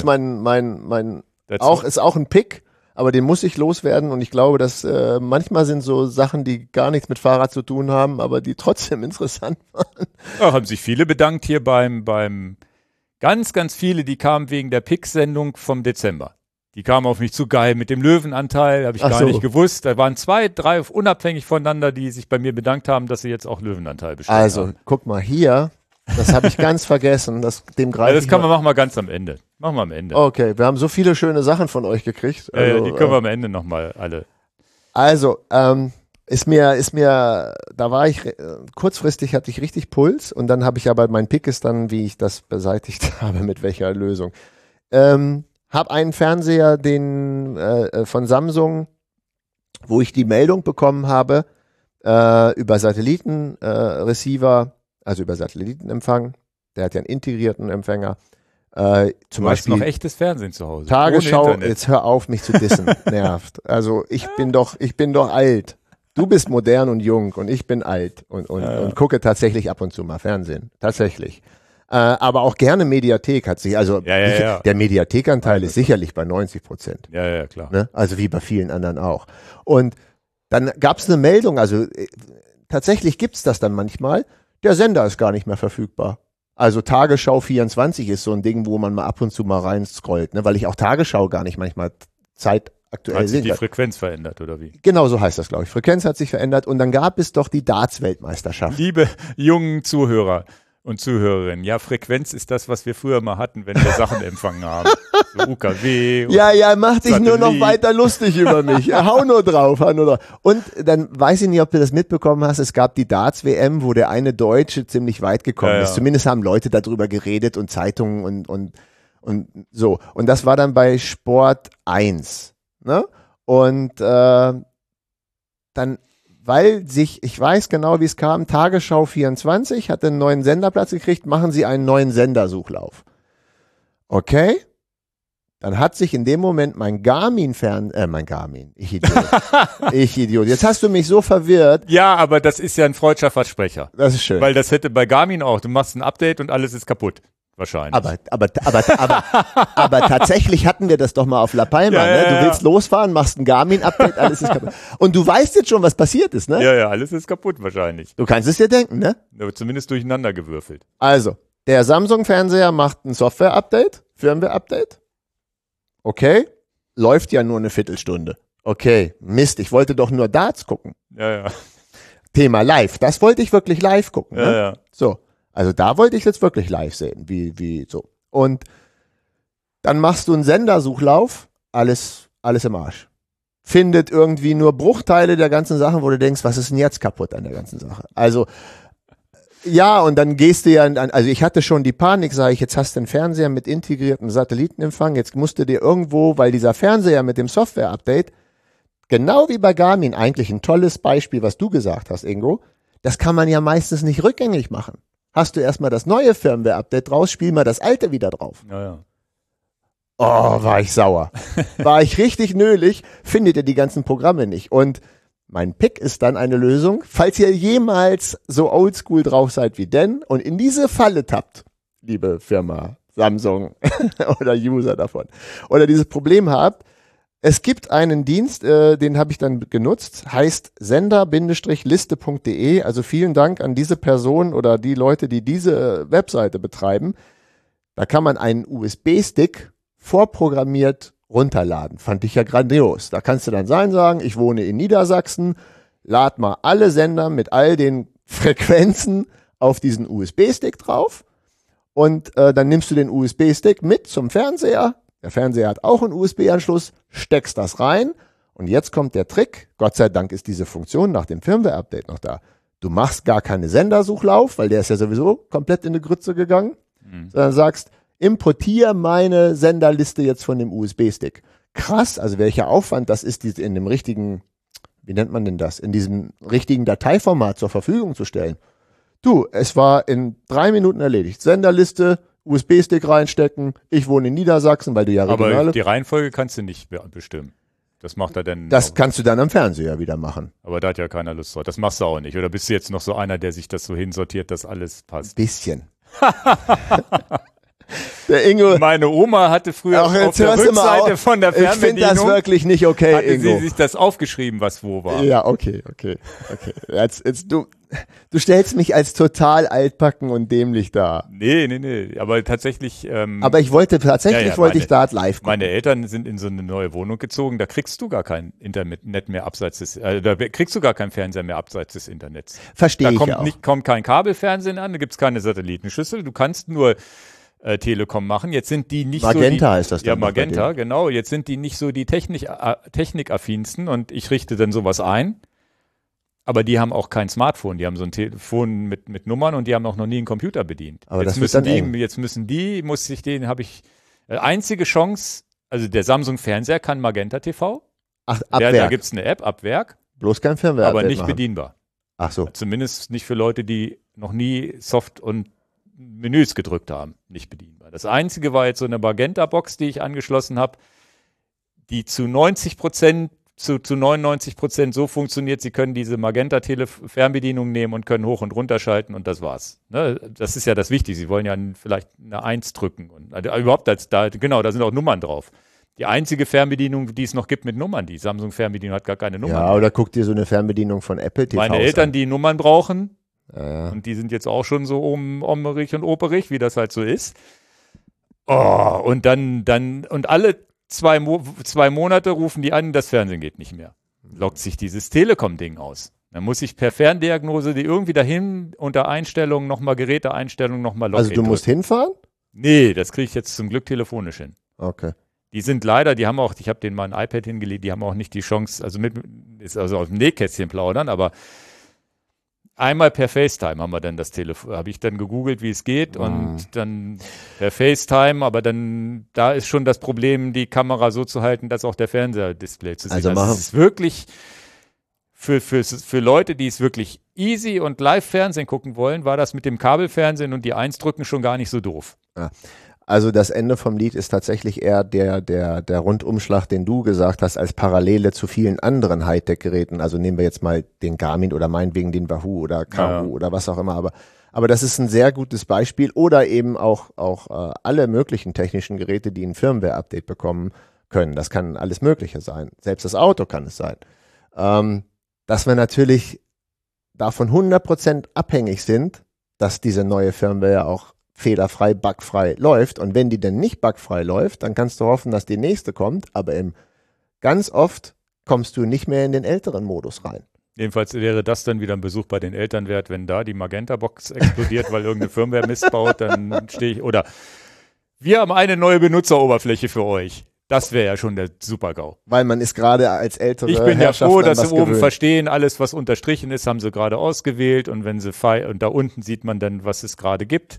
ist auch ein Pick, aber den muss ich loswerden und ich glaube, dass manchmal sind so Sachen, die gar nichts mit Fahrrad zu tun haben, aber die trotzdem interessant waren. Ja, haben sich viele bedankt hier beim ganz, ganz viele, die kamen wegen der Pick-Sendung vom Dezember. Die kamen auf mich zu, geil, mit dem Löwenanteil, habe ich gar nicht gewusst. Da waren 2, 3 unabhängig voneinander, die sich bei mir bedankt haben, dass sie jetzt auch Löwenanteil bestellen. Also, guck mal hier, das habe ich ganz vergessen. Das machen wir ganz am Ende. Machen wir am Ende. Okay, wir haben so viele schöne Sachen von euch gekriegt. Also, die können wir am Ende nochmal alle. Also, da war ich, kurzfristig hatte ich richtig Puls und dann habe ich aber, mein Pick ist dann, wie ich das beseitigt habe, mit welcher Lösung. Hab einen Fernseher, von Samsung, wo ich die Meldung bekommen habe, über Satellitenreceiver, also über Satellitenempfang. Der hat ja einen integrierten Empfänger. Zum Beispiel noch echtes Fernsehen zu Hause. Tagesschau, jetzt hör auf, mich zu dissen. Nervt. Also ich bin doch alt. Du bist modern und jung und ich bin alt und gucke tatsächlich ab und zu mal Fernsehen. Tatsächlich. Aber auch gerne Mediathek hat sich, also der Mediathekanteil ist sicherlich bei 90%. Ja, klar. Ne? Also wie bei vielen anderen auch. Und dann gab es eine Meldung, also tatsächlich gibt's das dann manchmal, der Sender ist gar nicht mehr verfügbar. Also Tagesschau 24 ist so ein Ding, wo man mal ab und zu mal rein scrollt, ne? Weil ich auch Tagesschau gar nicht manchmal zeitaktuell hat sich sehe. Die Frequenz verändert, oder wie? Genau so heißt das, glaube ich. Frequenz hat sich verändert und dann gab es doch die Darts-Weltmeisterschaft. Liebe jungen Zuhörer und Zuhörerinnen, ja, Frequenz ist das, was wir früher mal hatten, wenn wir Sachen empfangen haben. So UKW. Ja, mach dich nur noch weiter lustig über mich. Hau nur drauf. Und dann weiß ich nicht, ob du das mitbekommen hast, es gab die Darts-WM, wo der eine Deutsche ziemlich weit gekommen ist. Zumindest haben Leute darüber geredet und Zeitungen und so. Und das war dann bei Sport 1. Ne? Und dann, ich weiß genau, wie es kam, Tagesschau 24 hatte einen neuen Senderplatz gekriegt, machen sie einen neuen Sendersuchlauf. Okay? Dann hat sich in dem Moment mein Garmin, ich Idiot. Jetzt hast du mich so verwirrt. Ja, aber das ist ja ein freudscher Versprecher. Das ist schön. Weil das hätte bei Garmin auch, du machst ein Update und alles ist kaputt. Wahrscheinlich. Aber tatsächlich hatten wir das doch mal auf La Palma, ne? Du willst losfahren, machst ein Garmin-Update, alles ist kaputt. Und du weißt jetzt schon, was passiert ist, ne? Ja, alles ist kaputt wahrscheinlich. Du kannst es dir denken, ne? Aber zumindest durcheinander gewürfelt. Also, der Samsung-Fernseher macht ein Software-Update, Firmware-Update. Okay, läuft ja nur eine Viertelstunde. Okay, Mist, ich wollte doch nur Darts gucken. Ja. Thema live, das wollte ich wirklich live gucken, ne? Ja. So. Also da wollte ich jetzt wirklich live sehen, wie so. Und dann machst du einen Sendersuchlauf, alles im Arsch. findet irgendwie nur Bruchteile der ganzen Sachen, wo du denkst, was ist denn jetzt kaputt an der ganzen Sache? Also, ja, und dann gehst du ja, also ich hatte schon die Panik, sage ich, jetzt hast du einen Fernseher mit integriertem Satellitenempfang, jetzt musst du dir irgendwo, weil dieser Fernseher mit dem Software-Update, genau wie bei Garmin, eigentlich ein tolles Beispiel, was du gesagt hast, Ingo, das kann man ja meistens nicht rückgängig machen. Hast du erstmal das neue Firmware-Update draus, spiel mal das alte wieder drauf. Ja. Oh, war ich sauer. War ich richtig nölig, findet ihr die ganzen Programme nicht. Und mein Pick ist dann eine Lösung, falls ihr jemals so oldschool drauf seid wie Dan und in diese Falle tappt, liebe Firma Samsung oder User davon, oder dieses Problem habt, es gibt einen Dienst, den habe ich dann genutzt, heißt sender-liste.de, also vielen Dank an diese Person oder die Leute, die diese Webseite betreiben. Da kann man einen USB-Stick vorprogrammiert runterladen. Fand ich ja grandios. Da kannst du dann sagen, ich wohne in Niedersachsen, lad mal alle Sender mit all den Frequenzen auf diesen USB-Stick drauf und dann nimmst du den USB-Stick mit zum Fernseher. Der Fernseher hat auch einen USB-Anschluss, steckst das rein und jetzt kommt der Trick. Gott sei Dank ist diese Funktion nach dem Firmware-Update noch da. Du machst gar keine Sendersuchlauf, weil der ist ja sowieso komplett in die Grütze gegangen, sondern sagst, importiere meine Senderliste jetzt von dem USB-Stick. Krass, also welcher Aufwand das ist, die in dem richtigen, wie nennt man denn das, in diesem richtigen Dateiformat zur Verfügung zu stellen. Du, es war in 3 Minuten erledigt. Senderliste, USB-Stick reinstecken, ich wohne in Niedersachsen, weil du ja regionale... Aber die Reihenfolge kannst du nicht bestimmen. Das macht er dann... Das kannst du dann am Fernseher wieder machen. Aber da hat ja keiner Lust drauf. Das machst du auch nicht. Oder bist du jetzt noch so einer, der sich das so hinsortiert, dass alles passt? Bisschen. Der Ingo. Meine Oma hatte früher auf der Rückseite von der Fernbedienung. Ich finde das wirklich nicht okay, hatte Ingo. sie sich das aufgeschrieben, was wo war. Ja, okay. Jetzt du stellst mich als total altbacken und dämlich dar. Nee. Aber tatsächlich. Aber ich wollte ich da live gucken. Meine Eltern sind in so eine neue Wohnung gezogen. Da kriegst du gar kein Internet mehr abseits des, da kriegst du gar keinen Fernseher mehr abseits des Internets. Verstehe ich Da auch. kommt kein Kabelfernsehen an, da gibt's keine Satellitenschüssel. Du kannst nur Telekom machen. Jetzt sind die nicht Magenta so die, heißt das dann. Ja, Magenta, genau. Jetzt sind die nicht so die technikaffinsten und ich richte dann sowas ein. Aber die haben auch kein Smartphone. Die haben so ein Telefon mit Nummern und die haben auch noch nie einen Computer bedient. Aber jetzt das einzige Chance, also der Samsung Fernseher kann Magenta TV. Ach, ab Werk. Da gibt's eine App, ab Werk. Bloß kein Firmware. Aber nicht bedienbar. Ach so. Zumindest nicht für Leute, die noch nie Soft und Menüs gedrückt haben, nicht bedienbar. Das einzige war jetzt so eine Magenta-Box, die ich angeschlossen habe, die zu 99% so funktioniert, sie können diese Magenta-Fernbedienung nehmen und können hoch und runter schalten und das war's. Ne? Das ist ja das Wichtige. Sie wollen ja vielleicht eine 1 drücken. Und, also überhaupt, da sind auch Nummern drauf. Die einzige Fernbedienung, die es noch gibt mit Nummern, die Samsung-Fernbedienung hat gar keine Nummern. Ja, oder guck dir so eine Fernbedienung von Apple TV Meine Eltern, an. die Nummern brauchen, Ja. und die sind jetzt auch schon so ommerig und operig, wie das halt so ist. Oh, und und alle 2 Monate rufen die an, das Fernsehen geht nicht mehr. Lockt sich dieses Telekom-Ding aus. Dann muss ich per Ferndiagnose die irgendwie dahin unter Einstellungen nochmal Geräteeinstellungen nochmal Login Also du musst hinfahren? Nee, das kriege ich jetzt zum Glück telefonisch hin. Okay. Die sind leider, ich habe denen mal ein iPad hingelegt, die haben auch nicht die Chance, ist also aus dem Nähkästchen plaudern, aber einmal per FaceTime haben wir dann das Telefon, habe ich dann gegoogelt, wie es geht und dann per FaceTime, aber dann, da ist schon das Problem, die Kamera so zu halten, dass auch der Fernsehdisplay zu sehen. Also es ist wirklich für Leute, die es wirklich easy und live Fernsehen gucken wollen, war das mit dem Kabelfernsehen und die 1 drücken schon gar nicht so doof. Ja. Also das Ende vom Lied ist tatsächlich eher der Rundumschlag, den du gesagt hast, als Parallele zu vielen anderen Hightech-Geräten. Also nehmen wir jetzt mal den Garmin oder meinetwegen den Wahoo oder Kahoo oder was auch immer. Aber das ist ein sehr gutes Beispiel. Oder eben auch alle möglichen technischen Geräte, die ein Firmware-Update bekommen können. Das kann alles Mögliche sein. Selbst das Auto kann es sein. Dass wir natürlich davon 100% abhängig sind, dass diese neue Firmware auch fehlerfrei, bugfrei läuft. Und wenn die denn nicht bugfrei läuft, dann kannst du hoffen, dass die nächste kommt. Aber ganz oft kommst du nicht mehr in den älteren Modus rein. Jedenfalls wäre das dann wieder ein Besuch bei den Eltern wert, wenn da die Magenta-Box explodiert, weil irgendeine Firmware Mist baut, dann stehe ich, oder wir haben eine neue Benutzeroberfläche für euch. Das wäre ja schon der Super-GAU. Weil man ist gerade als ältere Ich bin ja Herrschaft froh, an dass was sie oben gewöhnt. verstehen, alles, was unterstrichen ist, haben sie gerade ausgewählt und wenn sie und da unten sieht man dann, was es gerade gibt.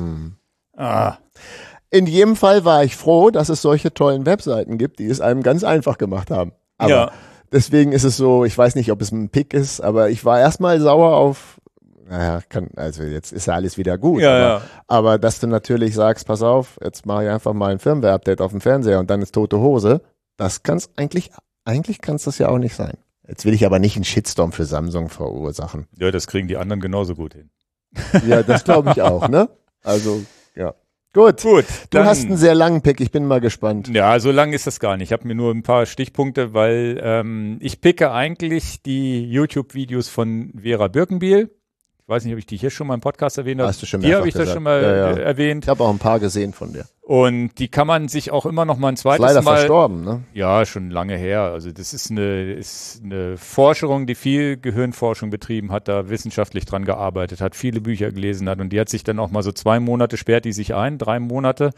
In jedem Fall war ich froh, dass es solche tollen Webseiten gibt, die es einem ganz einfach gemacht haben. Aber Ja. deswegen ist es so, ich weiß nicht, ob es ein Pick ist, aber ich war erstmal sauer auf, also jetzt ist ja alles wieder gut. Ja, aber dass du natürlich sagst, pass auf, jetzt mache ich einfach mal ein Firmware-Update auf dem Fernseher und dann ist tote Hose. Das kann's eigentlich kann es das ja auch nicht sein. Jetzt will ich aber nicht einen Shitstorm für Samsung verursachen. Ja, das kriegen die anderen genauso gut hin. Ja, das glaube ich auch, ne? Also, ja. Gut. Du hast einen sehr langen Pick, ich bin mal gespannt. Ja, so lang ist das gar nicht. Ich habe mir nur ein paar Stichpunkte, weil ich picke eigentlich die YouTube-Videos von Vera Birkenbiel. Ich weiß nicht, ob ich die hier schon mal im Podcast erwähnt habe. Hast du schon Hier mehrfach habe ich das gesagt. schon mal erwähnt. Ich habe auch ein paar gesehen von dir. Und die kann man sich auch immer noch mal ein zweites Ist leider Mal... verstorben, ne? Ja, schon lange her. Also das ist eine Forschung, die viel Gehirnforschung betrieben hat, da wissenschaftlich dran gearbeitet hat, viele Bücher gelesen hat und die hat sich dann auch mal so 2 Monate, sperrt die sich ein, 3 Monate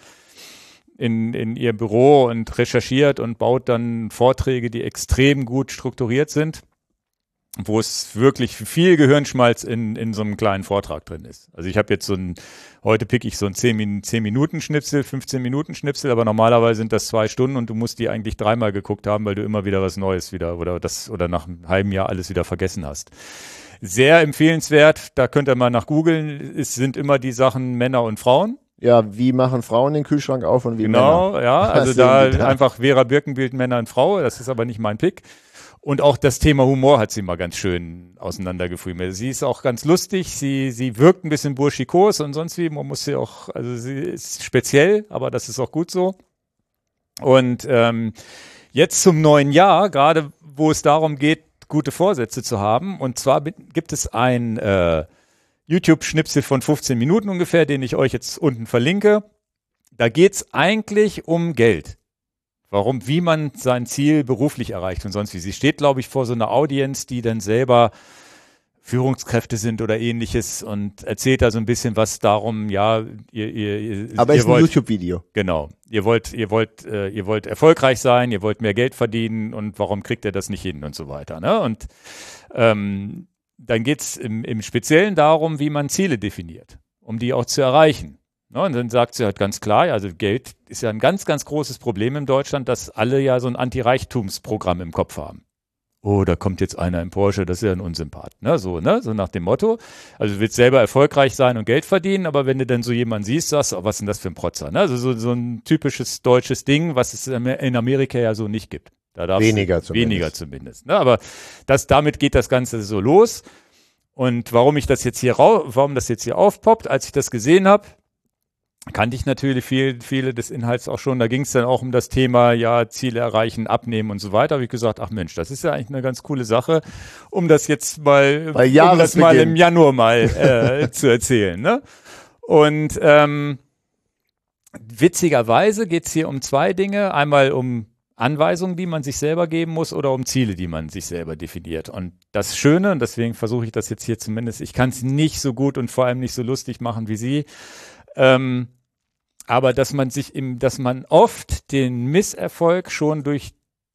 in ihr Büro und recherchiert und baut dann Vorträge, die extrem gut strukturiert sind, wo es wirklich viel Gehirnschmalz in so einem kleinen Vortrag drin ist. Also ich habe jetzt heute pick ich so ein 10-Minuten-Schnipsel, 15-Minuten-Schnipsel, aber normalerweise sind das 2 Stunden und du musst die eigentlich 3-mal geguckt haben, weil du immer wieder was Neues oder nach einem halben Jahr alles wieder vergessen hast. Sehr empfehlenswert, da könnt ihr mal nach googeln, es sind immer die Sachen Männer und Frauen. Ja, wie machen Frauen den Kühlschrank auf und wie Genau, Männer? ja, also Was da sehen die da? einfach Vera Birkenbild Männer und Frau, das ist aber nicht mein Pick. Und auch das Thema Humor hat sie mal ganz schön auseinandergefriemelt. Sie ist auch ganz lustig, sie wirkt ein bisschen burschikos und sonst wie, man muss sie auch, also sie ist speziell, aber das ist auch gut so. Und jetzt zum neuen Jahr, gerade wo es darum geht, gute Vorsätze zu haben, und zwar gibt es ein YouTube-Schnipsel von 15 Minuten ungefähr, den ich euch jetzt unten verlinke. Da geht's eigentlich um Geld. Wie man sein Ziel beruflich erreicht und sonst wie. Sie steht, glaube ich, vor so einer Audience, die dann selber Führungskräfte sind oder ähnliches und erzählt da so ein bisschen was darum, ja, Aber ist ein YouTube-Video. Genau. Ihr wollt erfolgreich sein, ihr wollt mehr Geld verdienen und warum kriegt ihr das nicht hin und so weiter, ne? Und dann geht's im Speziellen darum, wie man Ziele definiert, um die auch zu erreichen. Ja, und dann sagt sie halt ganz klar, also Geld ist ja ein ganz, ganz großes Problem in Deutschland, dass alle ja so ein Anti-Reichtumsprogramm im Kopf haben. Oh, da kommt jetzt einer im Porsche, das ist ja ein Unsympath. Ne? So nach dem Motto. Also du willst selber erfolgreich sein und Geld verdienen, aber wenn du dann so jemanden siehst, sagst du, oh, was ist denn das für ein Protzer? Ne? Also so ein typisches deutsches Ding, was es in Amerika ja so nicht gibt. Weniger zumindest. Ne? Aber damit geht das Ganze so los. Und warum das jetzt hier aufpoppt, als ich das gesehen habe, kannte ich natürlich viele des Inhalts auch schon. Da ging es dann auch um das Thema, ja, Ziele erreichen, abnehmen und so weiter. Habe ich gesagt, ach Mensch, das ist ja eigentlich eine ganz coole Sache, um das jetzt mal, im Januar mal zu erzählen. Ne? Und witzigerweise geht es hier um 2 Dinge. Einmal um Anweisungen, die man sich selber geben muss, oder um Ziele, die man sich selber definiert. Und das Schöne, und deswegen versuche ich das jetzt hier zumindest, ich kann es nicht so gut und vor allem nicht so lustig machen wie Sie, aber dass man oft den Misserfolg schon durch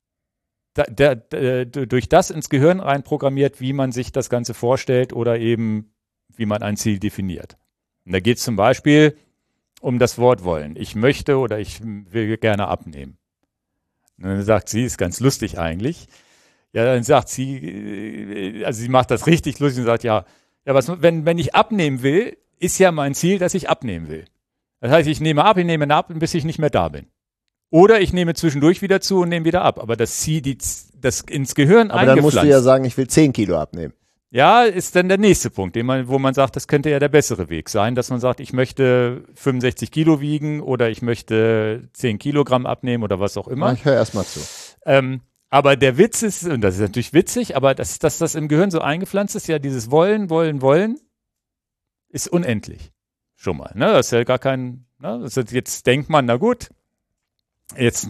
das ins Gehirn reinprogrammiert, wie man sich das Ganze vorstellt oder eben, wie man ein Ziel definiert. Und da geht es zum Beispiel um das Wort wollen. Ich möchte oder ich will gerne abnehmen. Und dann sagt sie, ist ganz lustig eigentlich. Ja, dann sagt sie, also sie macht das richtig lustig und sagt, wenn ich abnehmen will, ist ja mein Ziel, dass ich abnehmen will. Das heißt, ich nehme ab, bis ich nicht mehr da bin. Oder ich nehme zwischendurch wieder zu und nehme wieder ab. Aber das zieht das ins Gehirn eingepflanzt. Aber dann musst du ja sagen, ich will 10 Kilo abnehmen. Ja, ist dann der nächste Punkt, wo man sagt, das könnte ja der bessere Weg sein, dass man sagt, ich möchte 65 Kilo wiegen oder ich möchte 10 Kilogramm abnehmen oder was auch immer. Ich höre erst mal zu. Aber der Witz ist, und das ist natürlich witzig, aber dass das im Gehirn so eingepflanzt ist, ja, dieses Wollen, ist unendlich. Schon mal, ne? Das ist ja gar kein, ne? Jetzt denkt man, na gut, jetzt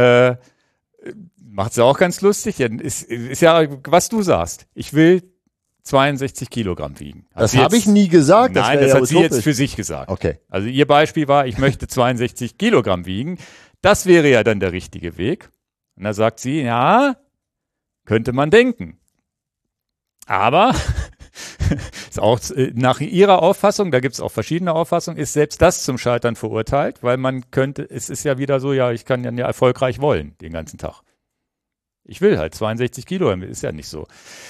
macht es ja auch ganz lustig. Ist ja, was du sagst. Ich will 62 Kilogramm wiegen. Das habe ich nie gesagt. Nein, das hat sie jetzt für sich gesagt. Okay. Also ihr Beispiel war, ich möchte 62 Kilogramm wiegen. Das wäre ja dann der richtige Weg. Und da sagt sie, ja, könnte man denken. Aber ist auch nach ihrer Auffassung, da gibt es auch verschiedene Auffassungen, ist selbst das zum Scheitern verurteilt, weil man könnte, es ist ja wieder so, ja, ich kann ja erfolgreich wollen den ganzen Tag. Ich will halt 62 Kilo, ist ja nicht so.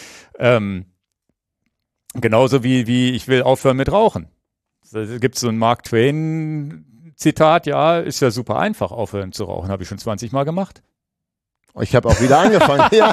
Genauso wie ich will aufhören mit Rauchen. Da gibt es so ein Mark Twain-Zitat, ja, ist ja super einfach, aufhören zu rauchen, habe ich schon 20 Mal gemacht. Ich habe auch wieder angefangen. Ja.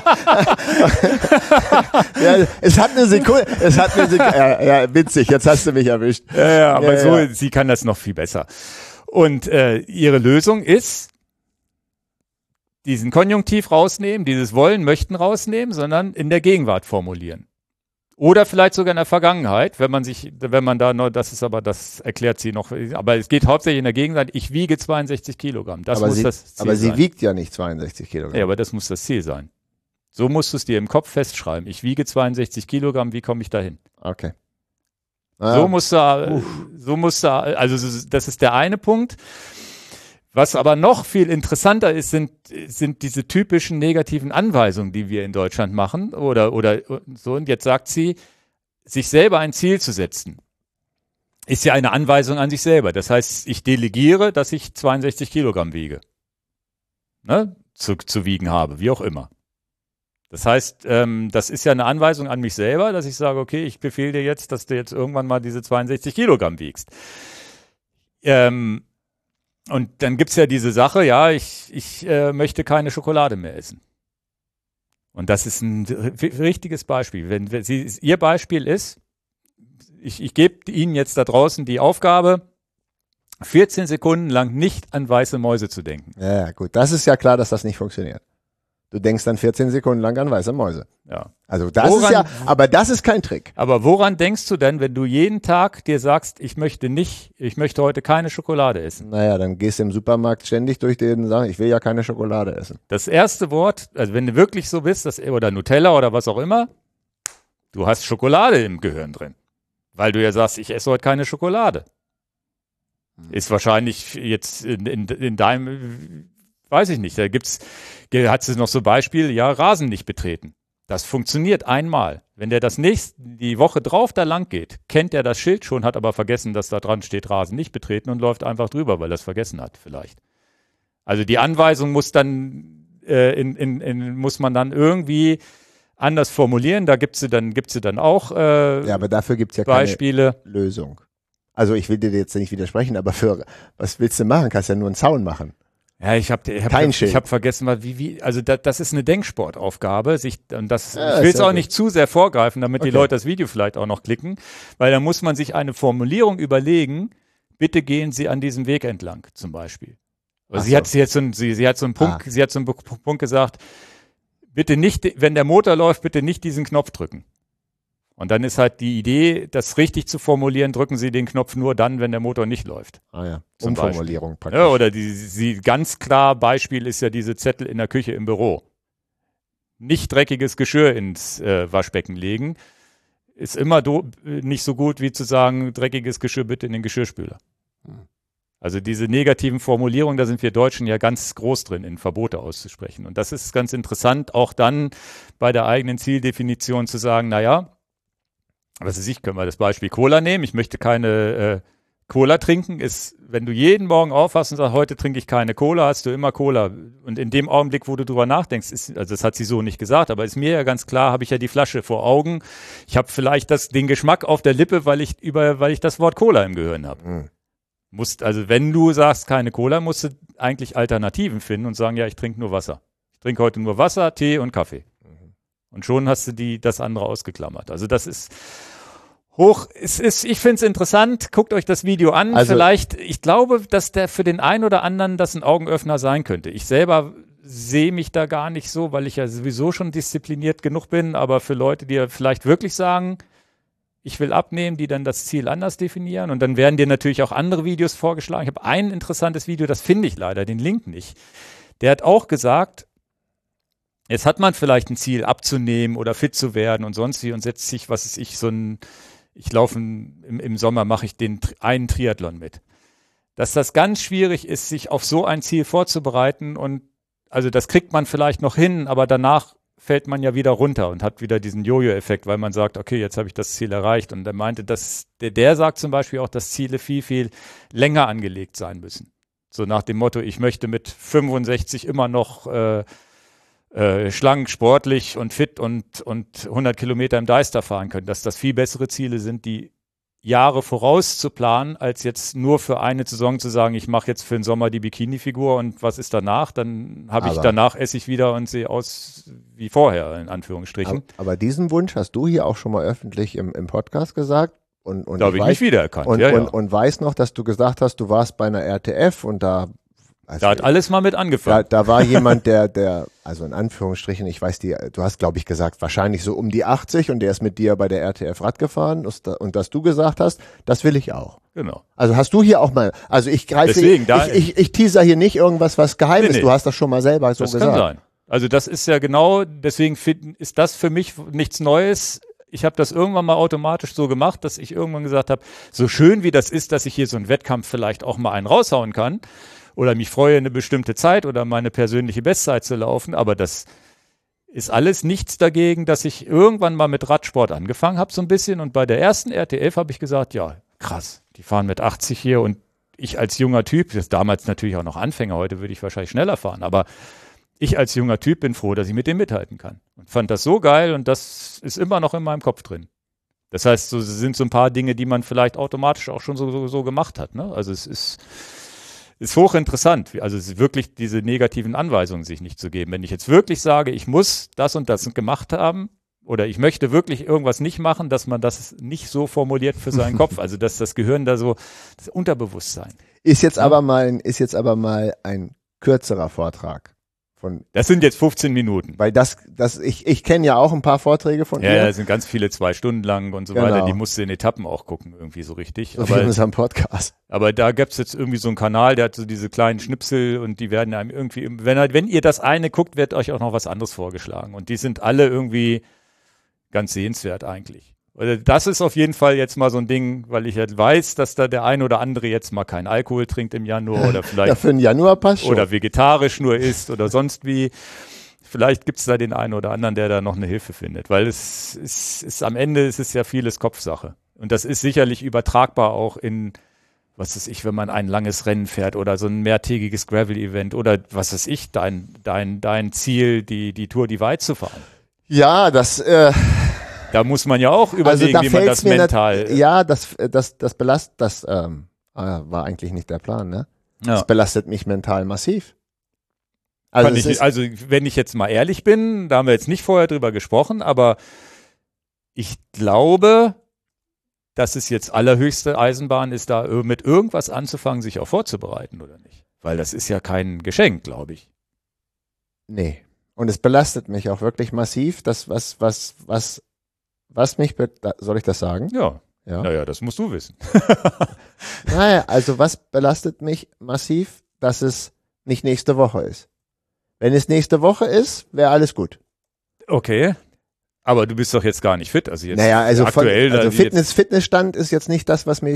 Ja, es hat eine Sekunde. Ja, witzig, jetzt hast du mich erwischt. Ja, aber sie kann das noch viel besser. Und ihre Lösung ist, diesen Konjunktiv rausnehmen, dieses Wollen, Möchten rausnehmen, sondern in der Gegenwart formulieren. Oder vielleicht sogar in der Vergangenheit, wenn man da noch, das erklärt sie noch, aber es geht hauptsächlich in der Gegenwart, ich wiege 62 Kilogramm. Das muss das Ziel sein. Aber sie wiegt ja nicht 62 Kilogramm. Ja, aber das muss das Ziel sein. So musst du es dir im Kopf festschreiben. Ich wiege 62 Kilogramm, wie komme ich dahin? Okay. So musst du, also das ist der eine Punkt. Was aber noch viel interessanter ist, sind diese typischen negativen Anweisungen, die wir in Deutschland machen oder so. Und jetzt sagt sie, sich selber ein Ziel zu setzen, ist ja eine Anweisung an sich selber. Das heißt, ich delegiere, dass ich 62 Kilogramm wiege, ne? zu wiegen habe, wie auch immer. Das heißt, das ist ja eine Anweisung an mich selber, dass ich sage, okay, ich befehle dir jetzt, dass du jetzt irgendwann mal diese 62 Kilogramm wiegst. Und dann gibt's ja diese Sache, ja, ich möchte keine Schokolade mehr essen. Und das ist ein richtiges Beispiel. Ihr Beispiel ist, ich gebe Ihnen jetzt da draußen die Aufgabe, 14 Sekunden lang nicht an weiße Mäuse zu denken. Ja, gut, das ist ja klar, dass das nicht funktioniert. Du denkst dann 14 Sekunden lang an weiße Mäuse. Ja. Also aber das ist kein Trick. Aber woran denkst du denn, wenn du jeden Tag dir sagst, ich möchte heute keine Schokolade essen? Naja, dann gehst du im Supermarkt ständig durch den und sagst, ich will ja keine Schokolade essen. Das erste Wort, also wenn du wirklich so bist, oder Nutella oder was auch immer, du hast Schokolade im Gehirn drin. Weil du ja sagst, ich esse heute keine Schokolade. Ist wahrscheinlich jetzt in deinem, weiß ich nicht, hat es noch so Beispiel, ja, Rasen nicht betreten. Das funktioniert einmal. Wenn der die Woche drauf da lang geht, kennt er das Schild schon, hat aber vergessen, dass da dran steht, Rasen nicht betreten und läuft einfach drüber, weil er es vergessen hat vielleicht. Also die Anweisung muss dann, muss man dann irgendwie anders formulieren. Da gibt's sie dann auch ja, aber dafür gibt's ja Beispiele. Keine Lösung. Also ich will dir jetzt nicht widersprechen, aber was willst du machen? Kannst ja nur einen Zaun machen. Ja, ich hab vergessen, also das ist eine Denksportaufgabe, ich will es auch nicht zu sehr vorgreifen, damit die Leute das Video vielleicht auch noch klicken, weil da muss man sich eine Formulierung überlegen, bitte gehen Sie an diesem Weg entlang, zum Beispiel. Also sie hat so einen Punkt gesagt, bitte nicht, wenn der Motor läuft, bitte nicht diesen Knopf drücken. Und dann ist halt die Idee, das richtig zu formulieren, drücken Sie den Knopf nur dann, wenn der Motor nicht läuft. Ah ja, Umformulierung praktisch. Ja, oder die ganz klar Beispiel ist ja diese Zettel in der Küche im Büro. Nicht dreckiges Geschirr ins Waschbecken legen, ist immer nicht so gut, wie zu sagen, dreckiges Geschirr bitte in den Geschirrspüler. Also diese negativen Formulierungen, da sind wir Deutschen ja ganz groß drin, in Verbote auszusprechen. Und das ist ganz interessant, auch dann bei der eigenen Zieldefinition zu sagen, naja, können wir das Beispiel Cola nehmen. Ich möchte keine Cola trinken. Wenn du jeden Morgen aufwachst und sagst, heute trinke ich keine Cola, hast du immer Cola. Und in dem Augenblick, wo du drüber nachdenkst, also das hat sie so nicht gesagt, aber ist mir ja ganz klar, habe ich ja die Flasche vor Augen. Ich habe vielleicht den Geschmack auf der Lippe, weil ich das Wort Cola im Gehirn habe. Also wenn du sagst keine Cola, musst du eigentlich Alternativen finden und sagen, ja, ich trinke nur Wasser. Ich trinke heute nur Wasser, Tee und Kaffee. Und schon hast du das andere ausgeklammert. Also das ist ich finde es interessant. Guckt euch das Video an. Also, ich glaube, dass der für den einen oder anderen das ein Augenöffner sein könnte. Ich selber sehe mich da gar nicht so, weil ich ja sowieso schon diszipliniert genug bin. Aber für Leute, die ja vielleicht wirklich sagen, ich will abnehmen, die dann das Ziel anders definieren. Und dann werden dir natürlich auch andere Videos vorgeschlagen. Ich habe ein interessantes Video, das finde ich leider, den Link nicht. Der hat auch gesagt, Jetzt hat man vielleicht ein Ziel abzunehmen oder fit zu werden und sonst wie und setzt sich, was weiß ich, ich laufe im Sommer mache ich einen Triathlon mit. Dass das ganz schwierig ist, sich auf so ein Ziel vorzubereiten und also das kriegt man vielleicht noch hin, aber danach fällt man ja wieder runter und hat wieder diesen Jojo-Effekt, weil man sagt, okay, jetzt habe ich das Ziel erreicht. Und er meinte, der sagt zum Beispiel auch, dass Ziele viel, viel länger angelegt sein müssen. So nach dem Motto, ich möchte mit 65 immer noch schlank, sportlich und fit und 100 Kilometer im Deister fahren können, dass das viel bessere Ziele sind, die Jahre voraus zu planen, als jetzt nur für eine Saison zu sagen, ich mache jetzt für den Sommer die Bikini-Figur und was ist danach? Dann esse ich wieder und sehe aus wie vorher, in Anführungsstrichen. Aber diesen Wunsch hast du hier auch schon mal öffentlich im Podcast gesagt. Und da habe ich mich wiedererkannt. Und weiß noch, dass du gesagt hast, du warst bei einer RTF und da hat alles mal mit angefangen. Da war jemand, der, also in Anführungsstrichen, ich weiß, du hast, glaube ich, gesagt, wahrscheinlich so um die 80 und der ist mit dir bei der RTF Rad gefahren und dass du gesagt hast, das will ich auch. Genau. Also hast du hier auch mal, also ich teaser hier nicht irgendwas, was geheim ist, du hast das schon mal selber so gesagt. Das kann sein. Also das ist ja genau, deswegen ist das für mich nichts Neues. Ich habe das irgendwann mal automatisch so gemacht, dass ich irgendwann gesagt habe, so schön wie das ist, dass ich hier so einen Wettkampf vielleicht auch mal einen raushauen kann, oder mich freue, eine bestimmte Zeit oder meine persönliche Bestzeit zu laufen. Aber das ist alles nichts dagegen, dass ich irgendwann mal mit Radsport angefangen habe so ein bisschen. Und bei der ersten RTF habe ich gesagt, ja, krass, die fahren mit 80 hier und ich als junger Typ, das ist damals natürlich auch noch Anfänger, heute würde ich wahrscheinlich schneller fahren, aber ich als junger Typ bin froh, dass ich mit dem mithalten kann. Und fand das so geil und das ist immer noch in meinem Kopf drin. Das heißt, so sind so ein paar Dinge, die man vielleicht automatisch auch schon so gemacht hat. Ne? Also es ist hochinteressant, also es ist wirklich diese negativen Anweisungen sich nicht zu geben. Wenn ich jetzt wirklich sage, ich muss das und das gemacht haben oder ich möchte wirklich irgendwas nicht machen, dass man das nicht so formuliert für seinen Kopf, also dass das Gehirn da so, das Unterbewusstsein. Ist jetzt aber mal ein kürzerer Vortrag. Das sind jetzt 15 Minuten. Weil ich kenne ja auch ein paar Vorträge von dir. Ja, das sind ganz viele 2 Stunden lang und so weiter. Die musst du in Etappen auch gucken, irgendwie so richtig. So wie in unserem Podcast. Aber da gibt's jetzt irgendwie so einen Kanal, der hat so diese kleinen Schnipsel und die werden einem irgendwie, wenn ihr das eine guckt, wird euch auch noch was anderes vorgeschlagen. Und die sind alle irgendwie ganz sehenswert eigentlich. Das ist auf jeden Fall jetzt mal so ein Ding, weil ich halt weiß, dass da der ein oder andere jetzt mal keinen Alkohol trinkt im Januar oder vielleicht ja, für den Januar passt schon. Oder vegetarisch nur isst oder sonst wie. Vielleicht gibt's da den einen oder anderen, der da noch eine Hilfe findet, weil es ist am Ende ist es ja vieles Kopfsache. Und das ist sicherlich übertragbar auch in, was weiß ich, wenn man ein langes Rennen fährt oder so ein mehrtägiges Gravel-Event oder was weiß ich, dein Ziel, die Tour Divide zu fahren. Ja, da muss man ja auch überlegen, wie man das mental. Ja, das belastet, das war eigentlich nicht der Plan, ne? Ja. Das belastet mich mental massiv. Also wenn ich jetzt mal ehrlich bin, da haben wir jetzt nicht vorher drüber gesprochen, aber ich glaube, dass es jetzt allerhöchste Eisenbahn ist, da mit irgendwas anzufangen, sich auch vorzubereiten, oder nicht? Weil das ist ja kein Geschenk, glaube ich. Nee. Und es belastet mich auch wirklich massiv, das was mich, soll ich das sagen? Ja. Naja, das musst du wissen. Naja, also was belastet mich massiv, dass es nicht nächste Woche ist. Wenn es nächste Woche ist, wäre alles gut. Okay. Aber du bist doch jetzt gar nicht fit. Also jetzt aktuell. Fitnessstand ist jetzt nicht das, was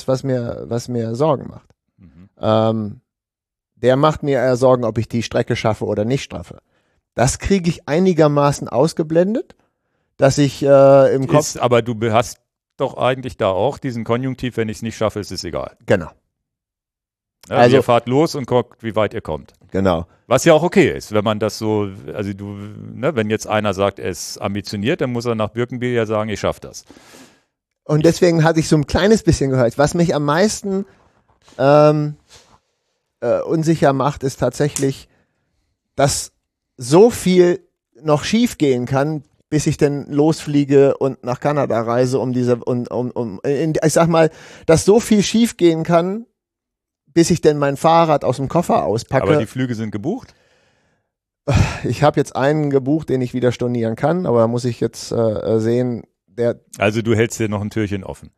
mir Sorgen macht. Mhm. Der macht mir eher Sorgen, ob ich die Strecke schaffe oder nicht schaffe. Das kriege ich einigermaßen ausgeblendet, dass ich im Kopf. Aber du hast doch eigentlich da auch diesen Konjunktiv, wenn ich es nicht schaffe, ist es egal. Genau. Ja, also ihr fahrt los und guckt, wie weit ihr kommt. Genau. Was ja auch okay ist, wenn man das so, also wenn jetzt einer sagt, er ist ambitioniert, dann muss er nach Birkenbiel ja sagen, ich schaffe das. Und deswegen hatte ich so ein kleines bisschen gehört. Was mich am meisten unsicher macht, ist tatsächlich, dass so viel noch schief gehen kann, bis ich denn losfliege und nach Kanada reise, ich sag mal, dass so viel schief gehen kann, bis ich denn mein Fahrrad aus dem Koffer auspacke. Aber die Flüge sind gebucht? Ich habe jetzt einen gebucht, den ich wieder stornieren kann, aber da muss ich jetzt sehen, Also du hältst dir noch ein Türchen offen?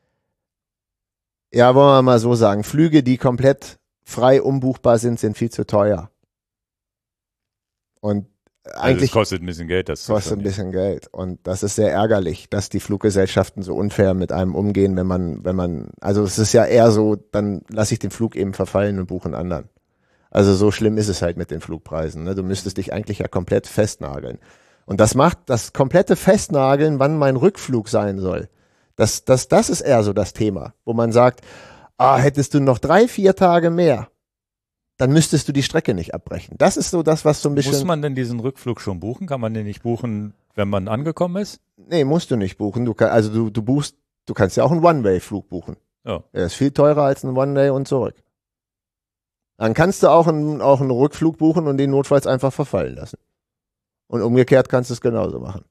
Ja, wollen wir mal so sagen. Flüge, die komplett frei umbuchbar sind viel zu teuer. Und eigentlich es kostet ein bisschen Geld, das zu kostet ein bisschen Geld. Und das ist sehr ärgerlich, dass die Fluggesellschaften so unfair mit einem umgehen, wenn man, also es ist ja eher so, dann lasse ich den Flug eben verfallen und buche einen anderen. Also so schlimm ist es halt mit den Flugpreisen. Ne? Du müsstest dich eigentlich ja komplett festnageln. Und das macht das komplette Festnageln, wann mein Rückflug sein soll. Das ist eher so das Thema, wo man sagt, hättest du noch 3-4 Tage mehr, dann müsstest du die Strecke nicht abbrechen. Das ist so das, was so ein bisschen... Muss man denn diesen Rückflug schon buchen? Kann man den nicht buchen, wenn man angekommen ist? Nee, musst du nicht buchen. Du kannst ja auch einen One-Way-Flug buchen. Ja. Der ist viel teurer als ein One-Way und zurück. Dann kannst du auch einen Rückflug buchen und den notfalls einfach verfallen lassen. Und umgekehrt kannst du es genauso machen.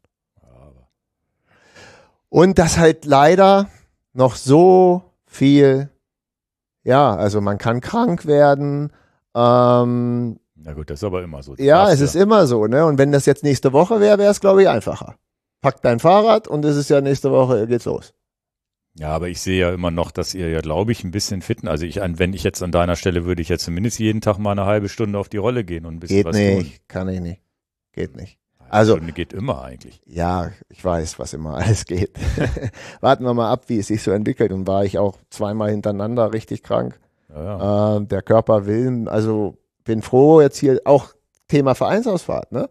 Und das halt leider noch so viel, ja, also man kann krank werden. Na gut, das ist aber immer so. Ja, es ist immer so, ne? Und wenn das jetzt nächste Woche wäre, wäre es, glaube ich, einfacher. Pack dein Fahrrad und es ist ja nächste Woche, geht's los. Ja, aber ich sehe ja immer noch, dass ihr ja, glaube ich, ein bisschen fitten. Also wenn ich jetzt an deiner Stelle würde ich ja zumindest jeden Tag mal eine halbe Stunde auf die Rolle gehen und ein bisschen was tun. Geht nicht, kann ich nicht. Geht nicht. Also, eine Stunde geht immer eigentlich. Ja, ich weiß, was immer alles geht. Warten wir mal ab, wie es sich so entwickelt. Und war ich auch 2-mal hintereinander richtig krank. Ja. Der Körper will, also bin froh, jetzt hier auch Thema Vereinsausfahrt, ne?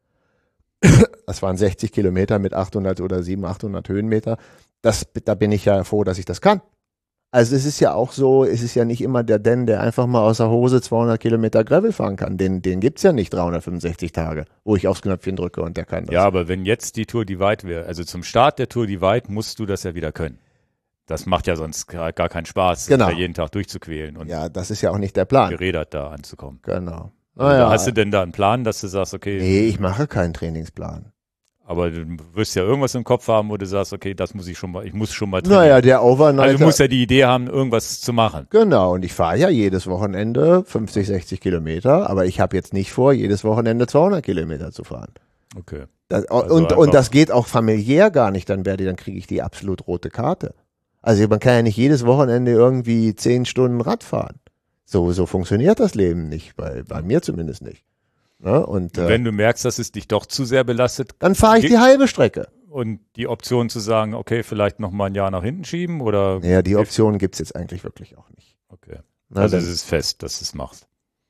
Das waren 60 Kilometer mit 800 oder 700, 800 Höhenmeter. Da bin ich ja froh, dass ich das kann. Also es ist ja auch so, es ist ja nicht immer der einfach mal aus der Hose 200 Kilometer Gravel fahren kann. Den gibt's ja nicht 365 Tage, wo ich aufs Knöpfchen drücke und der kann das. Ja, aber wenn jetzt die Tour Divide wäre, also zum Start der Tour Divide musst du das ja wieder können. Das macht ja sonst gar keinen Spaß, genau. sich da jeden Tag durchzuquälen und ja, das ist ja auch nicht der Plan. gerädert da anzukommen. Genau. Also hast du denn da einen Plan, dass du sagst, okay. Nee, ich mache keinen Trainingsplan. Aber du wirst ja irgendwas im Kopf haben, wo du sagst, okay, ich muss schon mal trainieren. Naja, der Overnighter. Also du musst ja die Idee haben, irgendwas zu machen. Genau, und ich fahre ja jedes Wochenende 50, 60 Kilometer, aber ich habe jetzt nicht vor, jedes Wochenende 200 Kilometer zu fahren. Okay. Und das geht auch familiär gar nicht, dann kriege ich die absolut rote Karte. Also man kann ja nicht jedes Wochenende irgendwie 10 Stunden Rad fahren. So funktioniert das Leben nicht, bei mir zumindest nicht. Ne? Und wenn du merkst, dass es dich doch zu sehr belastet, dann fahre ich die halbe Strecke. Und die Option zu sagen, okay, vielleicht noch mal ein Jahr nach hinten schieben oder? Ja, die Option gibt's jetzt eigentlich wirklich auch nicht. Okay. Na, also es ist fest, dass du es machst.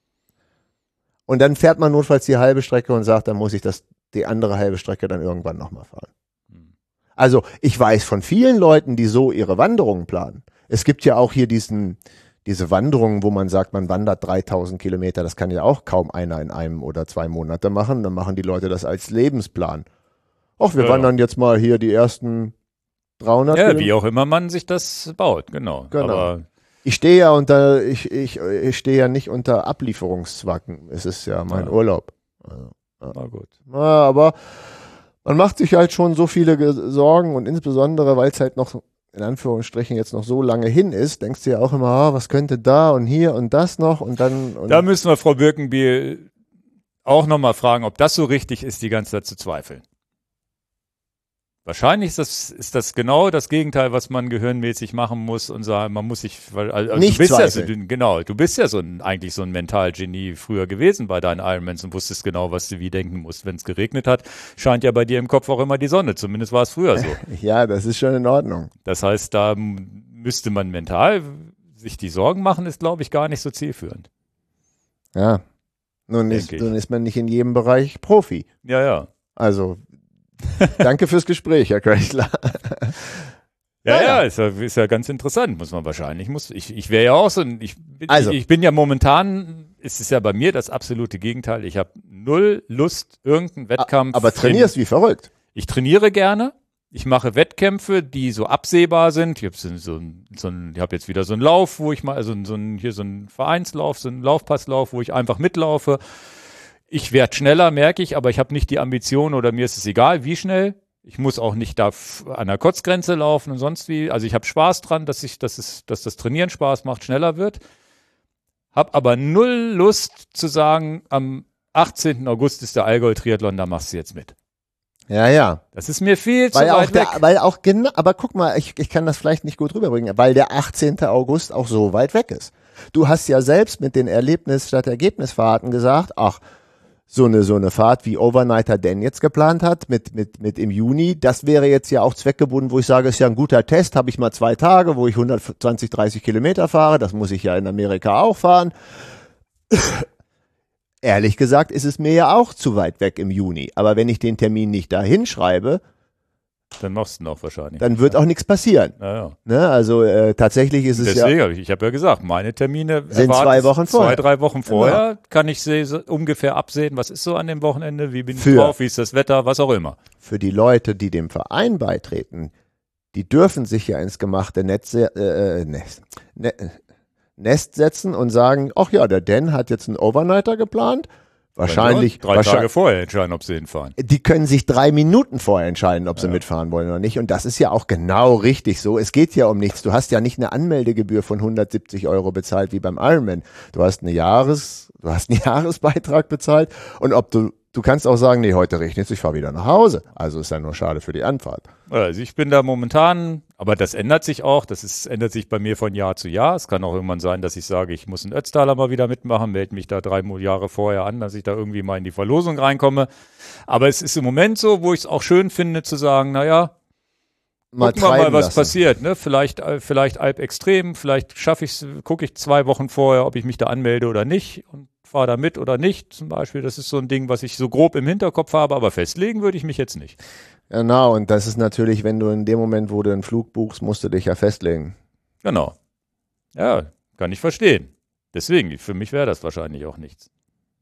Und dann fährt man notfalls die halbe Strecke und sagt, dann muss ich die andere halbe Strecke dann irgendwann nochmal fahren. Also ich weiß von vielen Leuten, die so ihre Wanderungen planen. Es gibt ja auch hier diese Wanderungen, wo man sagt, man wandert 3000 Kilometer. Das kann ja auch kaum einer in 1 oder 2 Monate machen. Dann machen die Leute das als Lebensplan. Ach, wir wandern jetzt mal hier die ersten 300 Ja, Kilometer. wie auch immer man sich das baut, genau. Aber ich stehe ja ich stehe ja nicht unter Ablieferungszwacken. Es ist ja mein Urlaub. Also, na gut. Aber man macht sich halt schon so viele Sorgen und insbesondere, weil es halt noch in Anführungsstrichen jetzt noch so lange hin ist, denkst du ja auch immer, was könnte da und hier und das noch und dann. Da müssen wir Frau Birkenbiel auch nochmal fragen, ob das so richtig ist, die ganze Zeit zu zweifeln. Wahrscheinlich ist das genau das Gegenteil, was man gehirnmäßig machen muss und sagen, man muss sich, also nicht du bist zweifeln. du bist ja eigentlich so ein Mentalgenie früher gewesen bei deinen Ironmans und wusstest genau, was du wie denken musst. Wenn es geregnet hat, scheint ja bei dir im Kopf auch immer die Sonne, zumindest war es früher so. Ja, das ist schon in Ordnung. Das heißt, da müsste man mental sich die Sorgen machen, ist glaube ich gar nicht so zielführend. Ja, nun ist man nicht in jedem Bereich Profi. Ja. Also danke fürs Gespräch, Herr Krechler. Ja, ist ja ganz interessant, muss man wahrscheinlich. Ich wäre ja auch so ich bin ja momentan, es ist ja bei mir das absolute Gegenteil. Ich habe 0 Lust, irgendeinen Wettkampf. Aber trainierst wie verrückt. Ich trainiere gerne. Ich mache Wettkämpfe, die so absehbar sind. Ich habe jetzt wieder so einen Lauf, wo ich mal, also so einen Vereinslauf, so einen Laufpasslauf, wo ich einfach mitlaufe. Ich werde schneller, merke ich, aber ich habe nicht die Ambition oder mir ist es egal, wie schnell. Ich muss auch nicht da an der Kotzgrenze laufen und sonst wie. Also ich habe Spaß dran, dass das Trainieren Spaß macht, schneller wird. Hab aber 0 Lust zu sagen, am 18. August ist der Allgäu-Triathlon, da machst du jetzt mit. Ja. Das ist mir viel zu weit weg. Aber guck mal, ich kann das vielleicht nicht gut rüberbringen, weil der 18. August auch so weit weg ist. Du hast ja selbst mit den Erlebnis- statt Ergebnisfahrten gesagt, ach, so eine Fahrt wie Overnighter Dan jetzt geplant hat mit im Juni, das wäre jetzt ja auch zweckgebunden, wo ich sage, ist ja ein guter Test, habe ich mal 2 Tage, wo ich 120, 30 Kilometer fahre, das muss ich ja in Amerika auch fahren. Ehrlich gesagt ist es mir ja auch zu weit weg im Juni, aber wenn ich den Termin nicht da hinschreibe, dann machst du noch wahrscheinlich. Dann wird auch nichts passieren. Ja. Ne? Also tatsächlich ist es deswegen, ich habe ja gesagt, meine Termine sind 2 Wochen vorher. 2, 3 Wochen vorher kann ich ungefähr absehen, was ist so an dem Wochenende, wie bin ich drauf, wie ist das Wetter, was auch immer. Für die Leute, die dem Verein beitreten, die dürfen sich ja ins gemachte Nest setzen und sagen, ach ja, der Dan hat jetzt einen Overnighter geplant. Wahrscheinlich 3 Tage vorher entscheiden, ob sie hinfahren. Die können sich 3 Minuten vorher entscheiden, ob sie mitfahren wollen oder nicht. Und das ist ja auch genau richtig so. Es geht ja um nichts. Du hast ja nicht eine Anmeldegebühr von 170 € bezahlt wie beim Ironman. Du hast einen Jahresbeitrag bezahlt. Und du kannst auch sagen, nee, heute regnet es, ich fahre wieder nach Hause. Also ist ja nur schade für die Anfahrt. Also ich bin da momentan, aber das ändert sich auch, ändert sich bei mir von Jahr zu Jahr. Es kann auch irgendwann sein, dass ich sage, ich muss in Ötztaler mal wieder mitmachen, melde mich da 3 Jahre vorher an, dass ich da irgendwie mal in die Verlosung reinkomme. Aber es ist im Moment so, wo ich es auch schön finde, zu sagen, naja, gucken wir mal, was passiert. Ne? Vielleicht Alp Extrem, vielleicht gucke ich 2 Wochen vorher, ob ich mich da anmelde oder nicht und fahre da mit oder nicht zum Beispiel. Das ist so ein Ding, was ich so grob im Hinterkopf habe, aber festlegen würde ich mich jetzt nicht. Genau, und das ist natürlich, wenn du in dem Moment, wo du einen Flug buchst, musst du dich ja festlegen. Genau. Ja, kann ich verstehen. Deswegen, für mich wäre das wahrscheinlich auch nichts.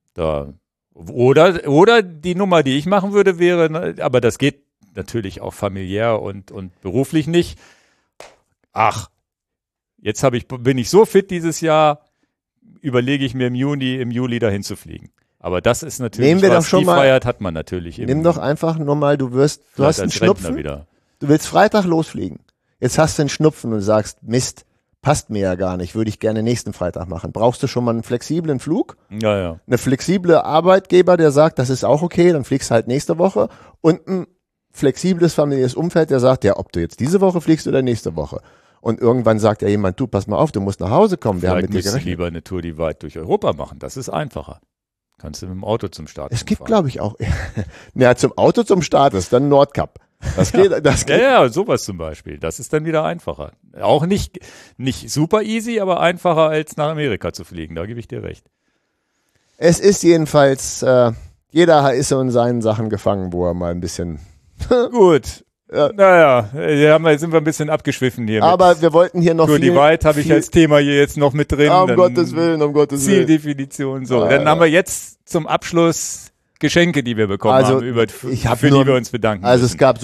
Oder die Nummer, die ich machen würde, wäre, aber das geht natürlich auch familiär und beruflich nicht. Ach, jetzt bin ich so fit dieses Jahr, überlege ich mir im Juli dahin zu fliegen. Aber das ist natürlich, die Freiheit hat man natürlich. Nimm doch einfach nur mal, du hast einen Schnupfen, du willst Freitag losfliegen. Jetzt hast du einen Schnupfen und sagst, Mist, passt mir ja gar nicht, würde ich gerne nächsten Freitag machen. Brauchst du schon mal einen flexiblen Flug? Ja. Eine flexible Arbeitgeber, der sagt, das ist auch okay, dann fliegst du halt nächste Woche. Und ein flexibles familiäres Umfeld, der sagt, ja, ob du jetzt diese Woche fliegst oder nächste Woche. Und irgendwann sagt ja jemand, du, pass mal auf, du musst nach Hause kommen. Wir haben mit dir gerechnet. Lieber eine Tour, die weit durch Europa machen. Das ist einfacher. Kannst du mit dem Auto zum Start Es gibt, glaube ich, auch, zum Auto zum Start ist dann Nordkap. Das geht. Ja, sowas zum Beispiel. Das ist dann wieder einfacher. Auch nicht super easy, aber einfacher als nach Amerika zu fliegen. Da gebe ich dir recht. Es ist jedenfalls, jeder ist so in seinen Sachen gefangen, wo er mal ein bisschen. Gut. Ja. Naja, sind wir ein bisschen abgeschwiffen hier. Aber wir wollten hier noch Tour Divide habe ich als Thema hier jetzt noch mit drin. Um Gottes Willen. Zieldefinition, so. Dann haben wir jetzt zum Abschluss Geschenke, die wir bekommen haben, für die wir uns bedanken müssen. Es gab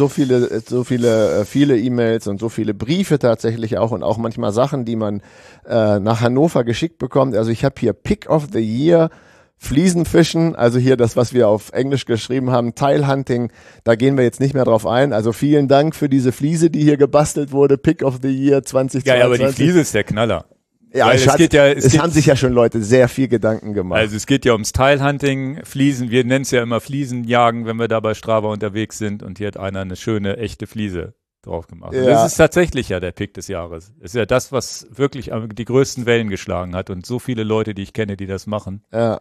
viele E-Mails und so viele Briefe tatsächlich auch und auch manchmal Sachen, die man nach Hannover geschickt bekommt. Also ich habe hier Pick of the Year, Fliesenfischen, also hier das, was wir auf Englisch geschrieben haben, Teilhunting, da gehen wir jetzt nicht mehr drauf ein. Also vielen Dank für diese Fliese, die hier gebastelt wurde, Pick of the Year 2022. Ja, aber die Fliese ist der Knaller. Ja, es haben sich ja schon Leute sehr viel Gedanken gemacht. Also es geht ja ums Teilhunting, Fliesen, wir nennen es ja immer Fliesenjagen, wenn wir da bei Strava unterwegs sind und hier hat einer eine schöne, echte Fliese drauf gemacht. Ja. Das ist tatsächlich ja der Pick des Jahres. Das ist ja das, was wirklich die größten Wellen geschlagen hat und so viele Leute, die ich kenne, die das machen. Ja.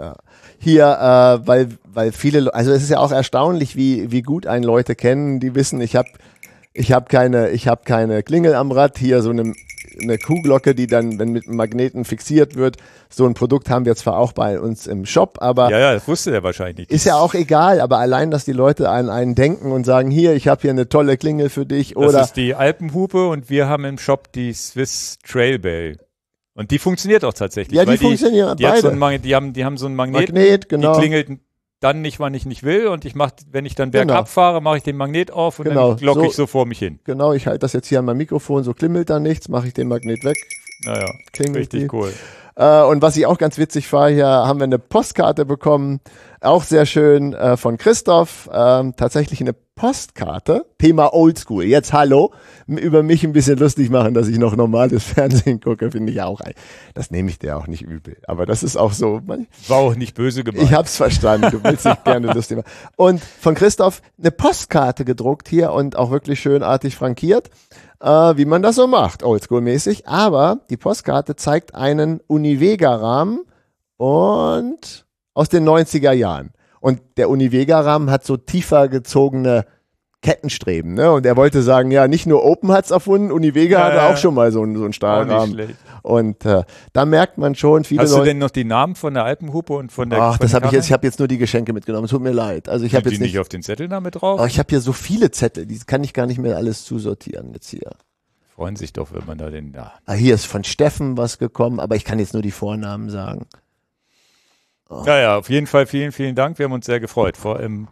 Hier, weil viele, also es ist ja auch erstaunlich, wie gut einen Leute kennen, die wissen, ich habe keine Klingel am Rad, hier so eine Kuhglocke, die dann, wenn mit einem Magneten fixiert wird, so ein Produkt haben wir zwar auch bei uns im Shop, aber ja, das wusste der wahrscheinlich nicht. Ist ja auch egal, aber allein, dass die Leute an einen denken und sagen, hier, ich habe hier eine tolle Klingel für dich. Oder das ist die Alpenhupe und wir haben im Shop die Swiss Trailbell. Und die funktioniert auch tatsächlich. Ja, die funktionieren beide. Die haben so einen Magnet, genau. Die klingelt dann nicht, wann ich nicht will und wenn ich dann bergab fahre, mache ich den Magnet auf und dann glocke ich so vor mich hin. Genau, ich halte das jetzt hier an mein Mikrofon, so klimmelt da nichts, mache ich den Magnet weg. Naja, richtig cool. Und was ich auch ganz witzig war, hier haben wir eine Postkarte bekommen, auch sehr schön von Christoph, tatsächlich eine Postkarte, Thema Oldschool. Jetzt hallo, über mich ein bisschen lustig machen, dass ich noch normales Fernsehen gucke, finde ich auch. Das nehme ich dir auch nicht übel, aber das ist auch so. War auch nicht böse gemeint. Ich hab's verstanden, du willst dich gerne lustig machen. Und von Christoph eine Postkarte gedruckt hier und auch wirklich schönartig frankiert. Wie man das so macht, oldschool-mäßig. Aber die Postkarte zeigt einen Univega-Rahmen und aus den 90er Jahren. Und der Univega-Rahmen hat so tiefer gezogene Kettenstreben, ne? Und er wollte sagen, ja, nicht nur Open hat's erfunden, Univega hatte auch schon mal so einen Stahlrahmen. Und da merkt man schon, viele Hast du denn noch die Namen von der Alpenhupe und von der Ach, das habe ich jetzt, ich habe jetzt nur die Geschenke mitgenommen, tut mir leid. Also ich habe jetzt nicht auf den Zettel damit drauf? Oh, ich habe hier so viele Zettel, die kann ich gar nicht mehr alles zusortieren jetzt hier. Freuen sich doch, wenn man da den, ja. Hier ist von Steffen was gekommen, aber ich kann jetzt nur die Vornamen sagen. Oh. Ja, auf jeden Fall vielen, vielen Dank. Wir haben uns sehr gefreut. Vor allem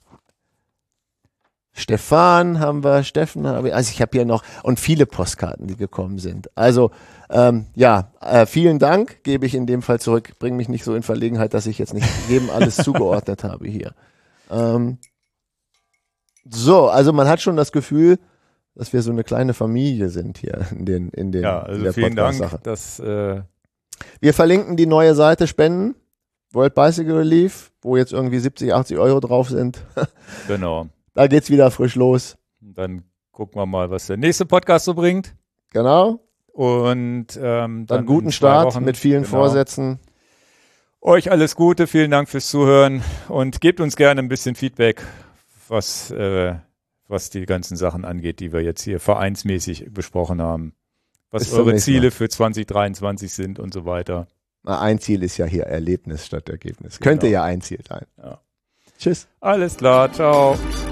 Stefan haben wir, Steffen habe ich, also ich habe hier noch und viele Postkarten, die gekommen sind. Also vielen Dank, gebe ich in dem Fall zurück. Bring mich nicht so in Verlegenheit, dass ich jetzt nicht jedem alles zugeordnet habe hier. Also man hat schon das Gefühl, dass wir so eine kleine Familie sind hier in ja, also in der vielen Dank, dass wir verlinken die neue Seite Spenden, World Bicycle Relief, wo jetzt irgendwie 70, 80 Euro drauf sind. Genau. Da geht's wieder frisch los. Dann gucken wir mal, was der nächste Podcast so bringt. Genau. Und dann guten Start mit vielen Vorsätzen. Euch alles Gute, vielen Dank fürs Zuhören und gebt uns gerne ein bisschen Feedback, was die ganzen Sachen angeht, die wir jetzt hier vereinsmäßig besprochen haben. Was eure Ziele für 2023 sind und so weiter. Ein Ziel ist ja hier Erlebnis statt Ergebnis. Genau. Könnte ja ein Ziel sein. Ja. Tschüss. Alles klar, ciao.